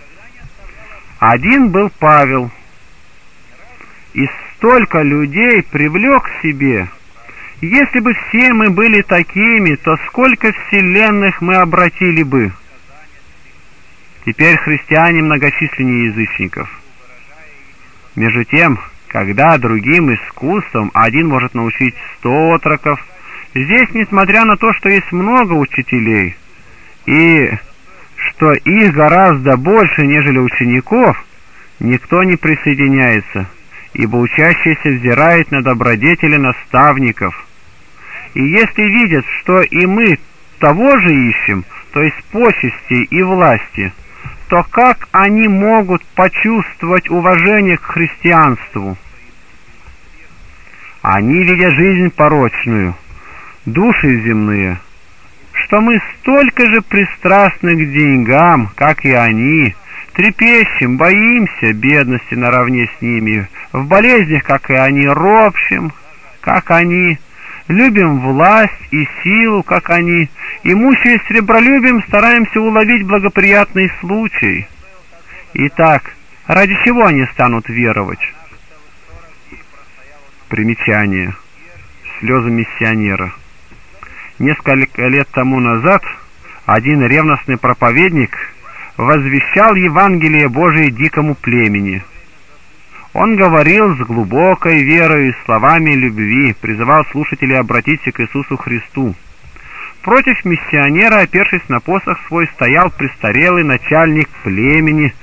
Один был Павел, и столько людей привлек к себе. Если бы все мы были такими, то сколько вселенных мы обратили бы. Теперь христиане многочисленнее язычников. Между тем, когда другим искусством один может научить 100 отроков, здесь, несмотря на то, что есть много учителей, и что их гораздо больше, нежели учеников, никто не присоединяется, ибо учащийся взирает на добродетели наставников. И если видят, что и мы того же ищем, то есть почести и власти, то как они могут почувствовать уважение к христианству? Они видят жизнь порочную, души земные, что мы столько же пристрастны к деньгам, как и они, трепещем, боимся бедности наравне с ними, в болезнях, как и они, ропщем, как они, любим власть и силу, как они, и, мучаясь сребролюбием, стараемся уловить благоприятный случай. Итак, ради чего они станут веровать? Примечание. Слезы миссионера. Несколько лет тому назад один ревностный проповедник возвещал Евангелие Божие дикому племени. Он говорил с глубокой верой и словами любви, призывал слушателей обратиться к Иисусу Христу. Против миссионера, опершись на посох свой, стоял престарелый начальник племени в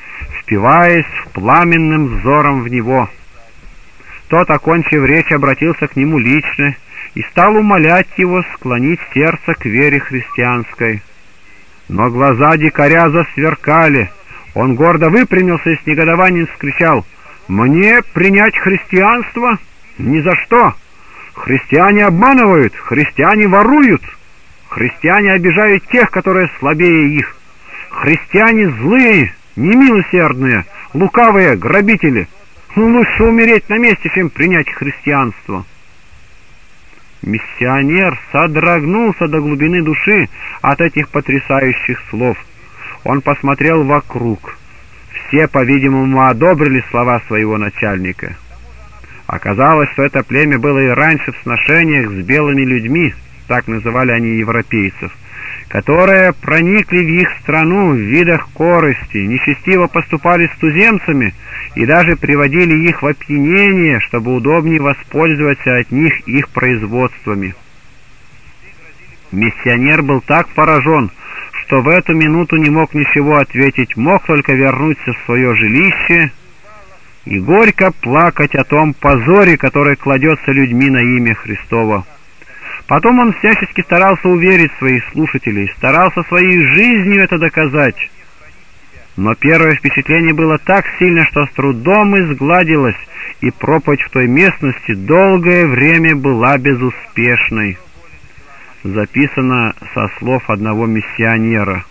впиваясь пламенным взором в него. Тот, окончив речь, обратился к нему лично и стал умолять его склонить сердце к вере христианской. Но глаза дикаря засверкали. Он гордо выпрямился и с негодованием вскричал: «Мне принять христианство? Ни за что! Христиане обманывают, христиане воруют, христиане обижают тех, которые слабее их, христиане злые, немилосердные, лукавые, грабители. Лучше умереть на месте, чем принять христианство». Миссионер содрогнулся до глубины души от этих потрясающих слов. Он посмотрел вокруг. Все, по-видимому, одобрили слова своего начальника. Оказалось, что это племя было и раньше в сношениях с белыми людьми, так называли они европейцев, которые проникли в их страну в видах корысти, нечестиво поступали с туземцами и даже приводили их в опьянение, чтобы удобнее воспользоваться от них их производствами. Миссионер был так поражен, что в эту минуту не мог ничего ответить, мог только вернуться в свое жилище и горько плакать о том позоре, который кладется людьми на имя Христово. Потом он всячески старался уверить своих слушателей, старался своей жизнью это доказать. Но первое впечатление было так сильно, что с трудом изгладилось, и проповедь в той местности долгое время была безуспешной. Записано со слов одного миссионера: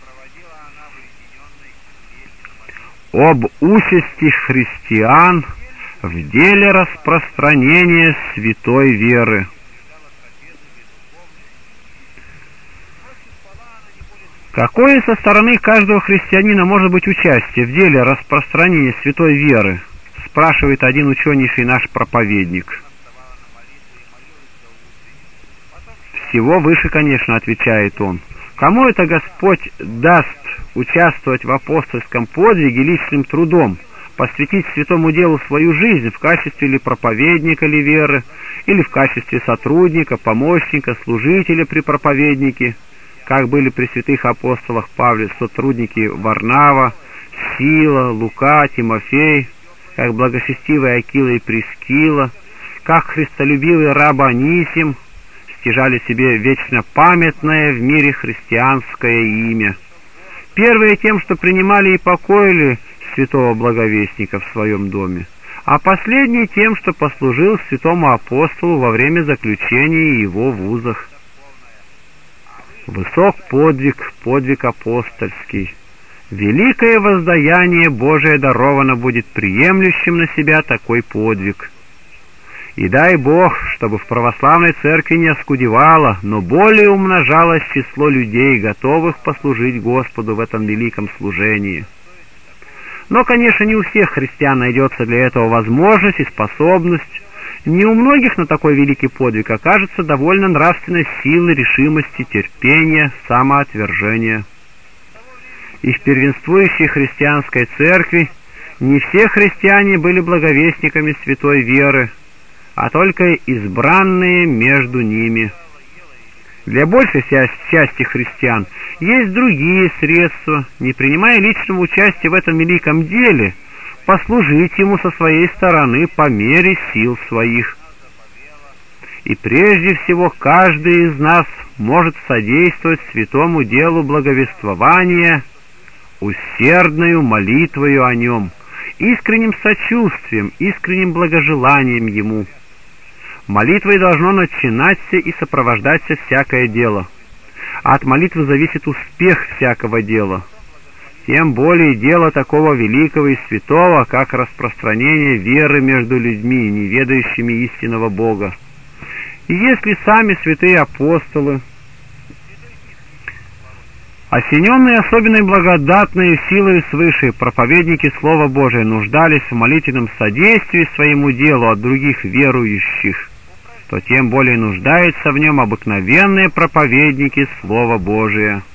«Об участи христиан в деле распространения святой веры». Какое со стороны каждого христианина может быть участие в деле распространения святой веры? Спрашивает один ученейший наш проповедник. Всего выше, конечно, отвечает он. Кому это Господь даст участвовать в апостольском подвиге личным трудом, посвятить святому делу свою жизнь в качестве ли проповедника ли веры, или в качестве сотрудника, помощника, служителя при проповеднике, как были при святых апостолах Павле сотрудники Варнава, Сила, Лука, Тимофей, как благочестивые Акила и Прискила, как христолюбивый раб Анисим стяжали себе вечно памятное в мире христианское имя. Первые тем, что принимали и покоили святого благовестника в своем доме, а последний тем, что послужил святому апостолу во время заключения его в узах. Высок подвиг, подвиг апостольский. Великое воздаяние Божие даровано будет приемлющим на себя такой подвиг. И дай Бог, чтобы в православной церкви не оскудевало, но более умножалось число людей, готовых послужить Господу в этом великом служении. Но, конечно, не у всех христиан найдется для этого возможность и способность. Не у многих на такой великий подвиг окажется довольно нравственной силы, решимости, терпения, самоотвержения. И в первенствующей христианской церкви не все христиане были благовестниками святой веры, а только избранные между ними. Для большей части христиан есть другие средства, не принимая личного участия в этом великом деле, послужить ему со своей стороны по мере сил своих. И прежде всего каждый из нас может содействовать святому делу благовествования усердною молитвою о нем, искренним сочувствием, искренним благожеланием ему. Молитвой должно начинаться и сопровождаться всякое дело. От молитвы зависит успех всякого дела. Тем более дело такого великого и святого, как распространение веры между людьми, не ведающими истинного Бога. И если сами святые апостолы, осененные особенной благодатной силой свыше, проповедники Слова Божия, нуждались в молитвенном содействии своему делу от других верующих, то тем более нуждаются в нем обыкновенные проповедники Слова Божия.